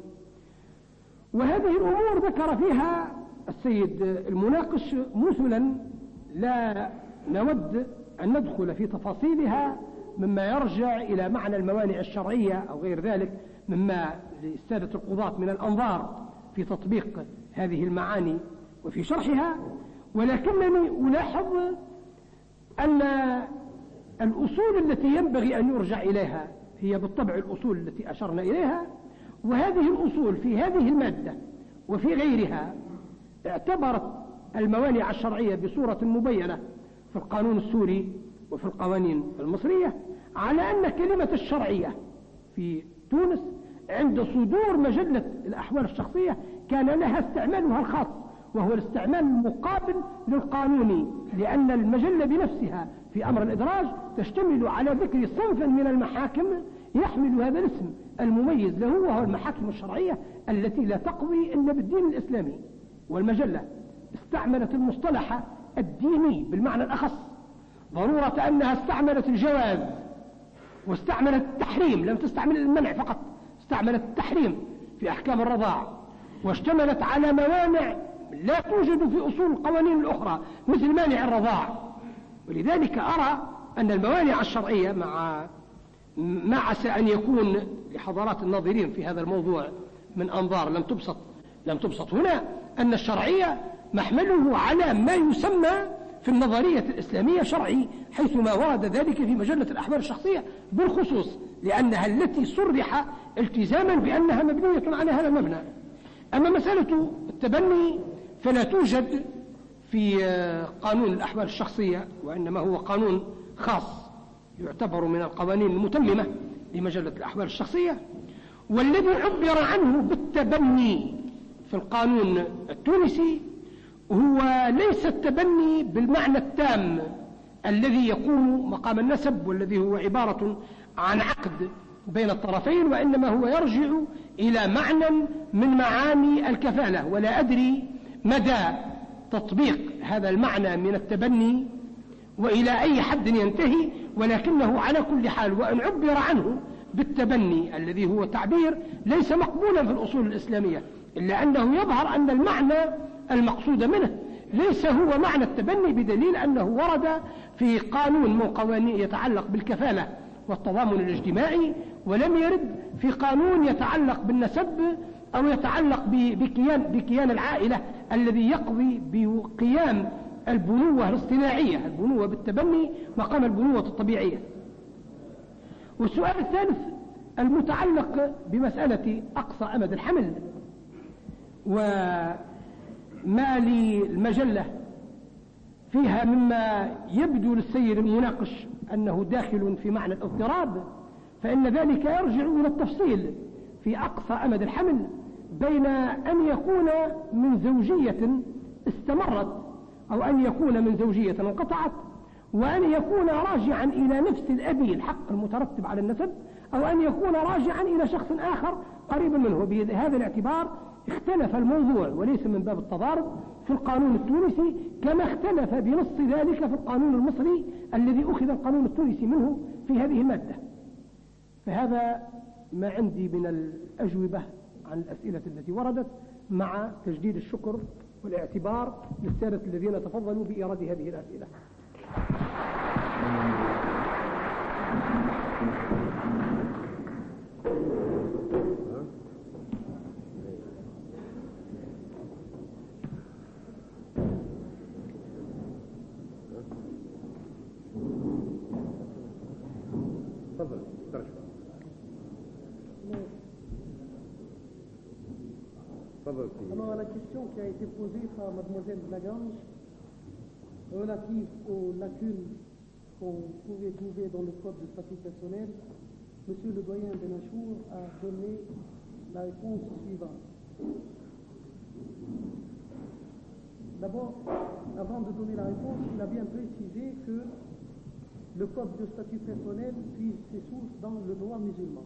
وهذه الأمور ذكر فيها السيد المناقش مثلا لا نود أن ندخل في تفاصيلها مما يرجع إلى معنى الموانع الشرعية أو غير ذلك مما للسادة القضاة من الأنظار في تطبيق هذه المعاني وفي شرحها، ولكنني ألاحظ أن الأصول التي ينبغي أن يرجع إليها هي بالطبع الأصول التي أشرنا إليها، وهذه الأصول في هذه المادة وفي غيرها اعتبرت الموانع الشرعية بصورة مبينة في القانون السوري وفي القوانين المصرية على أن كلمة الشرعية في تونس عند صدور مجلة الأحوال الشخصية كان لها استعمالها الخاص، وهو الاستعمال المقابل للقانوني، لأن المجلة بنفسها في أمر الإدراج تشتمل على ذكر صنف من المحاكم يحمل هذا الاسم المميز له، وهو المحاكم الشرعية التي لا تقضي إلا بالدين الإسلامي. والمجلة استعملت المصطلح الديني بالمعنى الأخص، ضرورة أنها استعملت الجواز واستعملت التحريم، لم تستعمل المنع فقط، استعملت التحريم في أحكام الرضاع، واشتملت على موانع لا توجد في أصول القوانين الأخرى مثل مانع الرضاع. ولذلك أرى أن الموانع الشرعية مع ما عسى أن يكون لحضرات الناظرين في هذا الموضوع من أنظار لم تبسط لم تبسط هنا، أن الشرعية محمله على ما يسمى في النظرية الإسلامية شرعي، حيثما ورد ذلك في مجلة الأحوال الشخصية بالخصوص، لأنها التي صرح التزاما بأنها مبنية على هذا المبنى. أما مسألة التبني فلا توجد في قانون الأحوال الشخصية، وإنما هو قانون خاص يعتبر من القوانين المتممة لمجلة الأحوال الشخصية. والذي عبر عنه بالتبني في القانون التونسي هو ليس التبني بالمعنى التام الذي يقوم مقام النسب والذي هو عبارة عن عقد بين الطرفين، وإنما هو يرجع إلى معنى من معاني الكفالة. ولا أدري مدى تطبيق هذا المعنى من التبني وإلى أي حد ينتهي، ولكنه على كل حال وإن عبر عنه بالتبني الذي هو تعبير ليس مقبولا في الأصول الإسلامية، إلا أنه يظهر أن المعنى المقصود منه ليس هو معنى التبني، بدليل أنه ورد في قانون من قوانين يتعلق بالكفالة والتضامن الاجتماعي، ولم يرد في قانون يتعلق بالنسب أو يتعلق بكيان, بكيان العائلة الذي يقضي بقيام البنوة الاصطناعية، البنوة بالتبني مقام البنوة الطبيعية. والسؤال الثالث المتعلق بمسألة أقصى أمد الحمل، وما للمجلة فيها مما يبدو للسيد المناقش أنه داخل في معنى الاضطراب، فإن ذلك يرجع إلى التفصيل في أقصى أمد الحمل بين أن يكون من زوجية استمرت أو أن يكون من زوجية انقطعت، وأن يكون راجعا إلى نفس الأبي الحق المترتب على النسب، أو أن يكون راجعا إلى شخص آخر قريبا منه. بهذا الاعتبار اختلف الموضوع وليس من باب التضارب في القانون التونسي، كما اختلف بنص ذلك في القانون المصري الذي أخذ القانون التونسي منه في هذه المادة. فهذا ما عندي من الأجوبة عن الأسئلة التي وردت، مع تجديد الشكر والاعتبار للسادة الذين تفضلوا بإيراد هذه الأسئلة. تفضل ترجمة. Alors, la question qui a été posée par mademoiselle Lagrange relative aux lacunes qu'on pouvait trouver dans le code de statut personnel, monsieur le doyen Benachour a donné la réponse suivante. D'abord, avant de donner la réponse, il a bien précisé que le code de statut personnel puise ses sources dans le droit musulman.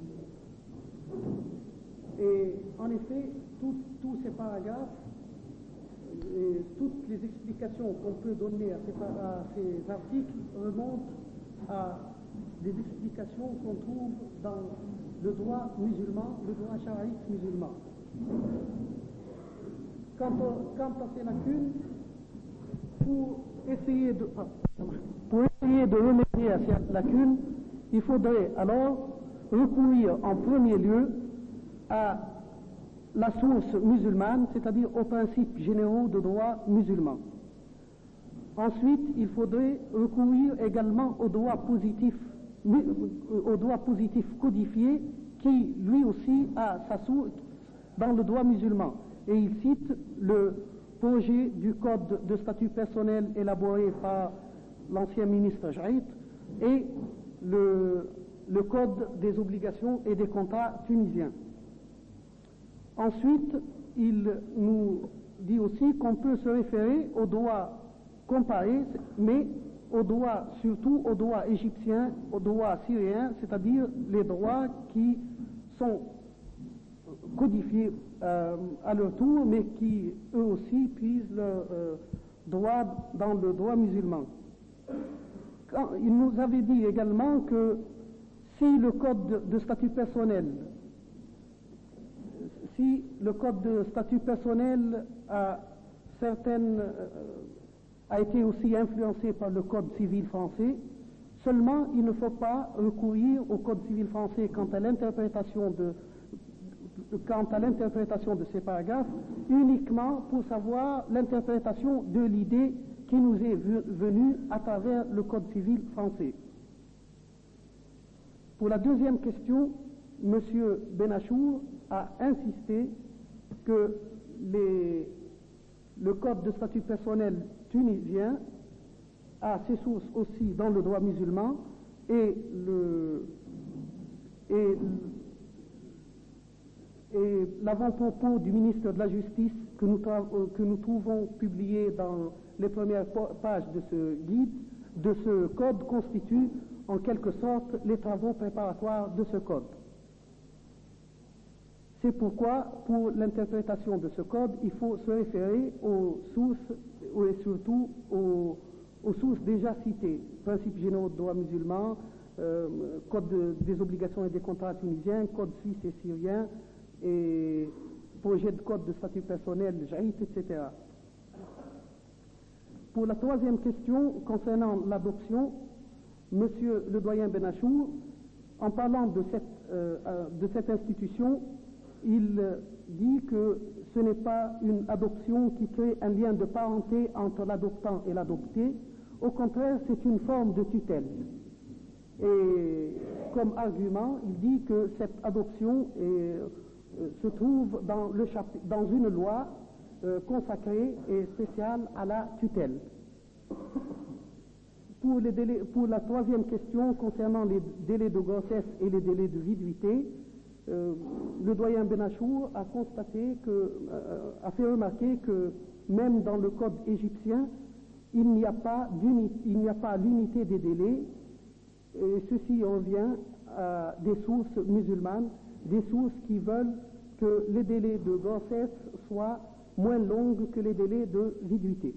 Et en effet, tout, tous ces paragraphes, et toutes les explications qu'on peut donner à ces, à ces articles remontent à des explications qu'on trouve dans le droit musulman, le droit charaïque musulman. Quant, au, quant à ces lacunes, pour essayer de, pour essayer de remédier à ces lacunes, il faudrait alors recourir en premier lieu à la source musulmane, c'est-à-dire aux principes généraux de droit musulman. Ensuite, il faudrait recourir également au droit positif, au droit positif codifié, qui lui aussi a sa source dans le droit musulman. Et il cite le projet du code de statut personnel élaboré par l'ancien ministre Jaït et le, le code des obligations et des contrats tunisiens. Ensuite, il nous dit aussi qu'on peut se référer au droit comparé, mais au droit, surtout au droit égyptien, au droit syrien, c'est-à-dire les droits qui sont codifiés euh, à leur tour, mais qui eux aussi puisent leur euh, droit dans le droit musulman. Quand, il nous avait dit également que si le code de, de statut personnel si le code de statut personnel a certaines euh, a été aussi influencé par le code civil français, seulement il ne faut pas recourir au code civil français quant à l'interprétation de quant à l'interprétation de ces paragraphes, uniquement pour savoir l'interprétation de l'idée qui nous est venue à travers le code civil français. Pour la deuxième question, M. Benachour a insisté que les, le code de statut personnel tunisien a ses sources aussi dans le droit musulman et le et, et l'avant-propos du ministre de la Justice que nous, que nous trouvons publié dans les premières pages de ce guide, de ce code, constitue en quelque sorte les travaux préparatoires de ce code. C'est pourquoi, pour l'interprétation de ce code, il faut se référer aux sources, et surtout aux, aux sources déjà citées, principes généraux de droit musulman, euh, code de, des obligations et des contrats tunisiens, code suisse et syrien, et projet de code de statut personnel, jaït, et cetera. Pour la troisième question, concernant l'adoption, Monsieur le doyen Benachour, en parlant de cette, euh, de cette institution, il dit que ce n'est pas une adoption qui crée un lien de parenté entre l'adoptant et l'adopté. Au contraire, c'est une forme de tutelle. Et comme argument, il dit que cette adoption est, euh, se trouve dans, le chapitre, dans une loi euh, consacrée et spéciale à la tutelle. Pour, les délais, pour la troisième question concernant les délais de grossesse et les délais de viduité, euh, le doyen Benachour a constaté que, euh, a fait remarquer que même dans le code égyptien, il n'y a pas il n'y a pas l'unité des délais, et ceci revient à des sources musulmanes, des sources qui veulent que les délais de grossesse soient moins longs que les délais de viduité.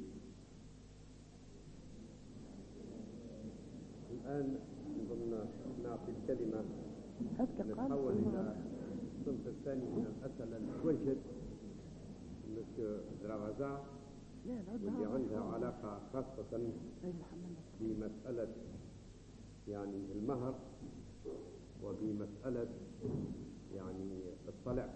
الآن نظن نعطي الكلمة نتحول إلى الصنف الثاني من الأسئلة اللي توجد مسيو درافازا واللي عندها علاقة خاصة بمسألة يعني المهر وبمسألة يعني الطلاق.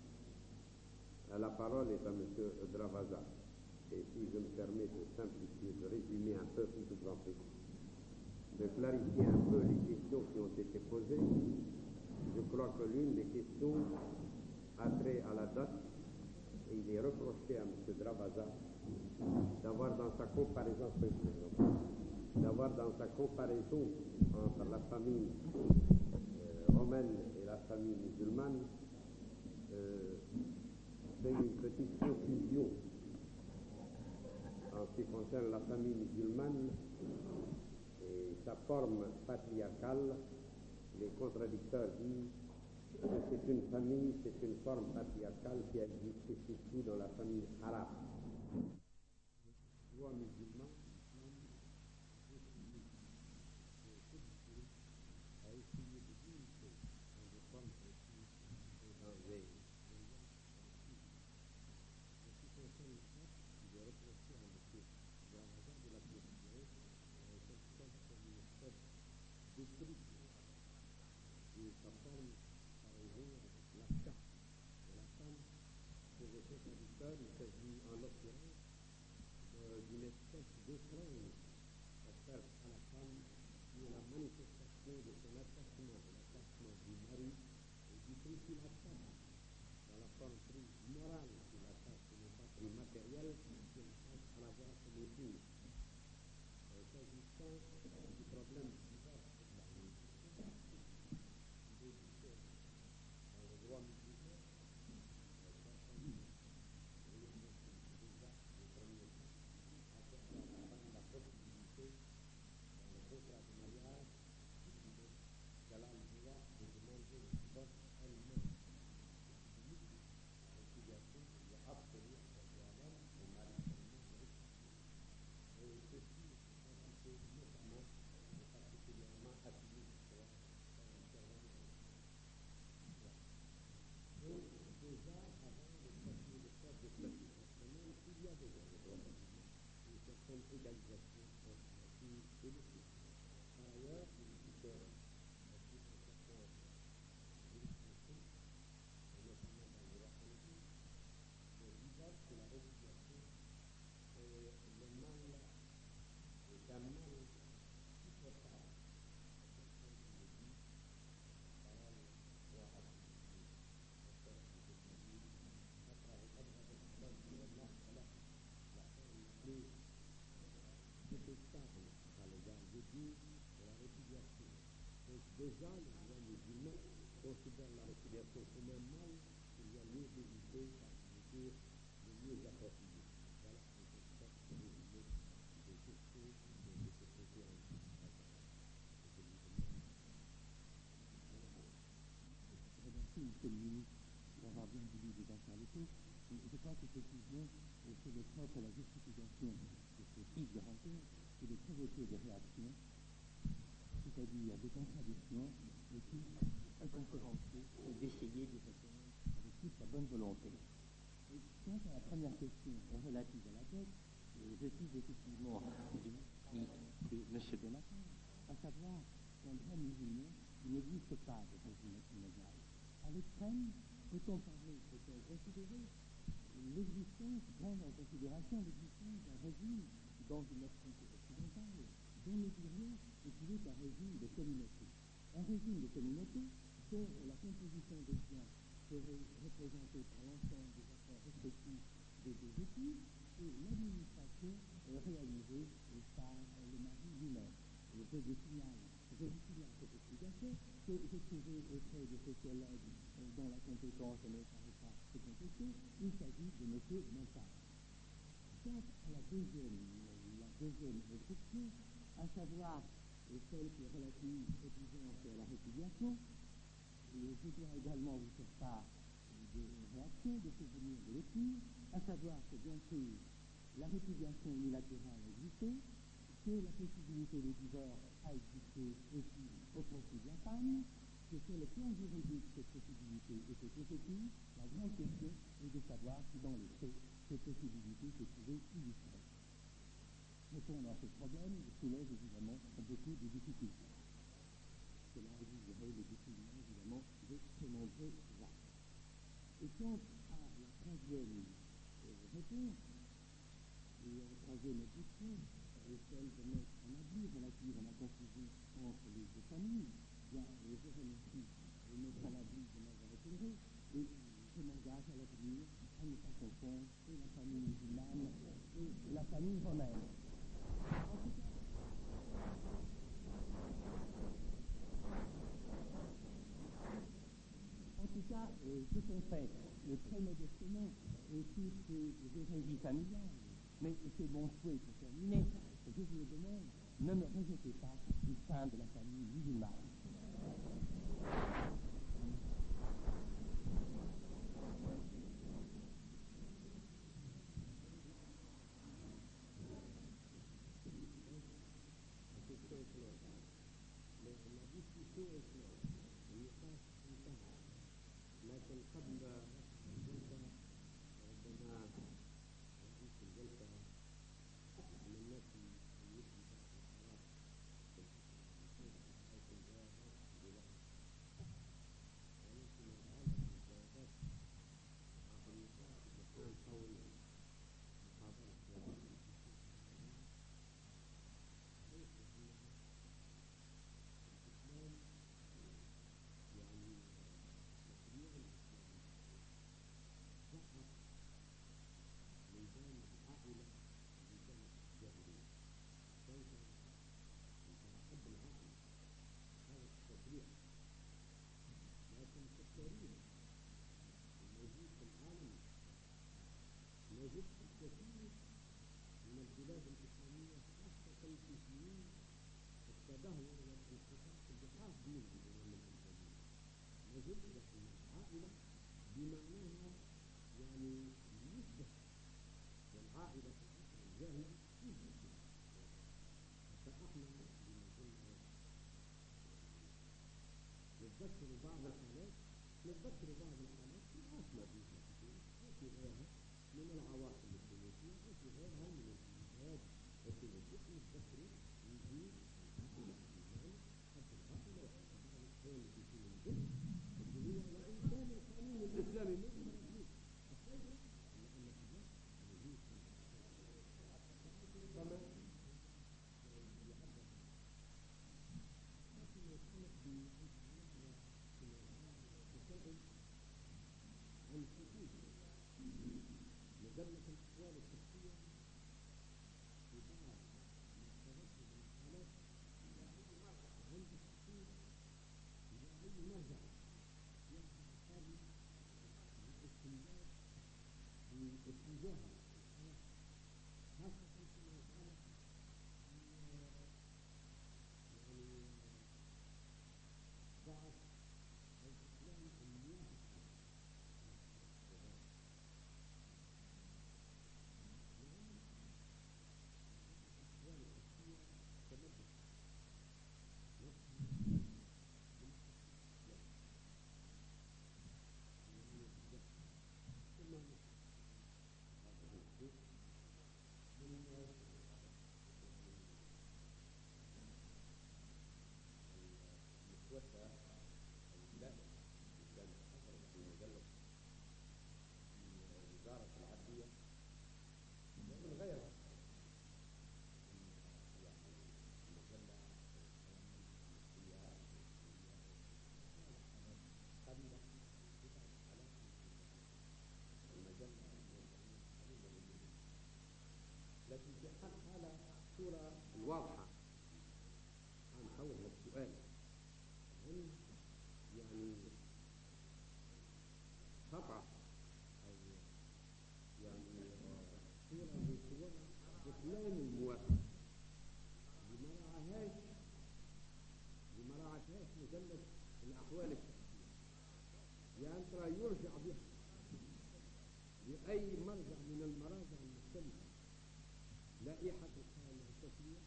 La parole est à Monsieur Dravaza. Et si je me permets de simplifier, de résumer un peu tout le grand pays, de clarifier un peu les questions qui ont été posées, je crois que l'une des questions a trait à la date, et il est reproché à M. Dravaza d'avoir dans sa comparaison, d'avoir dans sa comparaison entre la famille euh, romaine et la famille musulmane euh, fait une petite confusion en ce qui concerne la famille musulmane et sa forme patriarcale. Les contradicteurs disent que c'est une famille, c'est une forme patriarcale qui a existé surtout dans la famille arabe. ça, il s'agit en l'occurrence euh, d'une espèce d'étrange offerte à la femme qui est la manifestation de son attachement, de l'attachement du mari et du prix qu'il attache, dans la forme prix morale qu'il attache, et non pas prix matériel qu'il attache à l'avoir comme épouse. Euh, S'agissant du problème du divorce, dans le droit musulman, la possibilité, dans le contrat de mariage, qu'elle a le droit de demander le divorce elle-même. La répudiation doit obtenir que soit l'homme, le mari seulement, et ceci est appliqué notamment, et particulièrement appuyé sur la donc, déjà, avant le statut de code de statut personnel, il y a déjà le droit une certaine égalisation entre la fille et le fils. Par ailleurs, il dit que la plus importante illustration, et notamment dans le droit politique, le divorce et la répudiation est le mal, est un mal supportable. Quelqu'un qui le dit, la parole doit appliquer. La forme plus détestable à l'égard de Dieu est la répudiation. Donc déjà, le droit musulman considère la répudiation comme un mal qu'il y a lieu d'éviter par une mesure le mieux appropriée. Voilà un concept résumé des questions qui ont été posées en Égypte. Je vous demande. Je remercie M. le ministre d'avoir bien voulu nous en faire le tour. Je crois qu'effectivement, c'est le propre à la justification de ce type de rencontre, c'est de provoquer des réactions, c'est-à-dire des contradictions, et puis un conférencier et d'essayer d'y répondre avec toute sa bonne volonté. Et quant à la première question relative à la dette, je suis effectivement du même que M. Benatar, à savoir qu'en droit musulman, il n'existe pas de régime matrimonial. À l'extrême, peut-on parler, peut-on considérer l'existence, prendre en considération l'existence d'un régime dans une activité occidentale, dont nous dirions qu'il est un régime de communauté. Un régime de communauté dont la composition des biens serait représentée par l'ensemble des accords respectifs des deux époux et l'administration réalisée par le mari lui-même. Je vous signale, je vous signale cette explication que j'ai trouvée auprès de sociologues dont la compétence ne paraît pas se contester. Il s'agit de M. Montag. Quant à la deuxième, la deuxième restriction, à savoir celle qui est relative au divorce et à la répudiation, je dois également vous faire part des réactions, des souvenirs de lecture, à savoir que bien sûr la répudiation unilatérale a existé, que la possibilité de divorce a existé aussi au profit de la femme, que sur le plan juridique cette possibilité était effective. La grande question est de savoir si dans les faits cette possibilité se trouvait illustrée. Répondre à ce problème soulève évidemment beaucoup de difficultés. Cela exigerait le déclinement évidemment de très nombreux actes. Et quant à la troisième euh, réponse, et la troisième question, celle de mettre en abri relative à la confusion entre les deux familles, bien, je remercie de mettre à l'abri de m'avoir éclairé, et je m'engage à l'avenir à ne pas confondre et la famille musulmane et la famille romaine. En tout cas, en tout cas euh, ce qu'on fait euh, très modestement euh, sur ces hérésies familiales, mais c'est mon souhait pour terminer, je vous le demande, ne me rejetez pas du sein de la famille musulmane. La discussion est claire, il n'est pas comptable, لكن قبل الجلسة ربما رئيس الجلسة من الناس أن يبدي بعض الآراء في الحكم أو في الجوابات بوقت البلاد الإسلامية خاصة في سنين التدهور والانحطاط الجحاف بين الأمم الإسلامية. نجد أن العائلة بمعناها يعني بالنسبة للعائلة في العصر الجاهلي يوجد حتى احنا لما كنا نتذكر بعض الحالات نتذكر بعض الحالات في عاصمة بيها وفي غيرها من العواصم السلوكية وفي غيرها من البلاد السلوكية نتذكر وجود العائلة الإيمان حتى العائلة وحتى الكون في كل الجن اللي هي الإنسان القانون الإسلامي من المرضين السيدة لأن الله يجيب كما عن خصوص مجلة الأحوال الشخصية في بعض ما استغرقه من الحالات عند الخصوص إلى أي مرجع يرجع الثاني للاستمداد في اتجاه الحياة خاصة فيما يتعلق يعني بعض الإسلام المياه المتوسع لا كان حصلت في مجلة وزارة العدلية ومن غيرها يعني المجلة قليلة بضعة آلاف المجلة لكن في حال حالة الصورة الواضحة عن حول هذا السؤال عن يعني خطأ أو يعني صورة من صور بطلان الموافقة لما رعاهاش لما رعتهاش مجلة الأحوال الشخصية يعني ترى يرجع بها لأي مرجع من المراجع المختلفة لائحة القائمة الشخصية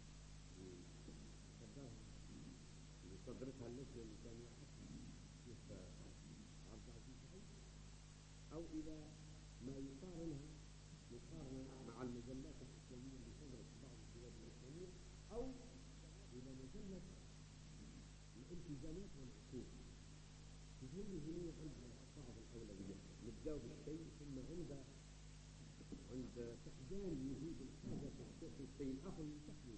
صدرتها اللجنة اللي كان يعقد فيها عبد العزيز سعيد أو إلى ما يقارنها مقارنة مع المجلات الإسلامية اللي صدرت في بعض البلاد الإسلامية أو إلى مجلة الالتزامات والحقوق. تظل هنا عندنا بعض الأولويات نبدأ بالشيء ثم عند عند فقدان وجود الحاجة في الشيء الآخر ينتقل.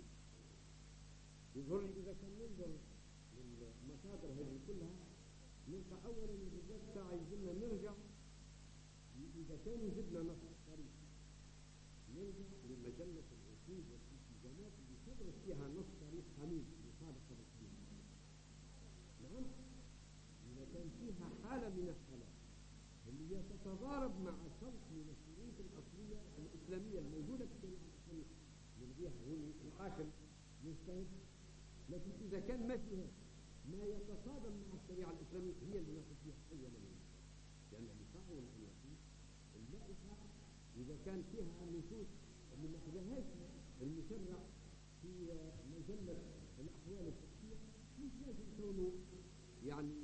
يظهر إذا كان ننظر للمصادر هذه كلها نلقى أولا الرجال ساعة يجبنا نرجع إذا كان يجبنا نص طريق نرجع لمجلة الأصول والالتزامات اللي صدرت فيها نص طريق حميد مطابقة بالحديث. نعم إذا كان فيها حالة من الحالات اللي هي تتضارب مع شرط من الشروط الأصلية الإسلامية الموجودة في الشريعة الإسلامية نلقيها هو الحاكم يجتهد. لكن إذا كان ما فيها ما يتصادم مع الشريعة الإسلامية هي اللي ناخذ فيها أولا لأن النصائح والأناقيد اللائحة إذا كان فيها نصوص اللي ما أخذهاش المشرع في مجلة الأحوال الشخصية مش لازم كونه يعني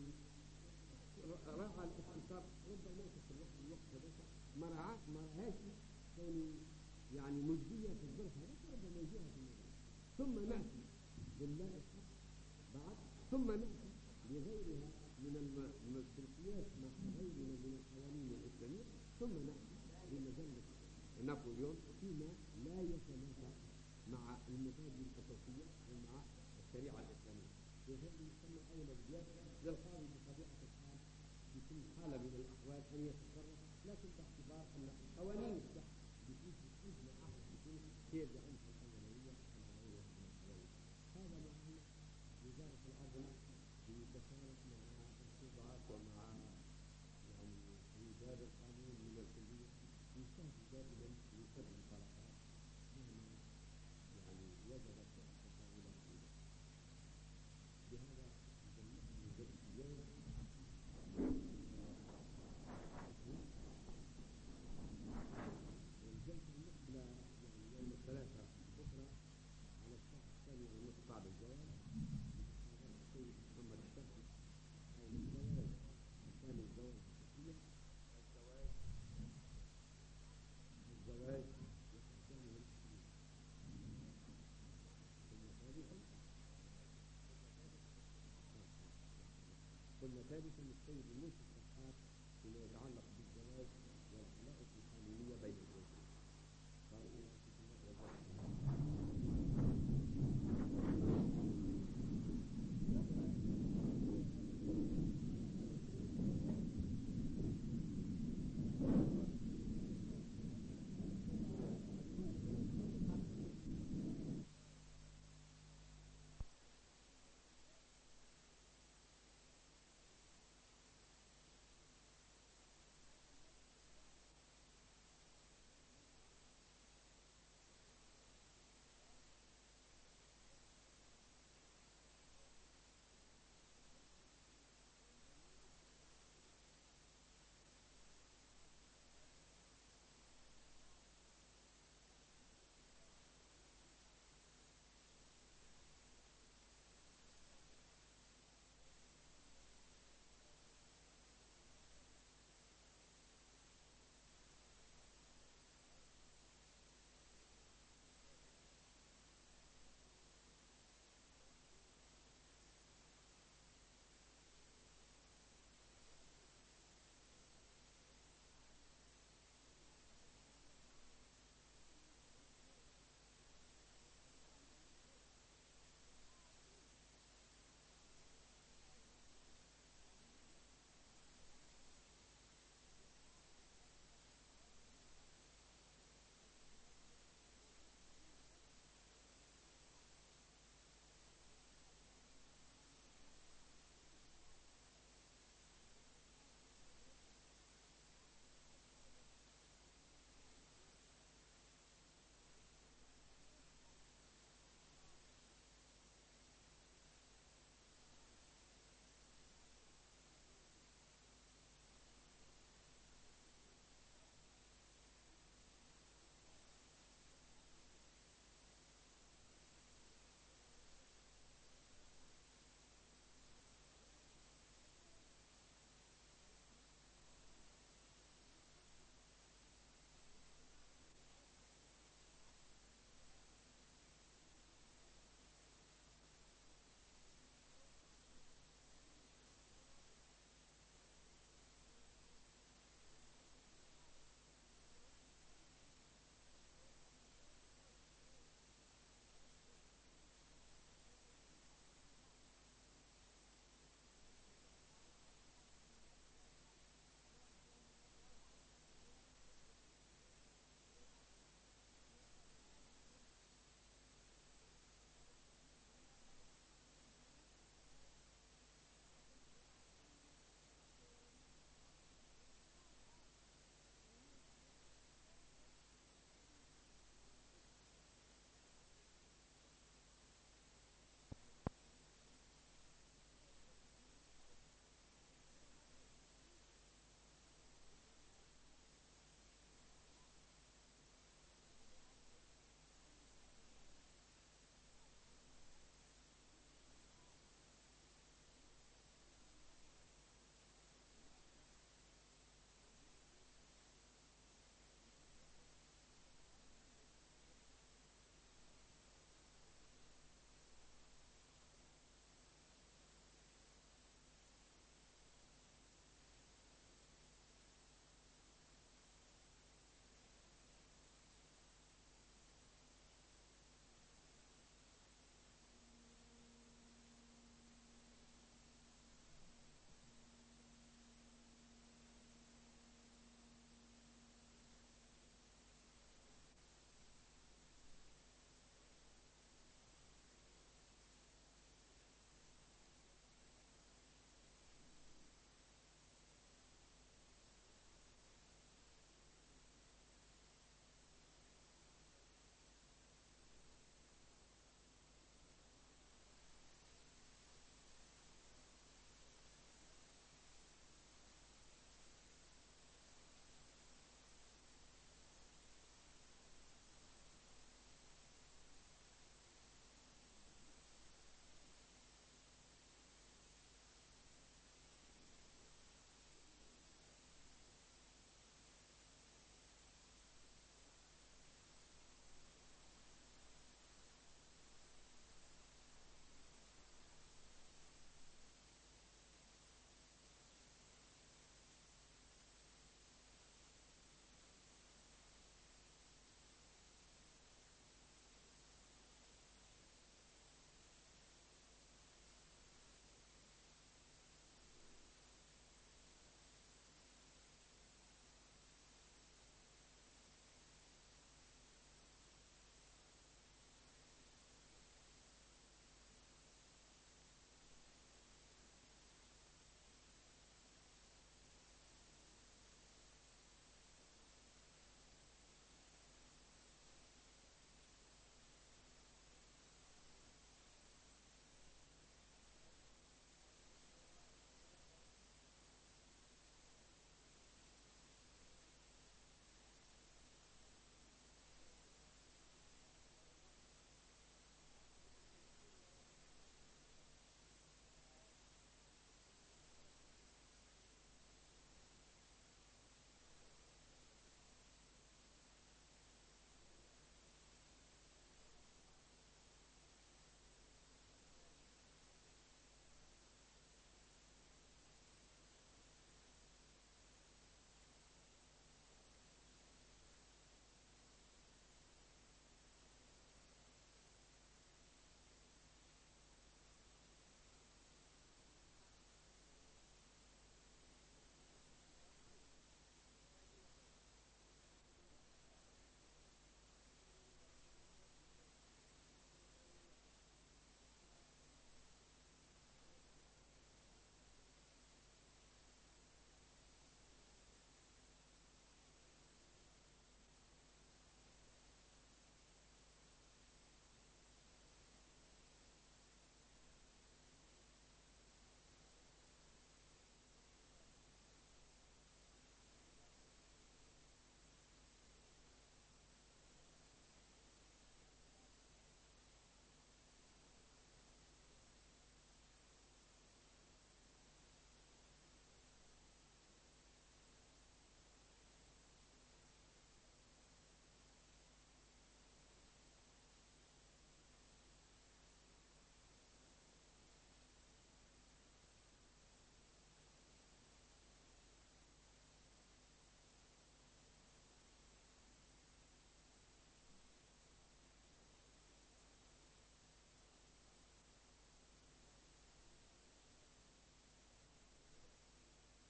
راعى الاختصار ربما في الوقت الوقت هذا ما رعاه ما رعاش كونه يعني مجدية في الظرف هذا ربما يجيها في المجال ثم نأتي باللائحة بعد ثم نأتي بغيرها من السلوكيات مع غيرنا من القوانين الإسلامية ثم نأتي بمجلة نابليون فيما لا يتنافى مع المبادئ الأساسية ومع الشريعة الإسلامية. وهذا يسمى أولويات للقاضي بطبيعة الحال في كل حالة من الأحوال أن يتصرف لكن باعتبار أن القوانين الشعب بتجي في العقل بتكون هي اللي عندها الأولوية هذا معنى وزارة العدل بتشارك مع الخبراء ومع يعني رجال القانون من الكلية يجتهد دائما في سد الفراغات مهما السيد المنصف الحاج فيما يتعلق